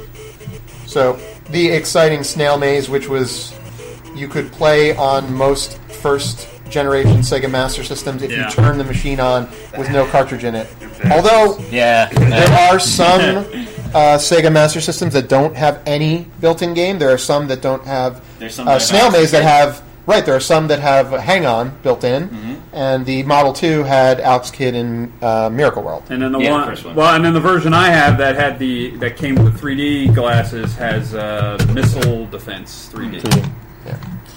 Speaker 2: So the exciting Snail Maze, which was you could play on most first generation Sega Master Systems if
Speaker 5: Yeah.
Speaker 2: you turn the machine on with no cartridge in it. Although
Speaker 4: Yeah.
Speaker 2: there are some uh, Sega Master Systems that don't have any built-in game. There are some that don't have
Speaker 4: There's some
Speaker 2: uh,
Speaker 4: that
Speaker 2: Snail
Speaker 4: have
Speaker 2: Maze that
Speaker 4: Alex
Speaker 2: have. Right, there are some that have Hang On built in,
Speaker 4: Mm-hmm.
Speaker 2: and the Model two had Alex Kidd in uh, Miracle World.
Speaker 5: And then the
Speaker 4: Yeah, the
Speaker 5: one,
Speaker 4: first one.
Speaker 5: well, and then the version I have that had the that came with three D glasses has uh, Missile Defense three D.
Speaker 2: Yeah.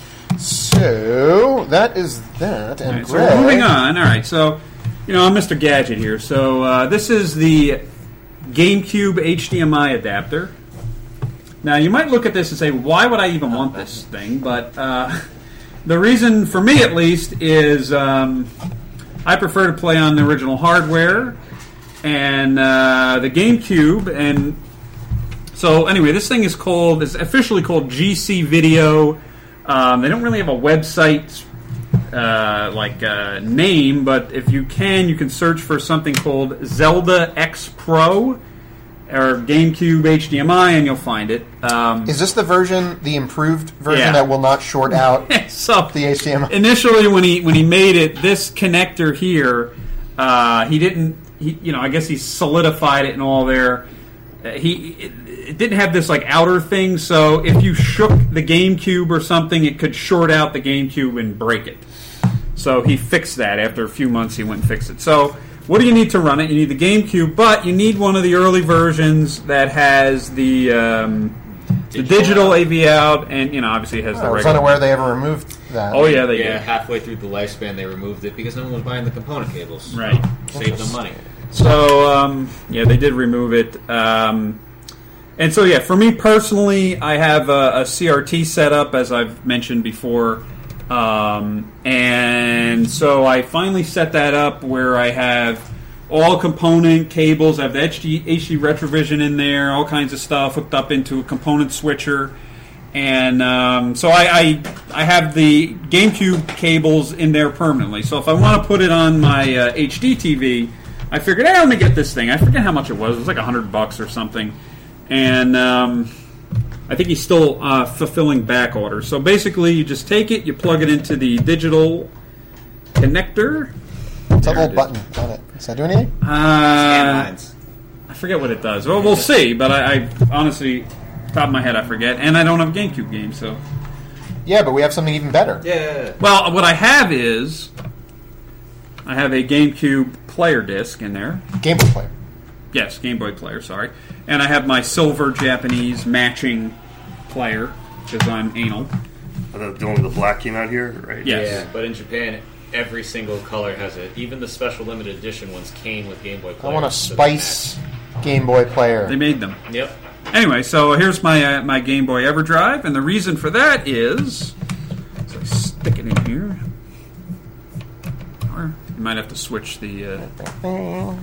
Speaker 2: So that is that, and
Speaker 5: Alright, so
Speaker 2: Greg,
Speaker 5: we're moving on. All right, so you know I'm Mister Gadget here. So uh, this is the GameCube H D M I adapter. Now you might look at this and say, "Why would I even want this thing?" But uh, the reason, for me at least, is um, I prefer to play on the original hardware and uh, the GameCube. And so anyway, this thing is called is officially called G C Video. Um, they don't really have a website uh, like uh, name, but if you can, you can search for something called Zelda X Pro or GameCube H D M I, and you'll find it. Um,
Speaker 2: Is this the version, the improved version
Speaker 5: Yeah.
Speaker 2: that will not short out
Speaker 5: so
Speaker 2: the H D M I?
Speaker 5: initially, when he when he made it, this connector here, uh, he didn't. He, you know, I guess he solidified it and all there. Uh, he it, it didn't have this like outer thing, so if you shook the GameCube or something, it could short out the GameCube and break it. So he fixed that after a few months. He went and fixed it. So what do you need to run it? You need the GameCube, but you need one of the early versions that has the um, the digital A V out, and you know, obviously it has the
Speaker 2: I was
Speaker 5: regular.
Speaker 2: unaware they ever removed that.
Speaker 5: Oh yeah, they
Speaker 4: Yeah,
Speaker 5: did.
Speaker 4: halfway through the lifespan, they removed it because no one was buying the component cables.
Speaker 5: Right.
Speaker 4: Saved them money.
Speaker 5: So, um, yeah, they did remove it. Um, and so, yeah, for me personally, I have a, a C R T set up, as I've mentioned before. Um, and so I finally set that up where I have all component cables. I have the H D, H D Retrovision in there, all kinds of stuff hooked up into a component switcher. And um, so I, I I have the GameCube cables in there permanently. So if I want to put it on my uh, H D T V, I figured, hey, let me get this thing. I forget how much it was. It was like a hundred bucks or something. And um, I think he's still uh, fulfilling back orders. So basically, you just take it, you plug it into the digital connector.
Speaker 2: It's a little button on it. Does that do anything?
Speaker 5: Uh,
Speaker 4: Landlines.
Speaker 5: I forget what it does. Well, we'll see. But I, I honestly, top of my head, I forget. And I don't have a GameCube game, so.
Speaker 2: Yeah, but we have something even better.
Speaker 4: Yeah.
Speaker 5: Well, what I have is I have a GameCube player disc in there.
Speaker 2: Game Boy player.
Speaker 5: Yes, Game Boy player, sorry. And I have my silver Japanese matching player, because I'm anal.
Speaker 3: I thought the only the black came out here, right?
Speaker 5: Yes.
Speaker 4: Yeah, but in Japan, every single color has it. Even the special limited edition ones came with Game Boy
Speaker 2: I
Speaker 4: players.
Speaker 2: want a
Speaker 4: so they
Speaker 2: spice Game Boy player.
Speaker 5: They made them.
Speaker 4: match. Yep.
Speaker 5: Anyway, so here's my uh, my Game Boy EverDrive, and the reason for that is, so I stick it in here. Or you might have to switch the. Uh,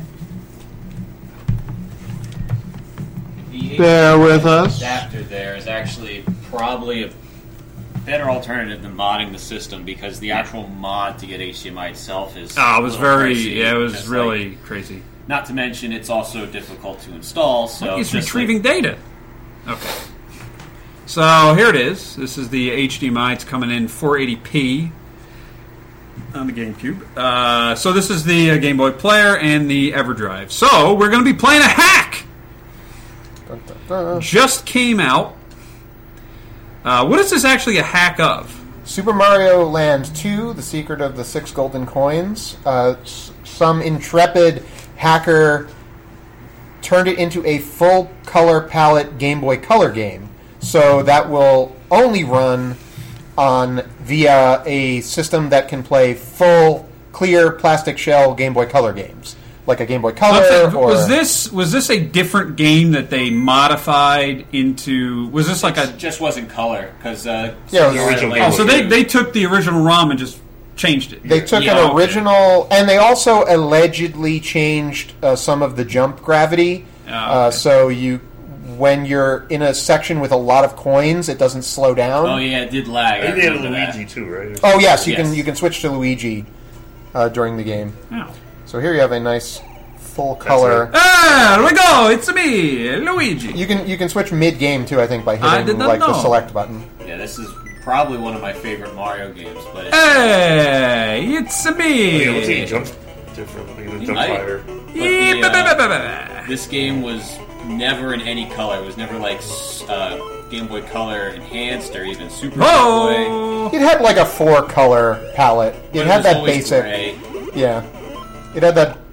Speaker 4: The
Speaker 2: Bear with us.
Speaker 4: adapter there is actually probably a better alternative than modding the system because the actual mod to get H D M I itself is.
Speaker 5: oh, it was
Speaker 4: a little
Speaker 5: very.
Speaker 4: pricey.
Speaker 5: Yeah, it was
Speaker 4: Just
Speaker 5: really
Speaker 4: like-
Speaker 5: crazy.
Speaker 4: not to mention, it's also difficult to install. So
Speaker 5: It's
Speaker 4: just
Speaker 5: retrieving
Speaker 4: like-
Speaker 5: data. Okay. So here it is. This is the H D M I. It's coming in four eighty p on the GameCube. Uh, so this is the uh, Game Boy player and the EverDrive. So we're going to be playing a hack.
Speaker 2: Dun, dun, dun.
Speaker 5: Just came out. Uh, what is this actually a hack of?
Speaker 2: Super Mario Land two, The Secret of the Six Golden Coins. Uh, s- some intrepid hacker turned it into a full color palette Game Boy Color game. So that will only run on via a system that can play full clear plastic shell Game Boy Color games, like a Game Boy Color. Or
Speaker 5: was this was this a different game that they modified into? Was this like a?
Speaker 4: It just wasn't color because uh,
Speaker 2: Yeah, it was
Speaker 4: the
Speaker 3: original
Speaker 4: original
Speaker 5: Oh, so they they took the original ROM and just changed it.
Speaker 2: They took
Speaker 4: Yeah,
Speaker 2: an
Speaker 4: okay.
Speaker 2: original, and they also allegedly changed uh, some of the jump gravity.
Speaker 5: Oh,
Speaker 2: uh,
Speaker 5: okay.
Speaker 2: so you, when you're in a section with a lot of coins, it doesn't slow down.
Speaker 4: Oh yeah, it did lag. I
Speaker 3: I think they had
Speaker 4: remember that.
Speaker 3: Luigi too, right?
Speaker 2: Oh, yes, you
Speaker 4: Yes.
Speaker 2: can you can switch to Luigi uh, during the game.
Speaker 5: Oh.
Speaker 2: So here you have a nice full color.
Speaker 5: Ah, here we go. It's me, Luigi.
Speaker 2: You can you can switch mid game too. I think by
Speaker 5: I
Speaker 2: hitting
Speaker 5: did not
Speaker 2: like the
Speaker 5: know.
Speaker 2: select button.
Speaker 4: Yeah, this is probably one of my favorite Mario games. But it's,
Speaker 5: Hey, it's me.
Speaker 3: Yeah, it looks like he jumps different. Like he
Speaker 4: You
Speaker 3: jumps
Speaker 4: might.
Speaker 3: higher.
Speaker 4: but
Speaker 5: Yeah,
Speaker 4: the,
Speaker 5: ba- ba-
Speaker 4: uh,
Speaker 5: ba- ba- ba.
Speaker 4: this game was never in any color. It was never like s- uh, Game Boy Color Enhanced or even Super Game Boy.
Speaker 5: Oh,
Speaker 2: It had like a four color palette. It
Speaker 4: But
Speaker 2: had
Speaker 4: was
Speaker 2: that
Speaker 4: always
Speaker 2: basic.
Speaker 4: gray.
Speaker 2: Yeah, it had that.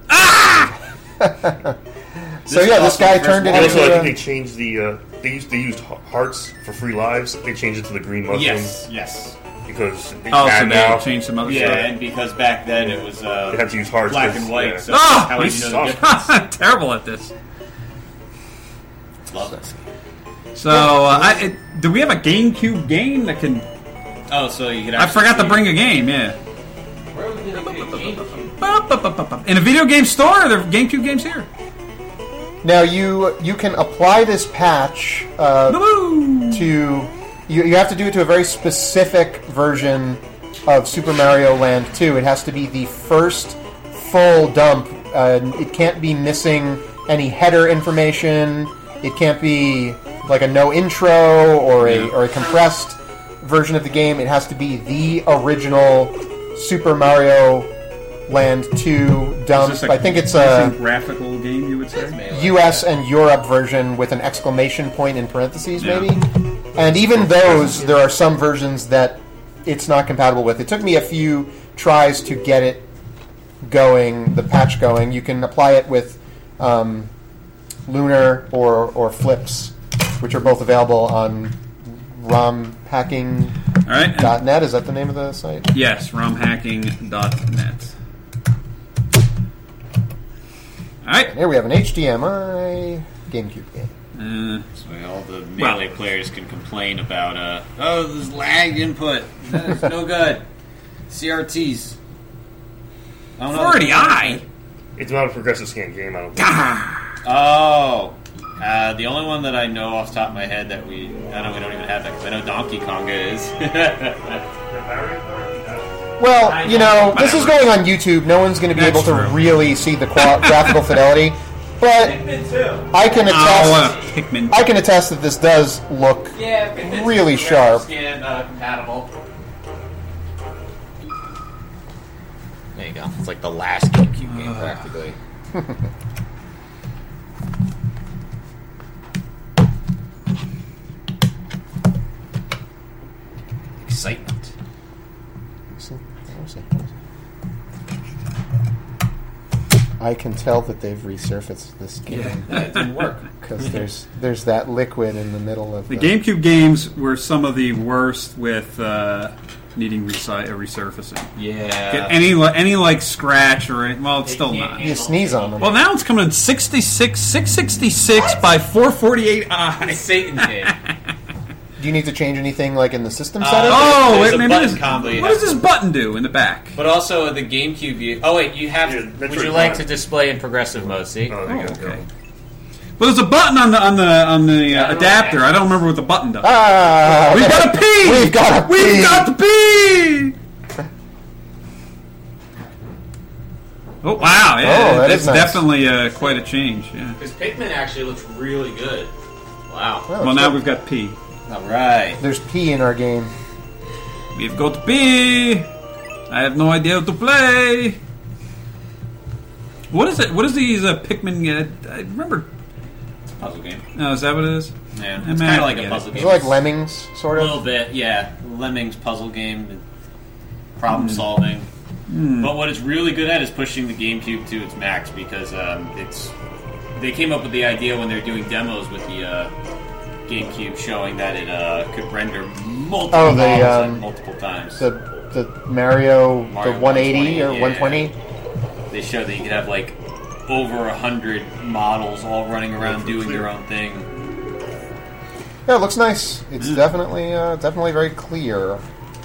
Speaker 2: So
Speaker 4: This
Speaker 2: yeah,
Speaker 4: is
Speaker 2: this
Speaker 4: also
Speaker 2: guy
Speaker 4: the
Speaker 2: turned it
Speaker 3: And also, I
Speaker 2: into.
Speaker 3: think
Speaker 2: A,
Speaker 3: they changed the. Uh, they used they used hearts for free lives. They changed it to the green mushroom
Speaker 4: Yes, yes.
Speaker 3: because they
Speaker 5: oh, so
Speaker 3: can
Speaker 5: they
Speaker 3: now.
Speaker 5: changed some other
Speaker 4: Yeah,
Speaker 5: stuff.
Speaker 4: and because back then it was uh,
Speaker 3: They had to use hearts.
Speaker 4: black
Speaker 3: 'cause,
Speaker 4: and white,
Speaker 3: yeah.
Speaker 4: so
Speaker 5: Ah,
Speaker 4: how would
Speaker 3: they
Speaker 4: you know
Speaker 3: suck.
Speaker 4: the difference?
Speaker 5: Terrible at this.
Speaker 4: Love it.
Speaker 5: So, uh, I, it, do we have a GameCube game that can?
Speaker 4: Oh, so you could.
Speaker 5: I
Speaker 4: actually
Speaker 5: forgot to
Speaker 4: see-
Speaker 5: bring a game. Yeah.
Speaker 4: Where would you get a GameCube?
Speaker 5: Ba-ba-ba-ba-ba. In a video game store, are there GameCube games here?
Speaker 2: now you you can apply this patch uh,
Speaker 5: Woo!
Speaker 2: to. You, you have to do it to a very specific version of Super Mario Land two. It has to be the first full dump. Uh, it can't be missing any header information. It can't be like a no intro or a or a compressed version of the game. It has to be the original Super Mario Land two dump.
Speaker 5: Is this a
Speaker 2: I think it's a
Speaker 5: graphical game, you would say?
Speaker 2: U S and Europe version with an exclamation point in parentheses,
Speaker 5: Yeah.
Speaker 2: maybe. And even those, there are some versions that it's not compatible with. It took me a few tries to get it going, the patch going. You can apply it with um, Lunar or or Flips, which are both available on rom hacking
Speaker 5: All right. and-
Speaker 2: dot net. Is that the name of the site?
Speaker 5: Yes, rom hacking dot net. All right.
Speaker 2: Here we have an H D M I GameCube game.
Speaker 5: Uh,
Speaker 4: So all the Melee
Speaker 5: Well-
Speaker 4: players can complain about, uh, oh, this lagged input. That's no good. C R Ts. I don't know.
Speaker 5: four eighty i.
Speaker 3: It's not a progressive scan game, I don't think.
Speaker 4: Oh. Uh, the only one that I know off the top of my head that we... I know we don't even have that because I know Donkey Konga is.
Speaker 2: Well, you know, this is going on YouTube. No one's going to be
Speaker 5: That's
Speaker 2: able to
Speaker 5: true.
Speaker 2: really see the qual- graphical fidelity, but I can
Speaker 5: Oh,
Speaker 2: attest.
Speaker 5: uh, Pikmin.
Speaker 2: I can attest that this does look
Speaker 4: Yeah, it's
Speaker 2: really sharp.
Speaker 4: Scan, uh, compatible. There you go. It's like the last GameCube game, practically. Excitement.
Speaker 2: I can tell that they've resurfaced this game
Speaker 5: Yeah.
Speaker 4: It didn't work.
Speaker 2: because there's there's that liquid in the middle of
Speaker 5: The
Speaker 2: the,
Speaker 5: GameCube games were some of the worst with uh, needing resi- uh, resurfacing.
Speaker 4: Yeah.
Speaker 5: Get any li- any like scratch or any, well, it's still not.
Speaker 2: You sneeze on them.
Speaker 5: Well, now it's coming in sixty-six, six sixty-six by four forty-eight i.
Speaker 4: Satan's game.
Speaker 2: Do you need to change anything like in the system
Speaker 4: Uh,
Speaker 2: setup?
Speaker 5: Oh,
Speaker 4: There's
Speaker 5: wait,
Speaker 4: a
Speaker 5: maybe
Speaker 4: button
Speaker 5: this,
Speaker 4: combo you
Speaker 5: what
Speaker 4: have
Speaker 5: does this button do in the back?
Speaker 4: But also the GameCube. You, oh wait, you have.
Speaker 3: Yeah,
Speaker 4: would
Speaker 3: that's
Speaker 4: you
Speaker 3: right,
Speaker 4: like
Speaker 3: fine.
Speaker 4: to display in progressive mode? See.
Speaker 3: Oh, there you
Speaker 5: Oh,
Speaker 3: go.
Speaker 5: okay. Well, there's a button on the on the on the uh,
Speaker 4: I don't
Speaker 5: adapter.
Speaker 4: know.
Speaker 5: I don't remember what the button does.
Speaker 2: Ah,
Speaker 5: We've got to pee.
Speaker 2: We've got to
Speaker 5: We've
Speaker 2: pee.
Speaker 5: got to pee. Oh wow! Yeah,
Speaker 2: Oh, that
Speaker 5: that's
Speaker 2: is nice.
Speaker 5: definitely uh, quite a change. Yeah.
Speaker 4: Because Pikmin actually looks really good. Wow.
Speaker 2: Oh,
Speaker 5: Well,
Speaker 2: it's
Speaker 5: now
Speaker 2: good.
Speaker 5: we've got pee.
Speaker 4: All right.
Speaker 2: There's P in our game.
Speaker 5: We've got pee. I have no idea how to play. What is it? What is these uh, Pikmin? Uh, I remember.
Speaker 4: Puzzle game.
Speaker 5: Oh, is that what it is?
Speaker 4: Yeah.
Speaker 5: I
Speaker 4: It's
Speaker 5: might
Speaker 4: kind
Speaker 5: have
Speaker 4: of like
Speaker 5: to
Speaker 4: a
Speaker 5: get
Speaker 4: puzzle
Speaker 5: it.
Speaker 2: Is
Speaker 4: game.
Speaker 2: it like Lemmings, sort
Speaker 4: A
Speaker 2: of?
Speaker 4: little bit, yeah. Lemmings puzzle game, problem solving. But what it's really good at is pushing the GameCube to its max because um, it's. They came up with the idea when they're doing demos with the uh, GameCube, showing that it uh, could render multiple
Speaker 2: Oh, the,
Speaker 4: models at
Speaker 2: um,
Speaker 4: multiple times.
Speaker 2: The the Mario,
Speaker 4: Mario
Speaker 2: the one eighty or
Speaker 4: yeah.
Speaker 2: one twenty.
Speaker 4: They showed that you could have like over a hundred models all running around doing their own thing.
Speaker 2: Yeah, it looks nice. It's definitely uh, definitely very clear.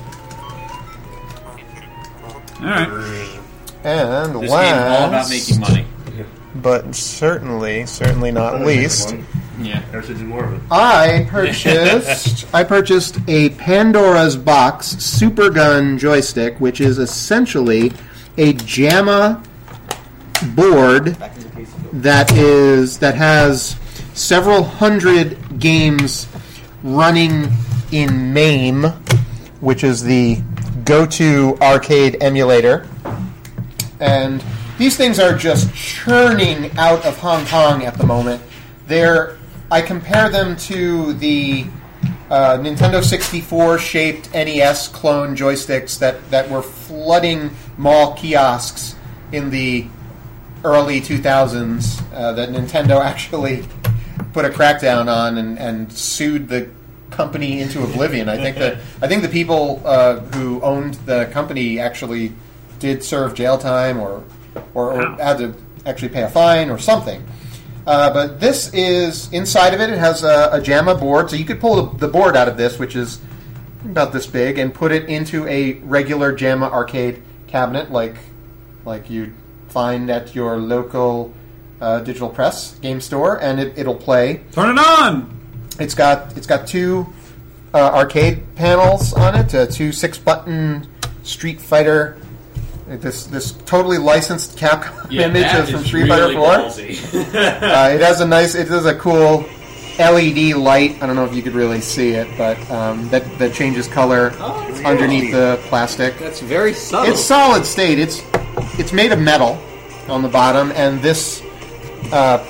Speaker 5: All right.
Speaker 2: And
Speaker 4: This
Speaker 2: last,
Speaker 4: game is all about making money.
Speaker 2: but certainly, certainly not least,
Speaker 4: Yeah.
Speaker 3: I should do more of it.
Speaker 2: I purchased I purchased a Pandora's Box Super Gun joystick, which is essentially a JAMA board that is that has several hundred games running in MAME, which is the go-to arcade emulator. And these things are just churning out of Hong Kong at the moment. They're I compare them to the uh, Nintendo sixty-four shaped N E S clone joysticks that, that were flooding mall kiosks in the early two thousands uh, that Nintendo actually put a crackdown on and, and sued the company into oblivion. I think that I think the people uh, who owned the company actually did serve jail time or or, or had to actually pay a fine or something. Uh, but this is inside of it. It has a, a JAMA board, so you could pull the, the board out of this, which is about this big, and put it into a regular JAMA arcade cabinet, like like you'd find at your local uh, digital press game store, and it, it'll play.
Speaker 5: Turn it on.
Speaker 2: It's got it's got two uh, arcade panels on it, uh, two six button Street Fighter. This this totally licensed Capcom
Speaker 4: Yeah,
Speaker 2: image
Speaker 4: that
Speaker 2: is from
Speaker 4: is
Speaker 2: Street
Speaker 4: really
Speaker 2: Fighter four. uh, it has a nice, it has a cool L E D light. I don't know if you could really see it, but um, that that changes color
Speaker 4: Oh, that's
Speaker 2: underneath
Speaker 4: cool.
Speaker 2: the plastic.
Speaker 4: That's very subtle.
Speaker 2: It's solid state. It's it's made of metal on the bottom, and this uh,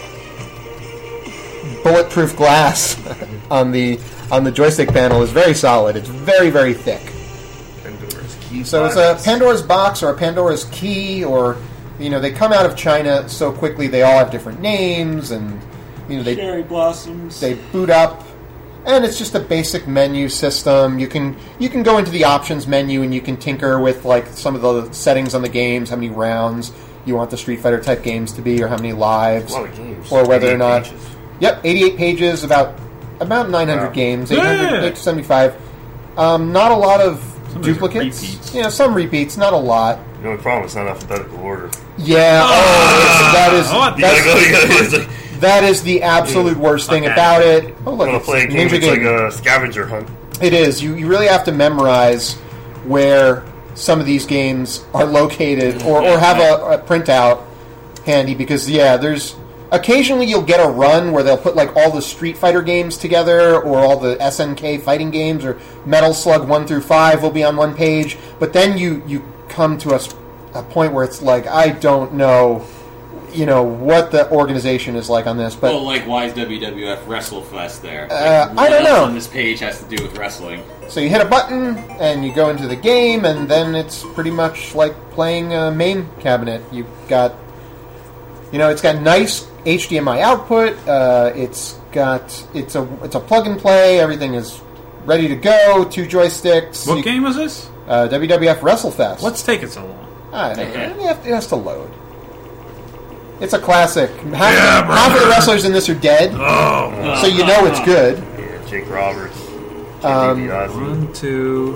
Speaker 2: bulletproof glass on the on the joystick panel is very solid. It's very very thick.
Speaker 3: Pandora's key.
Speaker 2: So it's a Pandora's box or a Pandora's key, or you know, they come out of China so quickly. They all have different names, and you know they
Speaker 5: Cherry blossoms.
Speaker 2: they boot up, and it's just a basic menu system. You can you can go into the options menu and you can tinker with like some of the settings on the games, how many rounds you want the Street Fighter type games to be, or how many lives,
Speaker 3: A lot of games.
Speaker 2: or whether or
Speaker 3: eighty-eight
Speaker 2: not.
Speaker 3: pages.
Speaker 2: Yep, eighty-eight pages, about about nine hundred
Speaker 3: Wow.
Speaker 2: games,
Speaker 5: Yeah.
Speaker 2: eight hundred, eight seventy-five. Um, not a lot of
Speaker 5: Some of these are
Speaker 2: duplicates.
Speaker 5: repeats.
Speaker 2: Yeah, some repeats, not a lot.
Speaker 3: The only problem is not alphabetical order.
Speaker 2: Yeah, oh, that is
Speaker 5: I want
Speaker 3: You gotta go. You
Speaker 2: that's,
Speaker 3: gotta, it's like,
Speaker 2: that is the absolute worst thing
Speaker 5: Okay.
Speaker 2: about it. Oh, look,
Speaker 3: I'm gonna
Speaker 2: it's
Speaker 3: play a game.
Speaker 2: Ninja
Speaker 3: It's like
Speaker 2: Gaiden.
Speaker 3: a scavenger hunt.
Speaker 2: It is. You, you really have to memorize where some of these games are located, or, or have a, a printout handy, because yeah, there's occasionally you'll get a run where they'll put like all the Street Fighter games together, or all the S N K fighting games, or Metal Slug one through five will be on one page. But then you you come to a, s- a point where it's like, I don't know, you know, what the organization is like on this, but.
Speaker 4: Well, like, why is W W F WrestleFest there?
Speaker 2: Uh,
Speaker 4: Like,
Speaker 2: I don't
Speaker 4: what else
Speaker 2: know.
Speaker 4: on this page has to do with wrestling.
Speaker 2: So you hit a button, and you go into the game, and then it's pretty much like playing a MAME cabinet. You've got, you know, it's got nice H D M I output. Uh, it's got it's a it's a plug and play. Everything is ready to go. Two joysticks.
Speaker 5: What
Speaker 2: You-
Speaker 5: game was this?
Speaker 2: Uh, W W F WrestleFest.
Speaker 5: What's taking so long?
Speaker 2: I don't know.
Speaker 4: Okay.
Speaker 2: It have- it has to load. It's a classic. Half, half of the wrestlers in this are dead,
Speaker 5: Oh,
Speaker 2: so you know it's good.
Speaker 3: Yeah, Jake Roberts.
Speaker 2: Um,
Speaker 3: Um,
Speaker 5: one, two.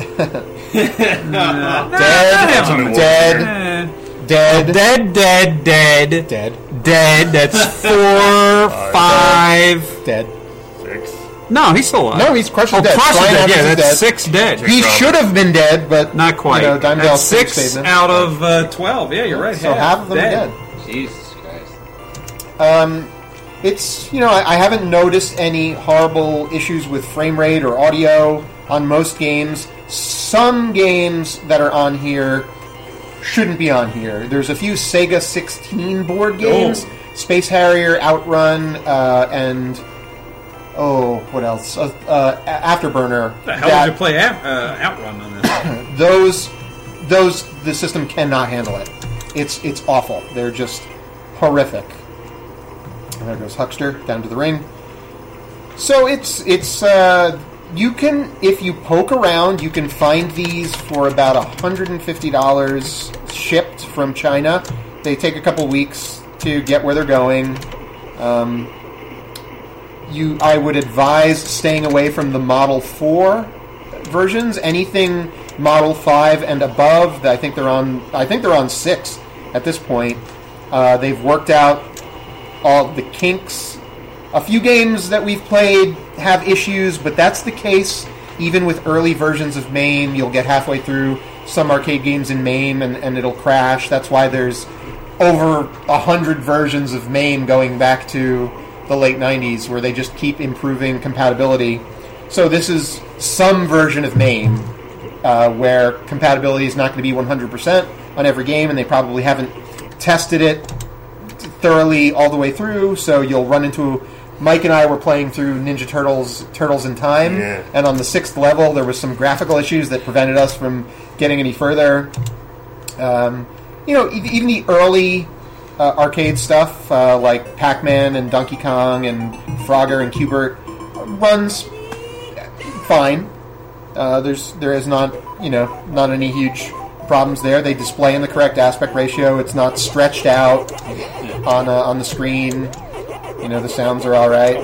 Speaker 2: Dead, dead, dead,
Speaker 6: Dead, dead, dead,
Speaker 2: dead,
Speaker 6: dead. That's four, five.
Speaker 2: dead.
Speaker 3: Six.
Speaker 6: No, he's still alive.
Speaker 2: No, he's Crush is
Speaker 6: Oh,
Speaker 2: dead.
Speaker 6: Crush is
Speaker 2: Brian
Speaker 6: dead.
Speaker 2: Evans
Speaker 6: Yeah,
Speaker 2: is
Speaker 6: that's
Speaker 2: dead.
Speaker 6: six dead.
Speaker 2: He should have been dead, but
Speaker 6: Not quite.
Speaker 2: You know, Dimebell
Speaker 5: That's six
Speaker 2: saved him.
Speaker 5: out of uh, twelve. Yeah, you're right.
Speaker 2: So half of them
Speaker 5: dead.
Speaker 2: are dead.
Speaker 4: Jesus Christ.
Speaker 2: Um, it's you know I, I haven't noticed any horrible issues with frame rate or audio on most games. Some games that are on here shouldn't be on here. There's a few Sega sixteen board games: Space Harrier, Outrun, uh, and oh, what else? Uh, uh, Afterburner.
Speaker 5: The hell
Speaker 2: that-
Speaker 5: did you play out, uh, Outrun on this?
Speaker 2: those those the system cannot handle it. It's it's awful. They're just horrific. And there goes Huckster down to the ring. So it's it's uh, you can, if you poke around, you can find these for about one hundred fifty dollars shipped from China. They take a couple weeks to get where they're going. Um, you, I would advise staying away from the Model four versions. Anything Model five and above, I think they're on. I think they're on six at this point. Uh, they've worked out all the kinks. A few games that we've played have issues, but that's the case even with early versions of MAME. You'll get halfway through some arcade games in MAME and, and it'll crash. That's why there's over a hundred versions of MAME going back to the late nineties, where they just keep improving compatibility. So this is some version of MAME uh, where compatibility is not going to be one hundred percent on every game, and they probably haven't tested it thoroughly all the way through. So you'll run into... Mike and I were playing through Ninja Turtles Turtles in Time,
Speaker 3: Yeah.
Speaker 2: and on the sixth level there was some graphical issues that prevented us from getting any further. Um, you know, e- even the early uh, arcade stuff, uh, like Pac-Man and Donkey Kong and Frogger and Q*bert, runs fine. Uh, there's there is not you know not any huge problems there. They display in the correct aspect ratio. It's not stretched out on uh, on the screen. You know, the sounds are all right.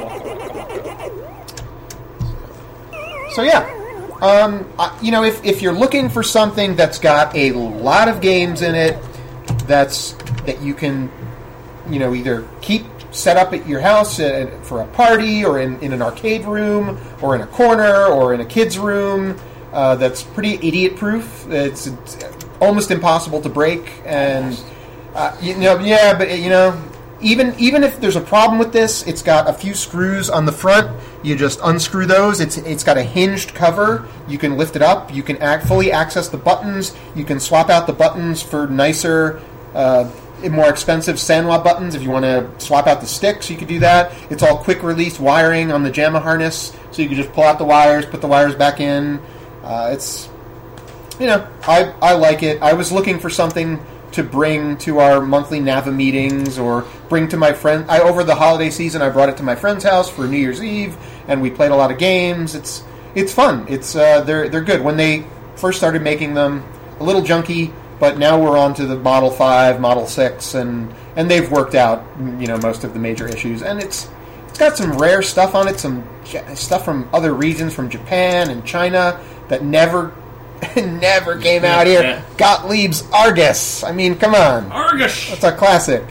Speaker 2: So yeah, um, I, you know, if, if you're looking for something that's got a lot of games in it, that's that you can, you know, either keep set up at your house uh, for a party, or in, in an arcade room, or in a corner, or in a kid's room, uh, that's pretty idiot-proof. It's, it's almost impossible to break, and uh, you know, yeah, but you know, even even if there's a problem with this, it's got a few screws on the front. You just unscrew those. It's it's got a hinged cover. You can lift it up. You can act, fully access the buttons. You can swap out the buttons for nicer, uh, more expensive Sanwa buttons. If you want to swap out the sticks, you could do that. It's all quick release wiring on the JAMA harness, so you can just pull out the wires, put the wires back in. Uh, it's, you know, I I like it. I was looking for something to bring to our monthly NAVA meetings, or bring to my friend. I over the holiday season, I brought it to my friend's house for New Year's Eve, and we played a lot of games. It's it's fun. It's uh, they're they're good. When they first started making them, a little junky, but now we're on to the Model five, Model six, and and they've worked out, you know, most of the major issues. And it's it's got some rare stuff on it, some j- stuff from other regions, from Japan and China, that never never came out here.
Speaker 5: Yeah.
Speaker 2: Gottlieb's Argus. I mean, come on.
Speaker 5: Argus!
Speaker 2: That's a classic.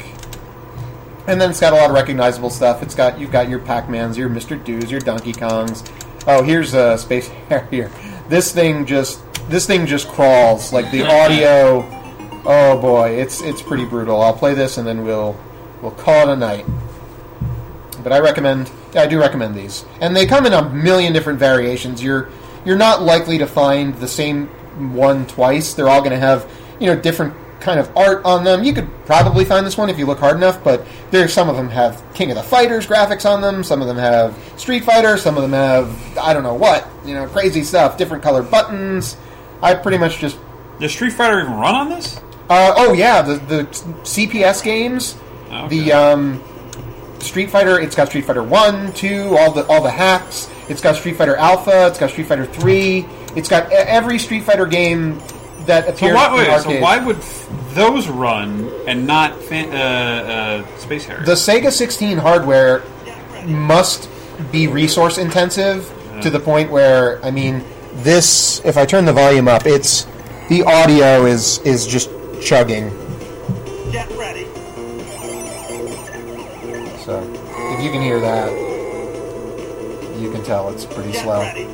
Speaker 2: And then it's got a lot of recognizable stuff. It's got you've got your Pac-Mans, your Mister Doos, your Donkey Kongs. Oh, here's a Space Harrier. This thing just this thing just crawls. Like the audio. Oh boy, it's it's pretty brutal. I'll play this and then we'll we'll call it a night. But I recommend. Yeah, I do recommend these, and they come in a million different variations. You're you're not likely to find the same one twice. They're all going to have, you know, different kind of art on them. You could probably find this one if you look hard enough, but there's some of them have King of the Fighters graphics on them. Some of them have Street Fighter. Some of them have I don't know what, you know, crazy stuff. Different colored buttons. I pretty much just.
Speaker 7: Does Street Fighter even run on this?
Speaker 2: Uh, oh yeah, the the C P S games.
Speaker 7: Okay.
Speaker 2: The um, Street Fighter. It's got Street Fighter One, Two, all the all the hacks. It's got Street Fighter Alpha. It's got Street Fighter Three. It's got every Street Fighter game that
Speaker 7: So
Speaker 2: appears
Speaker 7: why, wait,
Speaker 2: in
Speaker 7: so
Speaker 2: arcade.
Speaker 7: why would f- those run and not fan- uh, uh, Space Harrier?
Speaker 2: The Sega sixteen hardware must be resource intensive to the point where, I mean, this. If I turn the volume up, it's the audio is is just chugging.
Speaker 8: Get ready.
Speaker 2: So if you can hear that, you can tell it's pretty
Speaker 8: Get
Speaker 2: slow.
Speaker 8: ready.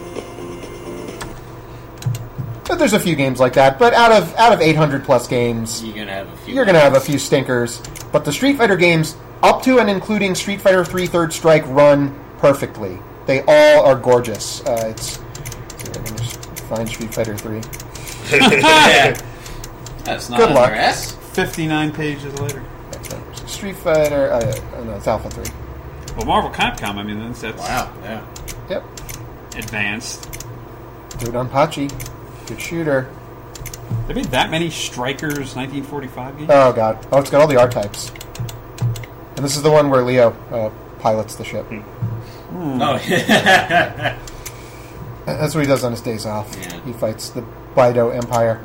Speaker 2: But there's a few games like that. But out of out of eight hundred plus games,
Speaker 4: You're gonna have a few.
Speaker 2: you're going to have a few stinkers. But the Street Fighter games, up to and including Street Fighter three Third Strike, run perfectly. They all are gorgeous. Uh, it's let's see if I can just find Street Fighter three.
Speaker 4: Yeah. That's not
Speaker 2: Good
Speaker 4: on
Speaker 2: luck.
Speaker 4: their S.
Speaker 7: fifty-nine pages later.
Speaker 2: Street Fighter. Uh, oh no, it's Alpha three.
Speaker 7: Well, Marvel Capcom, I mean, that's, that's
Speaker 4: Wow. Yeah.
Speaker 2: Yep.
Speaker 7: advanced.
Speaker 2: Dodonpachi. Good shooter.
Speaker 7: They made that many Strikers nineteen forty-five games?
Speaker 2: Oh god. Oh, it's got all the art types. And this is the one where Leo uh, pilots the ship.
Speaker 4: Oh yeah.
Speaker 2: That's what he does on his days off.
Speaker 4: Yeah.
Speaker 2: He fights the Bido Empire.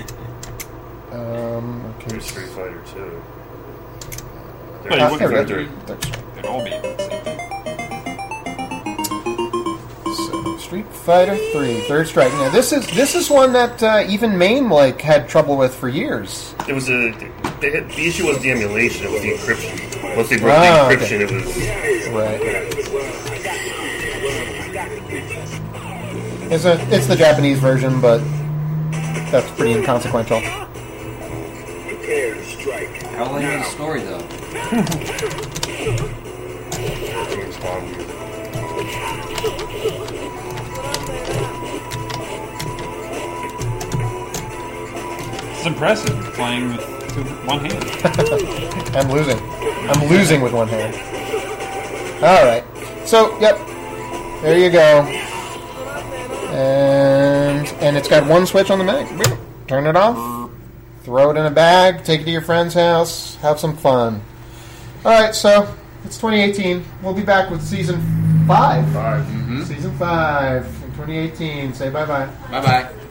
Speaker 2: um, okay.
Speaker 3: There's Street Fighter two.
Speaker 7: But
Speaker 2: Uh,
Speaker 7: you
Speaker 2: here we
Speaker 7: wouldn't
Speaker 2: go.
Speaker 7: figure
Speaker 2: Third Strike.
Speaker 7: they'd all be the same thing.
Speaker 2: So, Street Fighter three, Third Strike. Now this is this is one that uh, even MAME like had trouble with for years.
Speaker 3: It was a. They had, the issue was the emulation. It was the encryption. Once they broke
Speaker 2: Ah,
Speaker 3: the
Speaker 2: okay.
Speaker 3: encryption, it was.
Speaker 2: Right. It's a it's the Japanese version, but that's pretty inconsequential.
Speaker 8: Prepare to strike.
Speaker 9: How late is the story, though?
Speaker 3: James Bond.
Speaker 7: It's impressive playing with two, one hand.
Speaker 2: I'm losing. I'm losing with one hand. All right. So, yep. There you go. And and it's got one switch on the mag. Turn it off. Throw it in a bag. Take it to your friend's house. Have some fun. All right. So it's twenty eighteen. We'll be back with season five.
Speaker 3: Five.
Speaker 2: Season five in twenty eighteen. Say bye bye.
Speaker 4: Bye bye.